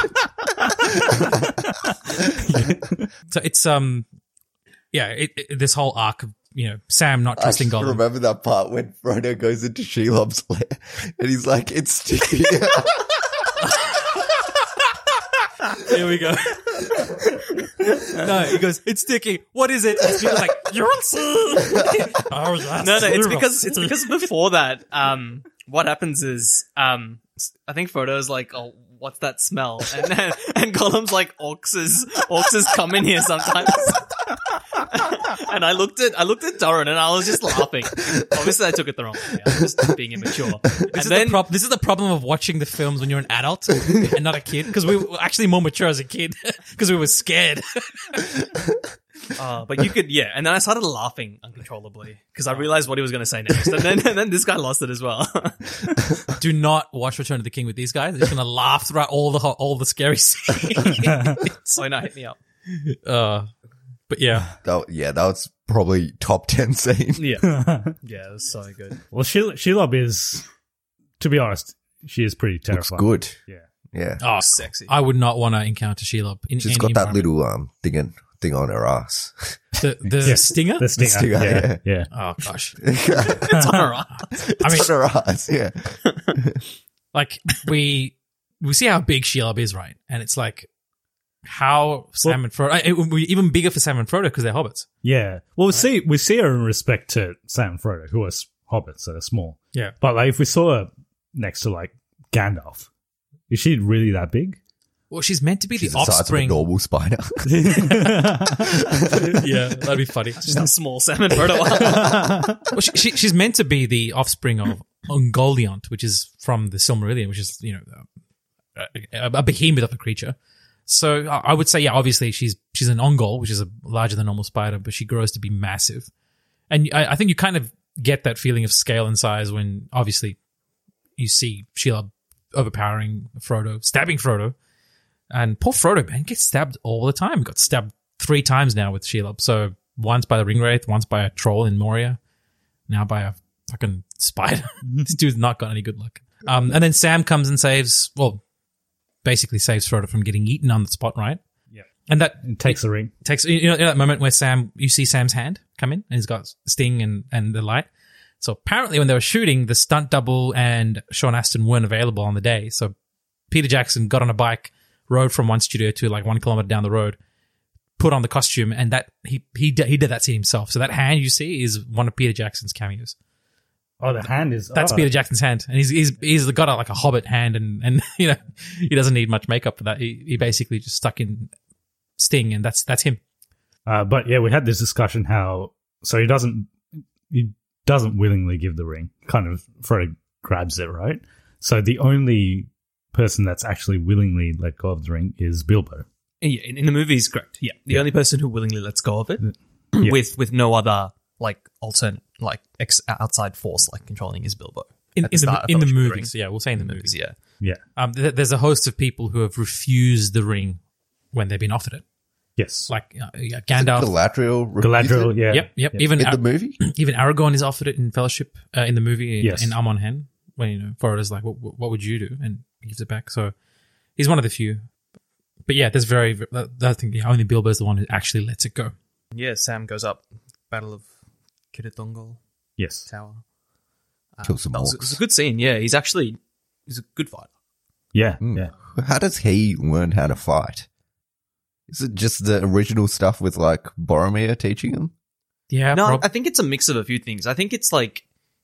So it's um, yeah, it, it, this whole arc of you know Sam not I trusting still Gollum. remember that part when Frodo goes into Shelob's lair and he's like, it's sticky. Here we go. No, he goes, it's sticky. What is it? It's like, you'll see. Oh, that's No, no, it's terrible. because it's because before that, um, what happens is, um, I think Frodo's like, oh, what's that smell? And then, and Gollum's like, orcs orcs come in here sometimes. And I looked at I looked at Doran and I was just laughing. Obviously, I took it the wrong way. I was just being immature. This And is, then the prob- this is the problem of watching the films when you're an adult and not a kid, because we were actually more mature as a kid because we were scared. Uh, but you could, yeah. And then I started laughing uncontrollably because I realized what he was going to say next. And then, and then this guy lost it as well. Do not watch Return of the King with these guys. They're just going to laugh throughout all the all the scary scenes. So no, hit me up. uh, but yeah, That- yeah, that was probably top ten scene. Yeah. Yeah, it was so good. well, Shel- Shelob is, to be honest, she is pretty Looks terrifying. good. Yeah. Yeah. oh, Sexy. I would not want to encounter Shelob in She's any got that environment. little um thing, in, thing on her ass. the, the Yeah. stinger. The stinger. stinger, yeah. yeah. yeah. Oh gosh, It's on her ass. I mean, It's on her ass, yeah. like we we see how big Shelob is, right? And it's like how Sam and Frodo. It would be even bigger for Sam and Frodo because they're hobbits. Yeah. Well, we see we see her in respect to Sam and Frodo, who are s- hobbits, so they're small. Yeah. But like, if we saw her next to like Gandalf, is she really that big? Well, she's meant to be She's the the size of a offspring. normal spider. Yeah, that'd be funny. Just how small Sam and Frodo are. Well, she, she, she's meant to be the offspring of Ungoliant, which is from the Silmarillion, which is, you know, a, a behemoth of a creature. So I I would say, yeah, obviously she's she's an Ungol, which is a larger than normal spider, but she grows to be massive. And I, I think you kind of get that feeling of scale and size when obviously you see Shelob overpowering Frodo, stabbing Frodo. And poor Frodo, man, gets stabbed all the time. Got stabbed three times now with Shelob. So once by the Ringwraith, once by a troll in Moria, now by a fucking spider. This dude's not got any good luck. Um, and then Sam comes and saves, well, basically saves Frodo from getting eaten on the spot, right? Yeah. And that And takes the ring. takes, you know, you know that moment where Sam, you see Sam's hand come in and he's got Sting and, and the light. So apparently when they were shooting, the stunt double and Sean Astin weren't available on the day. So Peter Jackson got on a bike, rode from one studio to like one kilometer down the road, put on the costume, and that he he did, he did that scene himself. So that hand you see is one of Peter Jackson's cameos. Oh, the hand is That's oh. Peter Jackson's hand, and he's he's he's got a, like a hobbit hand, and and you know he doesn't need much makeup for that. He he basically just stuck in Sting, and that's that's him. Uh, but yeah, we had this discussion how so he doesn't he doesn't willingly give the ring. Kind of Frodo grabs it, right? So the only person that's actually willingly let go of the ring is Bilbo. Yeah, in, in the movies, correct. Yeah, the Yeah. only person who willingly lets go of it, Yeah. with with no other like alternate like ex- outside force like controlling is Bilbo. In, At in the, start of in the Fellowship of movies, Ring. yeah, we'll say in the In the movies. movies, Yeah, yeah. um, th- there's a host of people who have refused the ring when they've been offered it, Yes. like uh, yeah, Gandalf. Galadriel. refused Galadriel, it? yeah. Yep, yep. Yeah. Even In Ar- the movie? even Aragorn is offered it in Fellowship uh, in the movie in, Yes. in Amon Hen when you know Frodo's like, what, what would you do? And he gives it back. So he's one of the few. But yeah, there's very. I think yeah, only Bilbo's the one who actually lets it go. Yeah, Sam goes up, Battle of Kiritongol Yes. Tower. Um, Kill some that was- orcs. It was a good scene. Yeah, he's actually he's a good fighter. Yeah. Hmm. Yeah. How does he learn how to fight? Is it just the original stuff with like Boromir teaching him? Yeah, no, prob- I think it's a mix of a few things. I think it's like,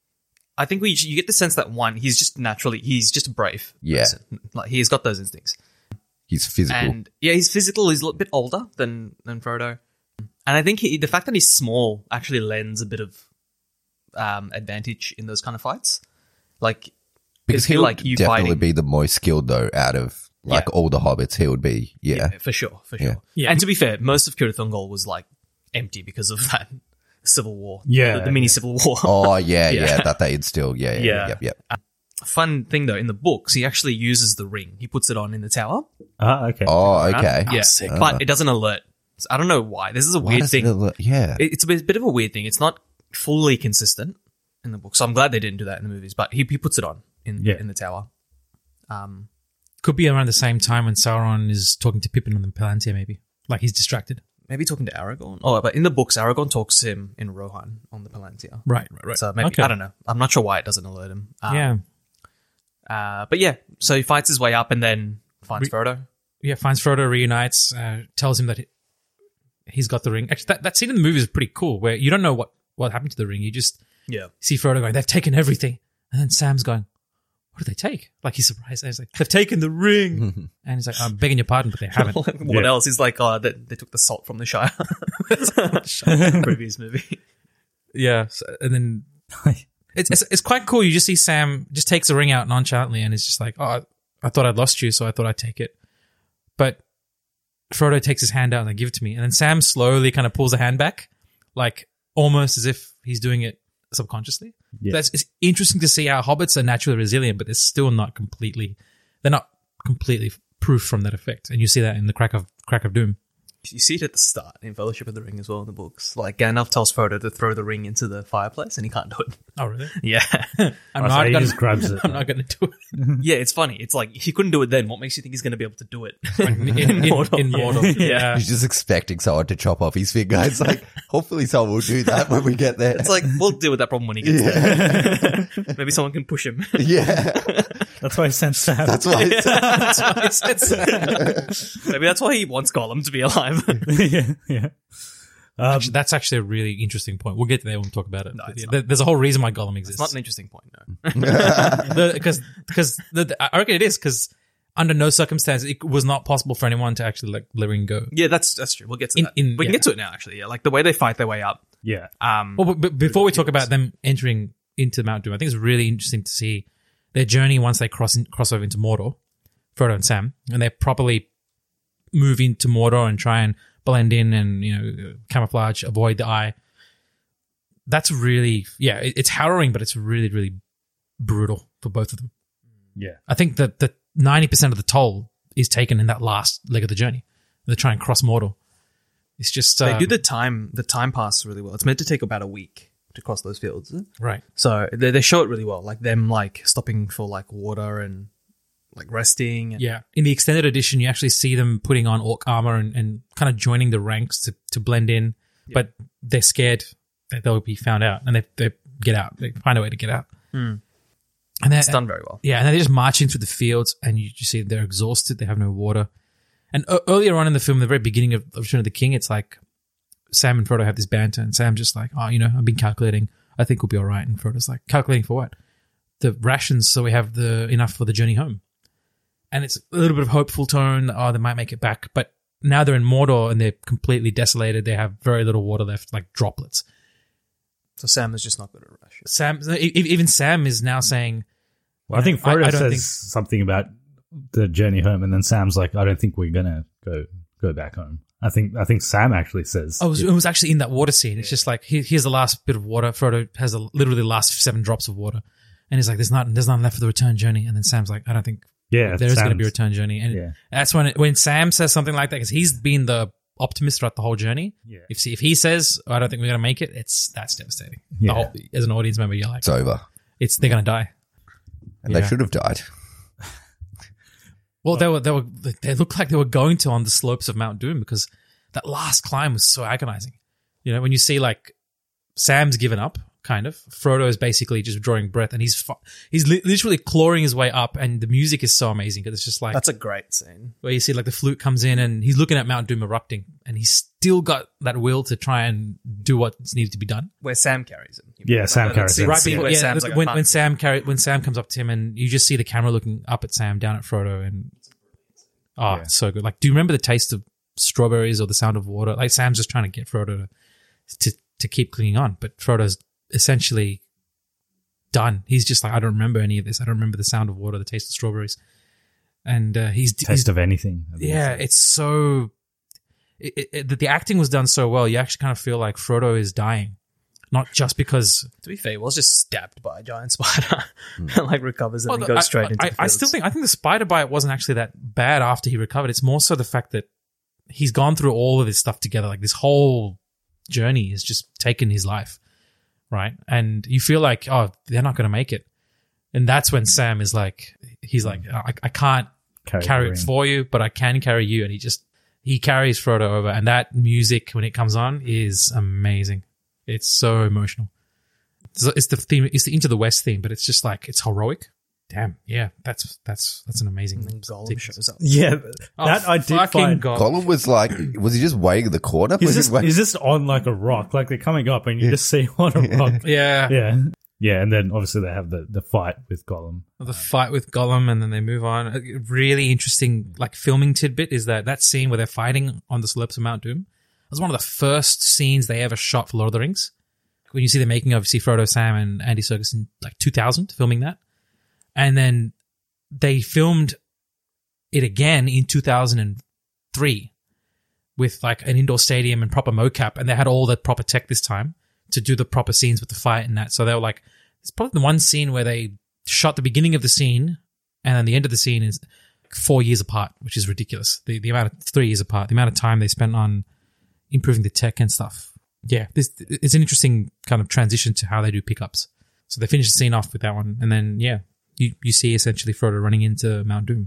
I think we you get the sense that one, he's just naturally he's just a brave Yeah. person. Like he's got those instincts, He's physical. and yeah, he's physical. He's a little bit older than than Frodo, and I think he, the fact that he's small actually lends a bit of um, advantage in those kind of fights. Like because it'd he be would like you definitely fighting. be the most skilled though out of like Yeah. all the hobbits. He would be, yeah. Yeah, for sure, for sure. Yeah. Yeah. And to be fair, most of Kiritongol was like empty because of that civil war. Yeah, the, the mini yeah. civil war. Oh yeah, yeah, Yeah. that they instill. Yeah, yeah, Yeah. yeah. Yep, yep. Fun thing though, in the books, he actually uses the ring. He puts it on in the tower. Ah, okay. Oh, okay. Yeah, Uh, but it doesn't alert. So I don't know why. This is a why weird does thing. it look- yeah. It- It's a bit, bit of a weird thing. It's not fully consistent in the book, so I'm glad they didn't do that in the movies. But he he puts it on in Yeah. in the tower. Um, could be around the same time when Sauron is talking to Pippin on the Palantir, maybe. Like he's distracted. maybe talking to Aragorn. Oh, but in the books, Aragorn talks to him in Rohan on the Palantir. Right, right, right. So maybe Okay. I don't know. I'm not sure why it doesn't alert him. Um, yeah. Uh, but yeah, so he fights his way up and then finds Re- Frodo. Yeah, finds Frodo, reunites, uh, tells him that he, he's got the ring. Actually, that, that scene in the movie is pretty cool where you don't know what, what happened to the ring. You just Yeah. see Frodo going, they've taken everything. And then Sam's going, what did they take? Like he's surprised. And he's like, they've taken the ring. And he's like, I'm begging your pardon, but they haven't. what Yeah. else? He's like, oh, they, they took the salt from the Shire. Previous movie. Yeah. So, and then it's, it's it's quite cool. You just see Sam just takes the ring out nonchalantly and it's just like, oh, I, I thought I'd lost you, so I thought I'd take it. But Frodo takes his hand out and they give it to me. And then Sam slowly kind of pulls the hand back, like almost as if he's doing it subconsciously. Yeah. That's it's interesting to see how hobbits are naturally resilient, but they're still not completely, they're not completely proof from that effect. And you see that in the crack of crack of doom. You see it at the start in Fellowship of the Ring as well in the books. Like Gandalf tells Frodo to throw the ring into the fireplace and he can't do it. Oh, really? Yeah. I'm Oh, so not he gonna, just grabs it. I'm not going to do it. yeah, it's funny. It's like, if he couldn't do it then, what makes you think he's going to be able to do it? In, in, in, Mordor. in Mordor. Yeah. He's just expecting someone to chop off his finger. It's like, hopefully someone will do that when we get there. It's like, we'll deal with that problem when he gets there. Maybe someone can push him. yeah. That's why he sent Sam. That's why it's, That's why he says- Maybe that's why he wants Gollum to be alive. yeah, yeah. Um, Actually, that's actually a really interesting point. We'll get to that when we talk about it. No, But it's yeah, not. there- there's a whole reason why Gollum It's exists. not an interesting point, no. Because because I reckon it is because under no circumstance it was not possible for anyone to actually let the ring go. Yeah, that's that's true. We'll get to In- that. in- we can yeah. get to it now, actually. Yeah, like the way they fight their way up. yeah. Um, Well, but, but before we talk about them entering into Mount Doom, I think it's really interesting to see their journey once they cross in, cross over into Mordor, Frodo and Sam, and they properly move into Mordor and try and blend in and you know camouflage, avoid the eye. That's really yeah, it, it's harrowing, but it's really really brutal for both of them. Yeah. I think that the ninety percent of the toll is taken in that last leg of the journey. They try and cross Mordor. It's just they um, do the time the time pass really well. It's meant to take about a week to cross those fields. right. So they, they show it really well, like them like stopping for like water and like resting. And, Yeah. In the extended edition, you actually see them putting on orc armor and, and kind of joining the ranks to, to blend in, but they're scared that they'll be found out and they they get out. They find a way to get out. Hmm. And It's they're done very well. Yeah, and they're just marching through the fields and you just see they're exhausted. They have no water. And uh, earlier on in the film, the very beginning of, of Return of the King, it's like Sam and Frodo have this banter and Sam's just like, oh, you know, I've been calculating I think we'll be all right. And Frodo's like, calculating for what? The rations, so we have the enough for the journey home. And it's a little bit of hopeful tone. Oh, they might make it back. But now they're in Mordor and they're completely desolated. They have very little water left, like droplets. So Sam is just not good at rations. Sam, e- even Sam is now saying... Well, I think Frodo I, I don't says think, something about the journey home, and then Sam's like, I don't think we're going to go go back home. I think I think Sam actually says... Oh, it was, it was actually in that water scene. It's just like, here, here's the last bit of water. Frodo has a, literally the last seven drops of water. And he's like, there's not, there's nothing left for the return journey. And then Sam's like, I don't think yeah, there is going to Sam's- be a return journey. And Yeah. that's when it, when Sam says something like that, because he's been the optimist throughout the whole journey. Yeah. If if he says, oh, I don't think we're going to make it, it's that's devastating. The Yeah. whole, as an audience member, you're like, It's over. it's they're going to die. And Yeah. they should have died. Well, they were they were they looked like they were going to on the slopes of Mount Doom, because that last climb was so agonizing. You know, when you see like Sam's given up, kind of. Frodo is basically just drawing breath, and he's fu- he's li- literally clawing his way up, and the music is so amazing because it's just like That's a great scene. where you see like the flute comes in, and he's looking at Mount Doom erupting, and he's still got that will to try and do what's needed to be done. Where Sam carries him. Yeah, Sam Like, carries scene- him. Right, scene but where yeah, Sam's look, like, I when, can't- when Sam carry, when Sam comes up to him, and you just see the camera looking up at Sam, down at Frodo, and oh, Yeah. it's so good. Like, do you remember the taste of strawberries or the sound of water? Like, Sam's just trying to get Frodo to to, to keep clinging on, but Frodo's essentially done. He's just like, I don't remember any of this. I don't remember the sound of water, the taste of strawberries, and uh, he's Taste he's, of anything. I think yeah, it's- it's so. It, it, it, the acting was done so well. You actually kind of feel like Frodo is dying, not just because. To be fair, he was just stabbed by a giant spider and like recovers and Well, then the- goes I- straight I, into I, the I fields. still think I think the spider bite wasn't actually that bad after he recovered. It's more so the fact that he's gone through all of this stuff together. Like this whole journey has just taken his life, right? And you feel like, oh, they're not going to make it. And that's when Sam is like, he's like, I, I can't Carry carry, the it ring. for you, but I can carry you. And he just he carries Frodo over. And that music when it comes on is amazing. It's so emotional. It's, it's the theme. It's the Into the West theme, but it's just like it's heroic. Damn, yeah, that's that's that's an amazing. And then Gollum sequence. shows up. Yeah, Oh, that I did fucking find. God. Gollum was like, was he just weighing the corner? He's Was he just, weighing- he's just on like a rock, like they're coming up, and you just see him on a rock. Yeah. Yeah, yeah, and then obviously they have the, the fight with Gollum. The fight with Gollum, and then they move on. A really interesting, like filming tidbit is that that scene where they're fighting on the slopes of Mount Doom was one of the first scenes they ever shot for Lord of the Rings. When you see the making of, you see Frodo, Sam, and Andy Serkis in like two thousand filming that, and then they filmed it again in two thousand three with like an indoor stadium and proper mocap, and they had all the proper tech this time to do the proper scenes with the fight and that. So they were like, it's probably the one scene where they shot the beginning of the scene and then the end of the scene is four years apart, which is ridiculous. The the amount of three years apart, the amount of time they spent on improving the tech and stuff. Yeah, this it's an interesting kind of transition to how they do pickups. So they finish the scene off with that one, and then yeah, you you see essentially Frodo running into Mount Doom.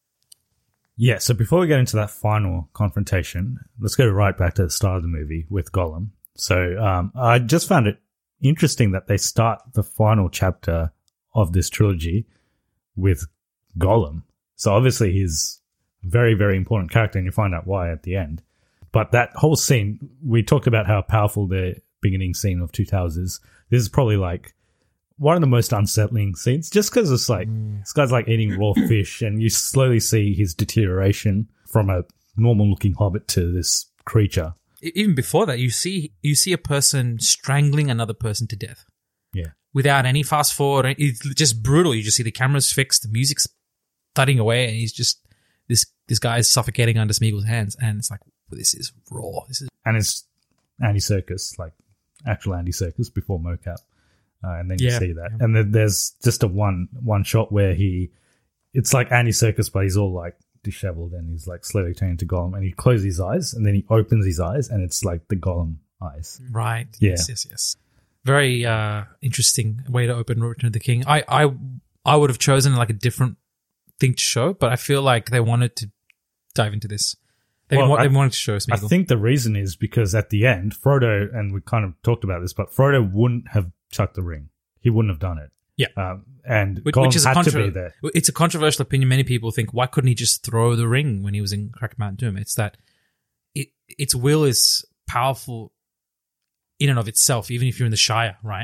Yeah, so before we get into that final confrontation, let's go right back to the start of the movie with Gollum. So um, I just found it interesting that they start the final chapter of this trilogy with Gollum. So obviously he's a very, very important character, and you find out why at the end. But that whole scene, we talked about how powerful the beginning scene of Two Towers is. This is probably like one of the most unsettling scenes, just because it's like, this guy's like eating raw fish, and you slowly see his deterioration from a normal looking hobbit to this creature. E- Even before that, you see you see a person strangling another person to death Yeah. without any fast forward. It's just brutal. You just see the camera's fixed, the music's thudding away, and he's just this this guy's suffocating under Smeagol's hands, and it's like, this is raw. This is And it's Andy Serkis, like actual Andy Serkis before mocap. Uh, and then you Yeah. see that. And then there's just a one one shot where he, it's like Andy Serkis, but he's all like disheveled, and he's like slowly turning to Gollum, and he closes his eyes, and then he opens his eyes, and it's like the Gollum eyes. right. Yeah. Yes, yes, yes. Very uh, interesting way to open Return of the King. I, I, I would have chosen like a different thing to show, but I feel like they wanted to dive into this. They, Well, wa- I- they wanted to show I Smeagol. think the reason is because at the end, Frodo, and we kind of talked about this, but Frodo wouldn't have chucked the ring. He wouldn't have done it. Yeah. Um, and Which, Gollum which is a had to contro- be there. It's a controversial opinion. Many people think, why couldn't he just throw the ring when he was in Crack Mount Doom? It's that it its will is powerful in and of itself, even if you're in the Shire, right?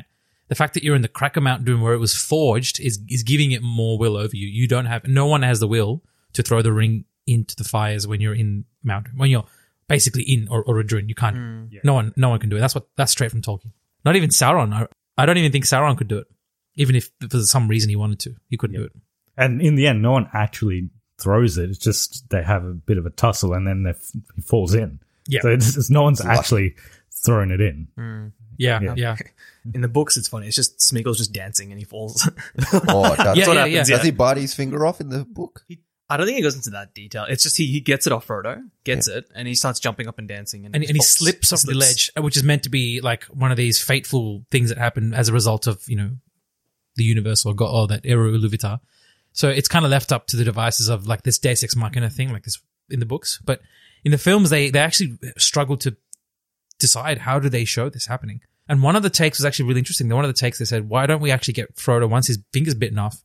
The fact that you're in the Cracker Mount Doom where it was forged is is giving it more will over you. You don't have, no one has the will to throw the ring into the fires when you're in Mount Doom. When you're basically in or, or Orodruin, you can't. Mm. Yeah. No one, no one can do it. That's what that's straight from Tolkien. Not even Sauron. I, I don't even think Sauron could do it. Even if for some reason he wanted to, he couldn't Yeah. do it. And in the end, no one actually throws it. It's just they have a bit of a tussle, and then they f- he falls in. Yeah. So it's, it's no one's Lucky. actually thrown it in. Mm. Yeah, Yeah. yeah. In the books, it's funny. It's just Smeagol's just dancing and he falls. Oh, that's Yeah, what yeah, happens. yeah. Does he bite his finger off in the book? I don't think he goes into that detail. It's just he, he gets it off Frodo, gets it, and he starts jumping up and dancing. And, And, and he falls. slips off the ledge, which is meant to be like one of these fateful things that happen as a result of, you know, the universe or God, or that Eru Iluvatar. So it's kind of left up to the devices of like this Deus Ex Machina thing, like this in the books. But in the films, they, they actually struggled to decide how do they show this happening. And one of the takes was actually really interesting. One of the takes, they said, why don't we actually get Frodo, once his finger's bitten off,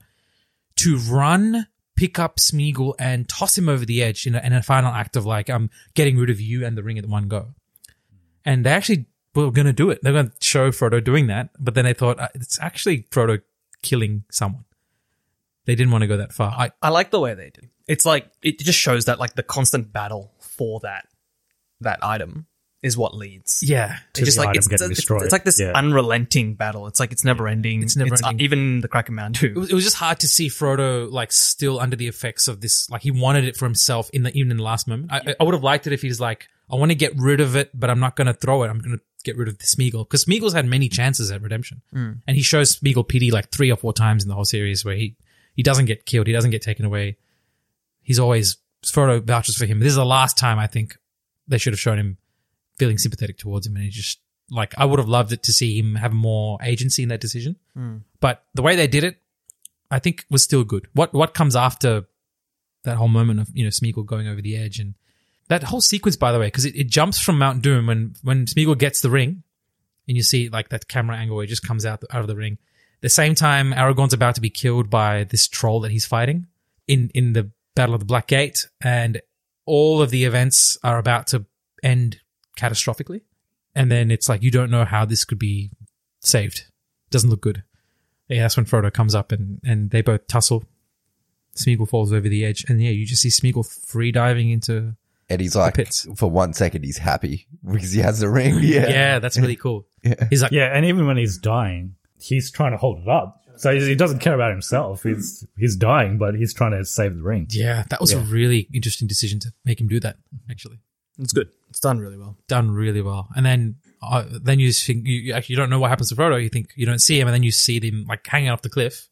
to run, pick up Smeagol and toss him over the edge in a, in a final act of like, I'm getting rid of you and the ring at one go. And they actually were going to do it. They're going to show Frodo doing that. But then they thought, uh, it's actually Frodo killing someone. They didn't want to go that far. I, I like the way they do. It's like it just shows that like the constant battle for that that item is what leads. yeah. To It's just the like item it's, getting it's, destroyed. it's like this Yeah. unrelenting battle. It's like it's never ending. It's never uh, ending. even the Cracker Mound It too. was, it was just hard to see Frodo like still under the effects of this. Like he wanted it for himself in the even in the last moment. I, I would have liked it if he's like, I want to get rid of it, but I'm not going to throw it. I'm going to get rid of the Smeagol because Smeagol's had many chances at redemption, and he shows Smeagol pity like three or four times in the whole series where he he doesn't get killed, he doesn't get taken away. He's always Frodo vouches for him. This is the last time I think they should have shown him feeling sympathetic towards him, and he just like I would have loved it to see him have more agency in that decision. But the way they did it, I think was still good. What what comes after that whole moment of, you know, Smeagol going over the edge and that whole sequence, by the way, because it, it jumps from Mount Doom when, when Smeagol gets the ring and you see like that camera angle where he just comes out, out of the ring. The same time Aragorn's about to be killed by this troll that he's fighting in, in the Battle of the Black Gate, and all of the events are about to end catastrophically. And then it's like, you don't know how this could be saved. Doesn't look good. Yeah, that's when Frodo comes up and, and they both tussle. Smeagol falls over the edge, and yeah, you just see Smeagol free diving into. And he's like, pits. for one second, he's happy because he has the ring. Yeah. Yeah, that's really cool. Yeah. He's like, Yeah, and even when he's dying, he's trying to hold it up. So he doesn't care about himself. He's he's dying, but he's trying to save the ring. yeah, that was a Yeah. really interesting decision to make him do that. Actually, It's good. It's done really well. done really well. And then, uh, then you just think you, you actually don't know what happens to Frodo. You think you don't see him, and then you see him like hanging off the cliff.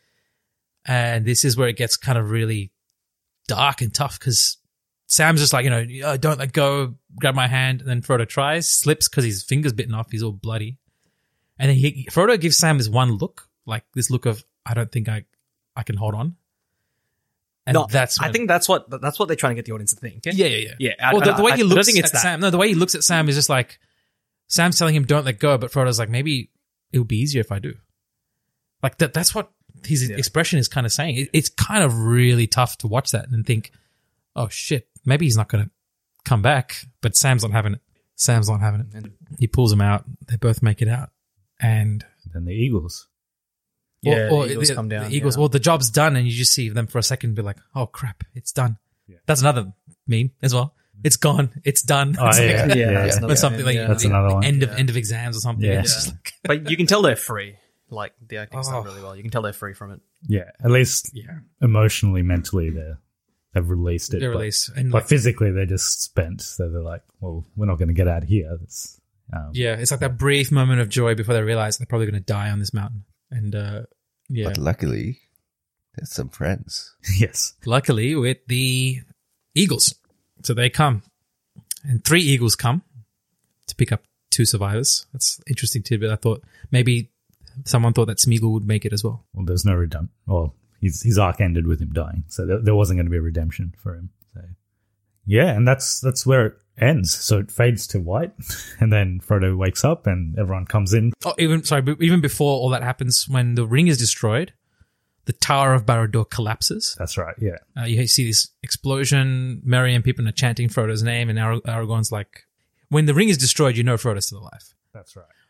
And this is where it gets kind of really dark and tough because Sam's just like, you know, oh, don't let go, grab my hand. And then Frodo tries, slips because his finger's bitten off. He's all bloody. And then he, Frodo gives Sam this one look, like this look of, I don't think I, I can hold on. And No, that's I when- think that's what that's what they're trying to get the audience to think. yeah, yeah, yeah. Yeah, I- Well, the, I- the way I he don't looks think it's at that. Sam, no, the way he looks at Sam is just like, Sam's telling him, don't let go, but Frodo's like, maybe it would be easier if I do. Like that, that's what his Yeah. expression is kind of saying. It, it's kind of really tough to watch that and think, oh shit, maybe he's not going to come back, but Sam's not having it. Sam's not having it. He pulls him out. They both make it out. And Then the Eagles. Yeah, or, the Eagles the, come down, the Eagles, yeah. well, the job's done, and you just see them for a second be like, oh crap, it's done. That's another meme as well. It's gone. It's done. Oh, It's yeah. like- Yeah, that's yeah. another or something like yeah. That's another one. end of end of exams or something. Yeah. It's just like, But you can tell they're free. Like the acting's Oh. done really well. You can tell they're free from it. Yeah, at least yeah, emotionally, mentally, they're they've released it. they're but, released. And but like, physically, they're just spent. So they're like, well, we're not going to get out of here. It's, um, yeah, it's like that brief moment of joy before they realize they're probably going to die on this mountain. And uh, yeah, But luckily, there's some friends. yes. luckily with the Eagles, so they come, and three Eagles come to pick up two survivors. That's interesting tidbit. I thought maybe someone thought that Smeagol would make it as well. Well, there's no redemption. Well, his his arc ended with him dying, so there, there wasn't going to be a redemption for him. So yeah, and that's that's where it ends. So it fades to white, and then Frodo wakes up, and everyone comes in. Oh, even sorry, but even before all that happens, when the ring is destroyed, the Tower of Barad-dûr collapses. That's right. Yeah, Uh, you see this explosion. Merry and Pippin are chanting Frodo's name, and Arag- Aragorn's like, when the ring is destroyed, you know Frodo's still alive. that's right.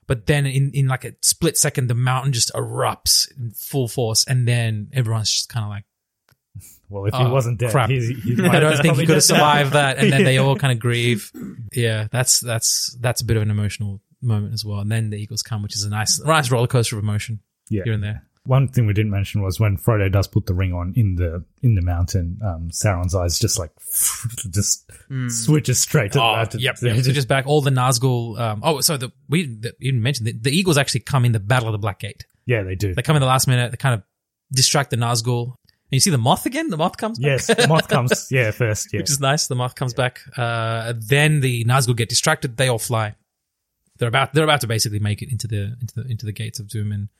But then in, in like a split second, the mountain just erupts in full force, and then everyone's just kind of like, well, if oh, he wasn't dead, crap. He's, he I don't think he could have survived that. And then Yeah. they all kind of grieve. Yeah, that's that's that's a bit of an emotional moment as well. And then the Eagles come, which is a nice, nice roller coaster of emotion Yeah. here and there. One thing we didn't mention was when Frodo does put the ring on in the in the mountain, um, Sauron's eyes just like just switches straight to the Oh, mountain. yep, They're yep. So just- just back all the Nazgul. Um, oh, so the we the, you didn't mention the, the Eagles actually come in the Battle of the Black Gate. yeah, they do. They come in the last minute. They kind of distract the Nazgul. And you see the moth again. The moth comes back. Yes, the moth comes. Yeah, first. Yeah, Which is nice. The moth comes back. Uh, then the Nazgul get distracted. They all fly. They're about they're about to basically make it into the into the into the gates of Doom. And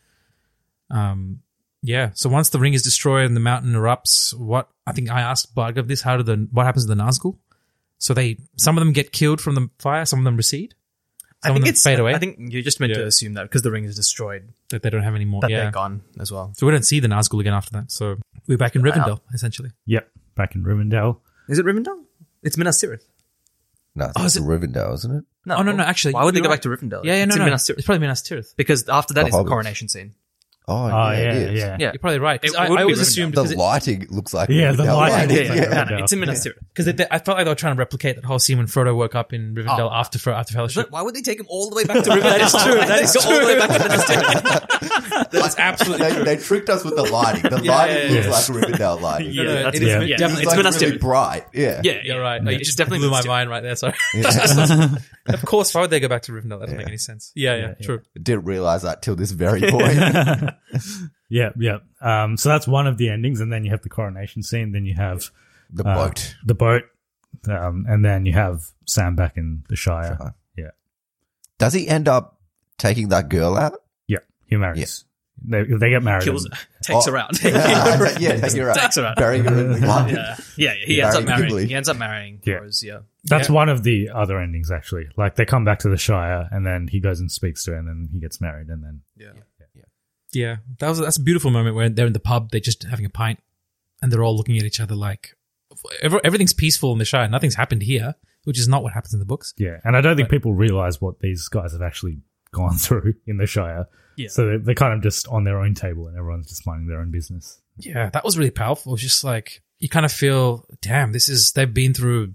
um, yeah. So once the ring is destroyed and the mountain erupts, what I think I asked Bhargav this: How do the what happens to the Nazgul? So they some of them get killed from the fire. Some of them recede. Some I think of them it's. fade away. I think you're just meant Yeah. to assume that because the ring is destroyed, that they don't have any more. that yeah. they're gone as well. So we don't see the Nazgul again after that. So we're back in Rivendell essentially. yep. Back in Rivendell. Is it Rivendell? It's Minas Tirith. No, I think Oh, it's is it- Rivendell, isn't it? No, Oh, no, no, actually, why would they you're go right. back to Rivendell? Yeah, yeah, no, it's in no. Minas Tirith. It's probably Minas Tirith. Because after that The is the Hobbits. coronation scene. Oh, Oh yeah, yeah, it is. yeah. Yeah. You're probably right. 'Cause It I, would I be always Rivendell. assumed The because it, lighting looks like Yeah, the Rivendell. lighting Yeah, looks like yeah, yeah. Rivendell. It's in Minas Tirith. because I felt like they were trying to replicate that whole scene when Frodo woke up in Rivendell Oh. after Fro- after Fellowship. Why would they take him all the way back to Rivendell? That is true. That is all the way back to Minas Tirith. That's absolutely They, true. they tricked us with the lighting. The Yeah, lighting yeah, yeah. looks like Rivendell lighting. Yeah, no, it that's- is. yeah. Yeah, Definitely. it's like Minas really Tirith. bright. Yeah. Yeah, You're right. No, You it's just definitely blew my Minas Tirith. mind right there. Sorry. Yeah. Of course, why would they go back to Rivendell? That doesn't Yeah. make any sense. Yeah, yeah, Yeah, true. Didn't realize that till this very point. Yeah, yeah. Um, so that's one of the endings, and then you have the coronation scene. Then you have The uh, boat. the boat, um, and then you have Sam back in the Shire. Shire. Yeah, Does he end up taking that girl out? yeah. He marries. They they get married. Kills and- her. Takes Oh. her out. yeah, yeah, take her out. Takes her out. Burying her in the garden. Yeah, yeah, yeah. He Yeah, ends up marrying marrying. Ghibli. He ends up marrying Yeah. Rose. Yeah. That's Yeah. one of the other endings, actually. Like they come back to the Shire, and then he goes and speaks to her, and then he gets married, and then Yeah. Yeah, that was that's a beautiful moment where they're in the pub, they're just having a pint, and they're all looking at each other like every, everything's peaceful in the Shire. Nothing's happened here, which is not what happens in the books. yeah. And I don't think people realize what these guys have actually gone through in the Shire. Yeah. So they're, they're kind of just on their own table, and everyone's just minding their own business. Yeah, that was really powerful. It was just like you kind of feel, damn, this is they've been through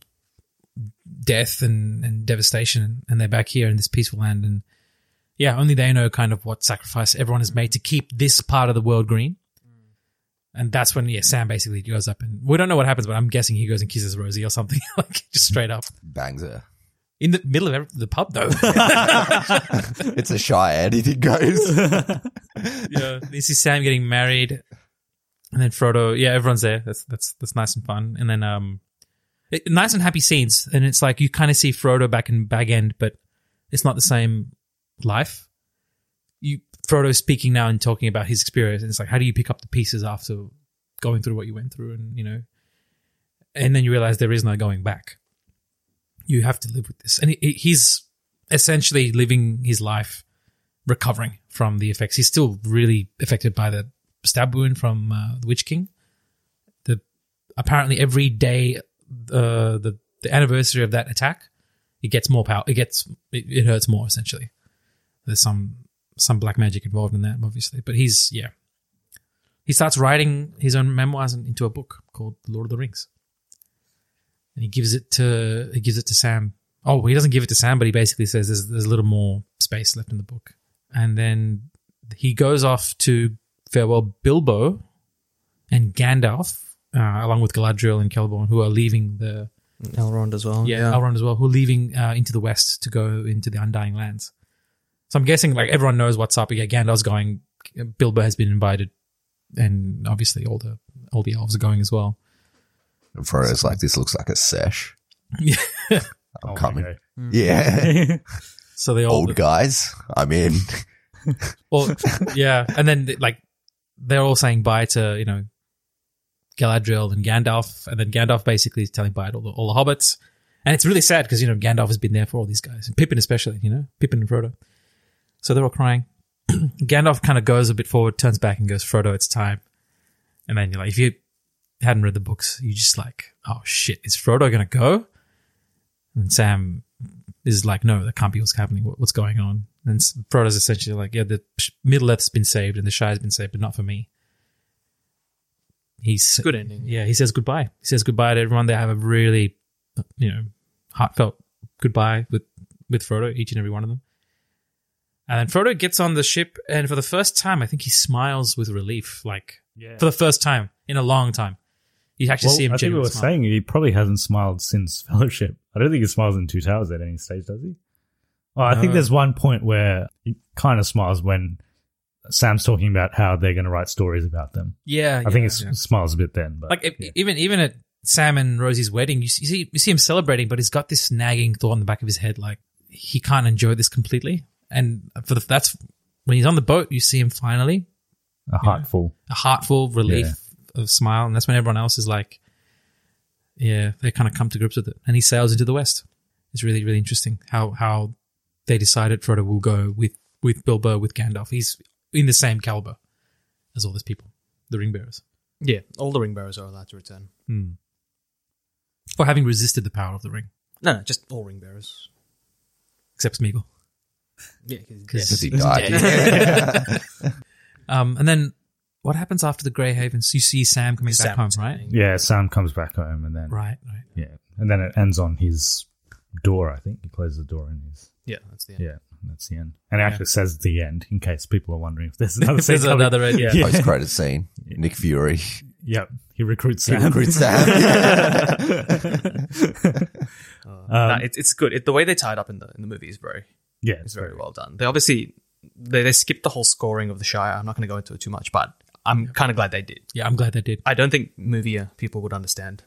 death and, and devastation, and they're back here in this peaceful land. And yeah, only they know kind of what sacrifice everyone has made to keep this part of the world green. And that's when, yeah, Sam basically goes up and we don't know what happens, but I'm guessing he goes and kisses Rosie or something, like just straight up Bangs her. in the middle of every, the pub, though. It's a Shire. Anything goes. Yeah, you see Sam getting married, and then Frodo. Yeah, everyone's there. That's that's that's nice and fun. And then um, it, nice and happy scenes. And it's like you kind of see Frodo back in Bag End, but it's not the same life. You Frodo speaking now and talking about his experience. And it's like, how do you pick up the pieces after going through what you went through? And you know, and then you realize there is no going back. You have to live with this, and he, he's essentially living his life recovering from the effects. He's still really affected by the stab wound from uh, the Witch King. The apparently every day, uh, the the anniversary of that attack, it gets more power. It gets it, it hurts more essentially. There's some some black magic involved in that, obviously. But he's yeah, he starts writing his own memoirs into a book called Lord of the Rings, and he gives it to he gives it to Sam. Oh, he doesn't give it to Sam, but he basically says there's there's a little more space left in the book. And then he goes off to farewell Bilbo and Gandalf, uh, along with Galadriel and Celeborn, who are leaving the Elrond as well. yeah, Elrond as well, who are leaving uh, into the west to go into the Undying Lands. So I'm guessing like everyone knows what's up. Yeah, Gandalf's going. Bilbo has been invited, and obviously all the all the elves are going as well. And Frodo's like, this looks like a sesh. Yeah. I'm Oh, coming. okay. Yeah. So they all Old guys. I'm in. Well, yeah, and then like they're all saying bye to you know Galadriel and Gandalf, and then Gandalf basically is telling bye to all the, all the hobbits, and it's really sad because you know Gandalf has been there for all these guys, and Pippin especially, you know Pippin and Frodo. So they're all crying. Gandalf kind of goes a bit forward, turns back, and goes, "Frodo, it's time." And then you're like, if you hadn't read the books, you just like, "Oh shit, is Frodo gonna go?" And Sam is like, no, that can't be what's happening. What, what's going on? And Frodo's essentially like, yeah, the Middle Earth's been saved and the Shire's been saved, but not for me. He's good ending. Yeah, he says goodbye. He says goodbye to everyone. They have a really, you know, heartfelt goodbye with, with Frodo, each and every one of them. And then Frodo gets on the ship, and for the first time, I think he smiles with relief, like Yeah. for the first time in a long time. You actually Well, see him I think we genuinely were smile. saying he probably hasn't smiled since Fellowship. I don't think he smiles in Two Towers at any stage, does he? Oh, I think No. there's one point where he kind of smiles when Sam's talking about how they're going to write stories about them. Yeah, I think yeah, he yeah. smiles a bit then. But Like if, yeah. even even at Sam and Rosie's wedding, you see, you see you see him celebrating, but he's got this nagging thought in the back of his head, like he can't enjoy this completely. And for the, that's when he's on the boat, you see him finally a heartful. a heartful relief of smile, and that's when everyone else is like, yeah, they kind of come to grips with it. And he sails into the west. It's really really interesting how how they decided Frodo will go with with Bilbo, with Gandalf. He's in the same caliber as all these people, the ring bearers. Yeah, all the ring bearers are allowed to return. Hmm. For having resisted the power of the ring, No, no, just all ring bearers. except Smeagol. Yeah, Because he he's died. dead. Um, and then what happens after the Grey Havens? You see Sam coming Sam back home, right? returning. Yeah, Sam comes back home and then Right, right. yeah, and then it ends on his door. I think he closes the door and his Yeah, that's the end. yeah, and that's the end. And it actually says the end in case people are wondering if there's another. scene There's coming. another end, yeah. Post credit scene. Nick Fury. Yep, he recruits He Sam. recruits Sam. Uh, Um, no, it's it's good. It, the way they tie it up in the in the movie is very yeah, is very well done. They obviously they they skipped the whole scoring of the Shire. I'm not going to go into it too much, but I'm kind of glad they did. Yeah, I'm glad they did. I don't think movie uh, people would understand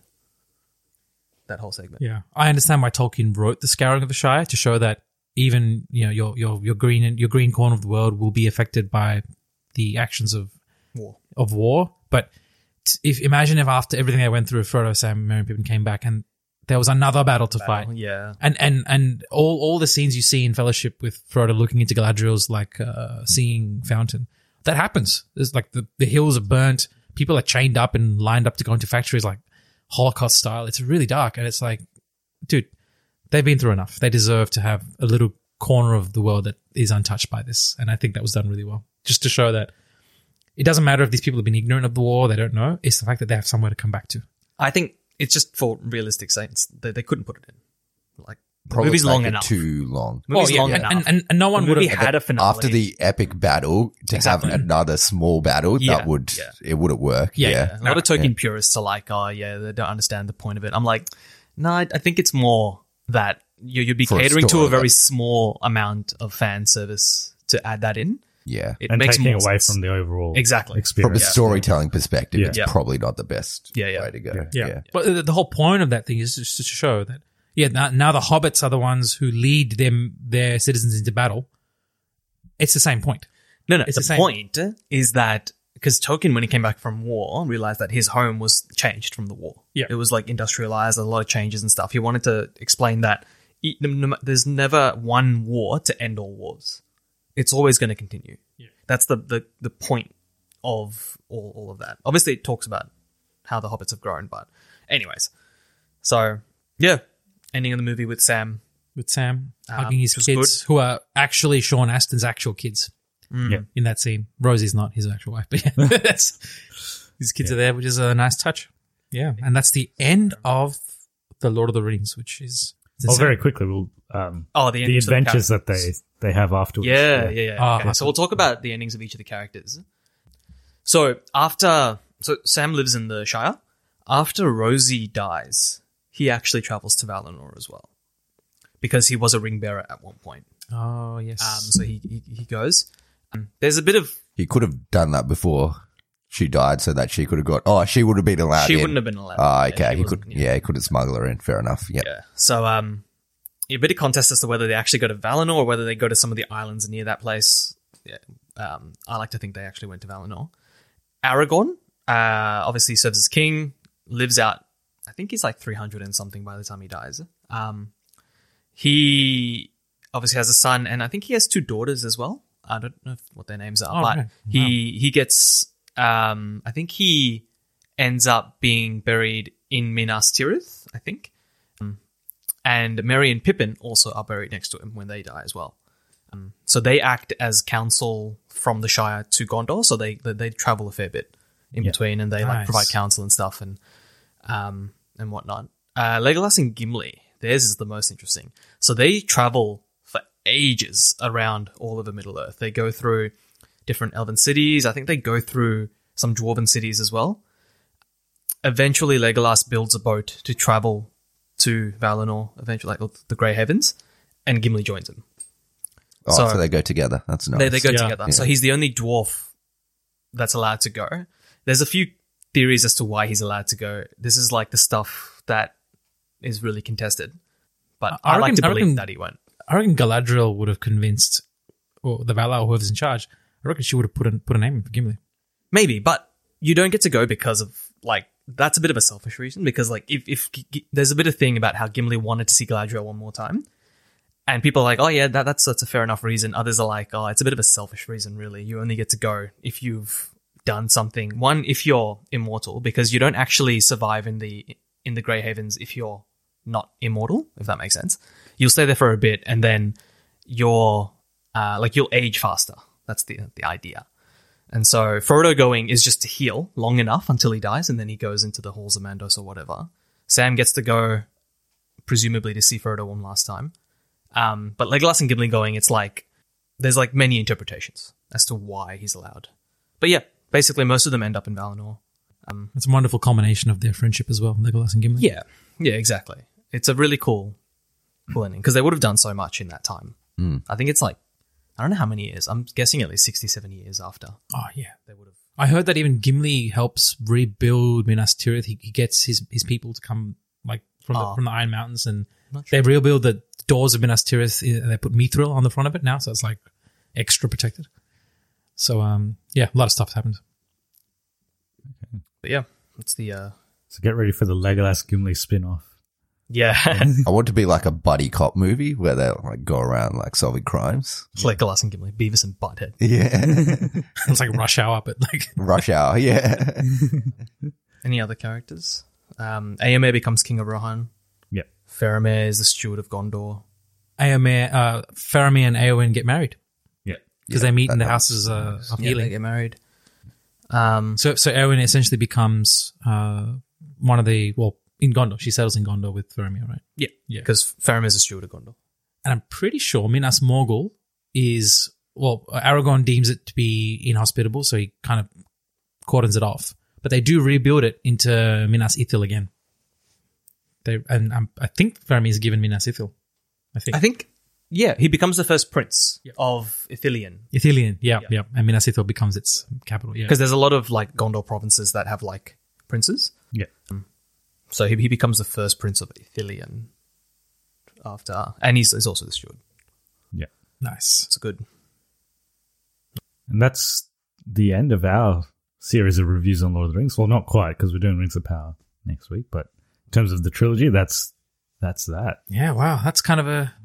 that whole segment. Yeah, I understand why Tolkien wrote the Scouring of the Shire to show that even you know your your your green your green corner of the world will be affected by the actions of War. of war. But t- if imagine if after everything they went through, Frodo, Sam, Merry and Pippin came back and there was another battle to Battle, fight. yeah. And and and all all the scenes you see in Fellowship with Frodo looking into Galadriel's like uh, seeing fountain, that happens. There's like the, the hills are burnt, people are chained up and lined up to go into factories like Holocaust style. It's really dark, and it's like, dude, they've been through enough. They deserve to have a little corner of the world that is untouched by this, and I think that was done really well, just to show that it doesn't matter if these people have been ignorant of the war, they don't know. It's the fact that they have somewhere to come back to. I think it's just for realistic sakes. They, they couldn't put it in. Like, the Probably movie's make long it enough. too long. The movie's Oh, yeah, long and- enough. and- and- and no one The would movie have- had a finale. After the epic battle, to Exactly. have another small battle, Yeah, that would, yeah. it wouldn't work. Yeah, Yeah. yeah. A lot of Tolkien purists are like, oh, yeah, they don't understand the point of it. I'm like, no, I, I think it's more that you, you'd be For a catering to story, a very but- small amount of fan service to add that in. Yeah. It and makes taking more away sense. from the overall Exactly. From a experience. storytelling perspective, Yeah. it's Yeah. probably not the best Yeah, yeah. way to go. Yeah. Yeah. But the, the whole point of that thing is just to show that, yeah, now, now the hobbits are the ones who lead them their citizens into battle. It's the same point. No, no. It's the the same. point is that because Tolkien, when he came back from war, realized that his home was changed from the war. Yeah. It was like industrialized, a lot of changes and stuff. He wanted to explain that e- no- no- there's never one war to end all wars. It's always going to continue. Yeah. That's the, the, the point of all, all of that. Obviously, it talks about how the hobbits have grown, but anyways. So, yeah. Ending of the movie with Sam. With Sam Um, hugging his which was kids, who are actually Sean Astin's actual kids Yeah. in that scene. Rosie's not his actual wife, but yeah, that's, his kids are there, which is a nice touch. Yeah, and that's the end of the Lord of the Rings, which is it's Oh, insane. very quickly, we'll um, Oh, the the endings of the adventures that they characters. they have afterwards. Yeah, yeah, yeah. Ah, okay. So we'll talk about the endings of each of the characters. So after, so Sam lives in the Shire. After Rosie dies, he actually travels to Valinor as well, because he was a ring bearer at one point. Oh yes. Um, so he he, he goes. Um, there's a bit of He could have done that before she died so that she could have got, oh, she would have been allowed she in. wouldn't have been allowed. Oh, Yeah, okay. she he could, wasn't, yeah. he couldn't smuggle her in. Fair enough. Yeah. Yeah. So, um, a bit of contest as to whether they actually go to Valinor or whether they go to some of the islands near that place. Yeah. Um, I like to think they actually went to Valinor. Aragorn, uh, obviously serves as king, lives out, I think he's like three hundred and something by the time he dies. Um, he obviously has a son, and I think he has two daughters as well. I don't know if, what their names are, Oh, but right. he, he gets, um, I think he ends up being buried in Minas Tirith, I think. Um, and Merry and Pippin also are buried next to him when they die as well. Um, so they act as counsel from the Shire to Gondor, so they they, they travel a fair bit in Yeah. between, and they like Nice. provide counsel and stuff and um and whatnot. Uh, Legolas and Gimli, theirs is the most interesting. So they travel for ages around all over Middle Earth. They go through different elven cities. I think they go through some dwarven cities as well. Eventually, Legolas builds a boat to travel to Valinor, eventually, like the Grey Havens, and Gimli joins him. Oh, So- so, they go together. That's nice. They, they go Yeah. together. Yeah. So he's the only dwarf that's allowed to go. There's a few theories as to why he's allowed to go. This is like the stuff that is really contested. But I I, like reckon- to I believe reckon- that he won't. I reckon Galadriel would have convinced, or the Valar, or whoever's in charge. I reckon she would have put a, put a name in for Gimli. Maybe, but you don't get to go because of, like, that's a bit of a selfish reason. Because, like, if, if G- G- there's a bit of thing about how Gimli wanted to see Galadriel one more time. And people are like, oh, yeah, that, that's, that's a fair enough reason. Others are like, oh, it's a bit of a selfish reason, really. You only get to go if you've done something. One, if you're immortal, because you don't actually survive in the in the Grey Havens if you're not immortal, if that makes sense. You'll stay there for a bit, and then you're, uh, like, you'll age faster. That's the the idea. And so Frodo going is just to heal long enough until he dies, and then he goes into the halls of Mandos or whatever. Sam gets to go, presumably, to see Frodo one last time. Um, but Legolas and Gimli going, it's like, there's like many interpretations as to why he's allowed. But yeah, basically most of them end up in Valinor. Um, It's a wonderful culmination of their friendship as well, Legolas and Gimli. yeah, yeah, exactly. It's a really cool, cool ending, because they would have done so much in that time. Mm. I think it's like, I don't know how many years. I'm guessing at least sixty, seventy years after Oh, yeah. they would have. I heard that even Gimli helps rebuild Minas Tirith. He, he gets his, his people to come like from the, Oh. from the Iron Mountains, and Not sure. they rebuild the doors of Minas Tirith. uh, They put Mithril on the front of it now, so it's like extra protected. So um, yeah, a lot of stuff's happened. But yeah, it's the, uh, So get ready for the Legolas Gimli spin-off. yeah, I want it to be like a buddy cop movie where they like go around like solving crimes. Legolas and Gimli, Beavis and Butthead. Yeah. It's like Rush Hour, but like Rush Hour. Yeah. Any other characters? Um, Éomer becomes King of Rohan. Yep. Faramir is the steward of Gondor. Éomer, uh, Faramir and Éowyn get married Yeah. because Yeah, they meet in that- the houses uh, of Yeah, they healing. get married. Um, So, so Éowyn essentially becomes uh, one of the, well, in Gondor. She settles in Gondor with Faramir, right? yeah, Yeah. because Faramir is the steward of Gondor. And I'm pretty sure Minas Morgul is, well, Aragorn deems it to be inhospitable, so he kind of cordons it off. But they do rebuild it into Minas Ithil again. They and um, I think Faramir is given Minas Ithil. I think. I think, yeah, he becomes the first prince Yep. of Ithilien. Ithilien, yeah, Yeah. yeah. And Minas Ithil becomes its capital, yeah. Because there's a lot of like Gondor provinces that have like princes. Yeah. So he, he becomes the first prince of Ithilien after, and he's, he's also the steward. Yeah. Nice. It's good. And that's the end of our series of reviews on Lord of the Rings. Well, not quite, because we're doing Rings of Power next week. But in terms of the trilogy, that's that's that. Yeah, wow. That's kind of a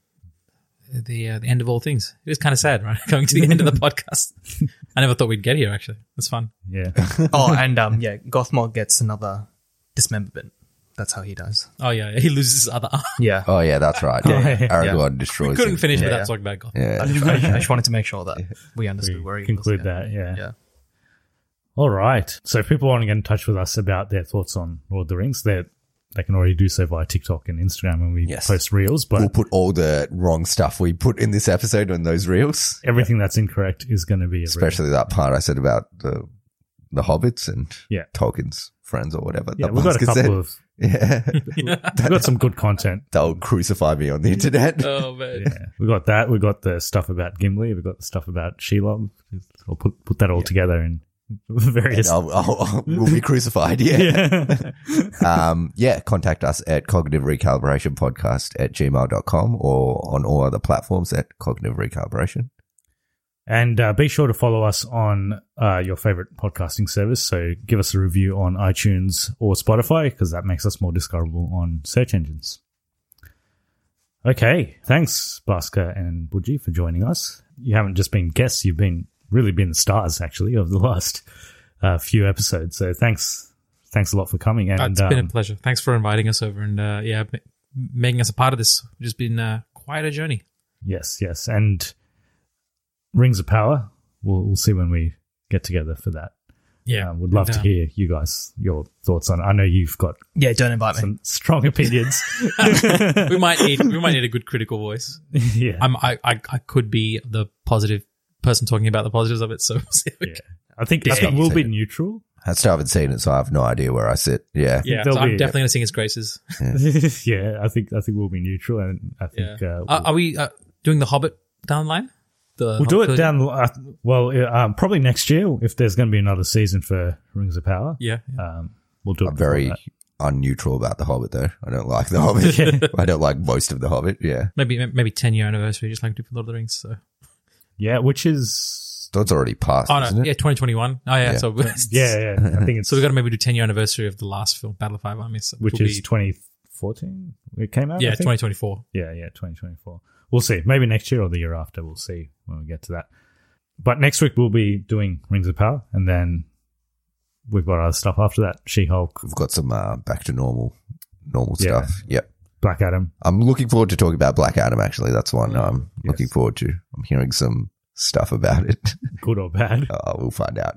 the uh, the end of all things. It was kind of sad, right? Going to the end of the podcast. I never thought we'd get here, actually. That's fun. Yeah. Oh, and um, yeah, Gothmog gets another dismemberment. That's how he dies. Oh, yeah. He loses his other arm. Yeah. Oh yeah, that's right. Yeah. Aragorn destroys. We couldn't him. finish Yeah, without yeah. talking about Goth. Yeah. I just, I just wanted to make sure that we understood We where he conclude was. Yeah. that, yeah. Yeah. All right. So if people want to get in touch with us about their thoughts on Lord of the Rings, they they can already do so via TikTok and Instagram when we Yes. post reels. But We'll put all the wrong stuff we put in this episode on those reels, everything that's incorrect is going to be a reel. especially that part I said about the the hobbits and Yeah. Tolkien's friends or whatever. Yeah, that we've got a Busker couple said. of Yeah. we've got some good content. They'll crucify me on the internet. Oh, man. Yeah, we got that. We got the stuff about Gimli. We got the stuff about Shelob. We'll put put that all together in various. And I'll, I'll, I'll, we'll be crucified. Yeah. um, yeah. Contact us at cognitive recalibration podcast at gmail dot com or on all other platforms at cognitive recalibration. And uh, be sure to follow us on uh, your favorite podcasting service. So give us a review on iTunes or Spotify, because that makes us more discoverable on search engines. Okay. Thanks, Bhaskar and Budgie, for joining us. You haven't just been guests. You've been really been the stars, actually, of the last uh, few episodes. So thanks. Thanks a lot for coming. And Uh, it's been um, a pleasure. Thanks for inviting us over. And uh, yeah, making us a part of this, which has been uh, quite a journey. Yes, yes. And Rings of Power, we'll, we'll see when we get together for that. Yeah. Um, would love and, to uh, hear you guys, your thoughts on it. I know you've got Yeah, don't invite me. some strong opinions. we might need we might need a good critical voice. yeah. I'm, I, I I could be the positive person talking about the positives of it. So we'll see how we yeah. go. I think, I Yeah. think we'll be neutral. I still haven't seen it, so I have no idea where I sit. Yeah. Yeah, there'll so I'm be- definitely going to sing its graces. yeah, I think I think we'll be neutral, and I think Yeah. uh, Uh, are we uh, doing the Hobbit down the line? The we'll do Hobbit it trilogy? down. Uh, well, uh, um, probably next year if there's going to be another season for Rings of Power. Yeah. Um, we'll do it. I'm before very that. unneutral about The Hobbit, though. I don't like The Hobbit. I don't like most of The Hobbit, yeah. Maybe maybe ten year anniversary, just like we do for Lord of the Rings. So. Yeah, which is So it's already passed, Oh no, isn't it? yeah, twenty twenty-one. Oh yeah, Yeah. so yeah, yeah. I think it's so we got to maybe do ten year anniversary of the last film, Battle of Five Armies, which will is be- twenty fourteen. It came out. I yeah, think? twenty twenty-four. Yeah, yeah, twenty twenty-four. We'll see. Maybe next year or the year after. We'll see when we get to that. But next week we'll be doing Rings of Power, and then we've got other stuff after that. She-Hulk, We've got some uh, back to normal, normal Yeah. stuff. Yep. Black Adam. I'm looking forward to talking about Black Adam, actually. That's one I'm Yes. looking forward to. I'm hearing some stuff about it. Good or bad. Uh, we'll find out.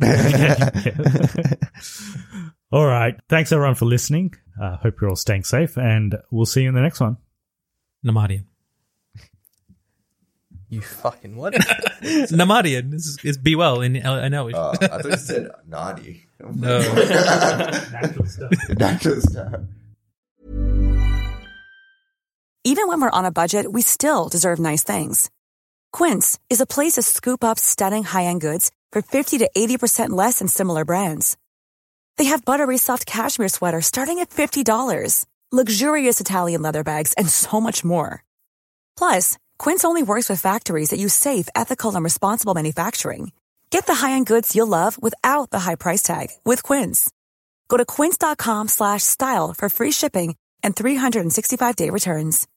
All right. Thanks everyone for listening. Uh, hope you're all staying safe, and we'll see you in the next one. Namadian. You fucking what? Namadian is, is be well in I know. Uh, I thought you said Nadi. No. Natural stuff. Natural stuff. Even when we're on a budget, we still deserve nice things. Quince is a place to scoop up stunning high-end goods for fifty to eighty percent less than similar brands. They have buttery soft cashmere sweaters starting at fifty dollars, luxurious Italian leather bags, and so much more. Plus, Quince only works with factories that use safe, ethical, and responsible manufacturing. Get the high-end goods you'll love without the high price tag with Quince. Go to quince.com slash style for free shipping and three sixty-five day returns.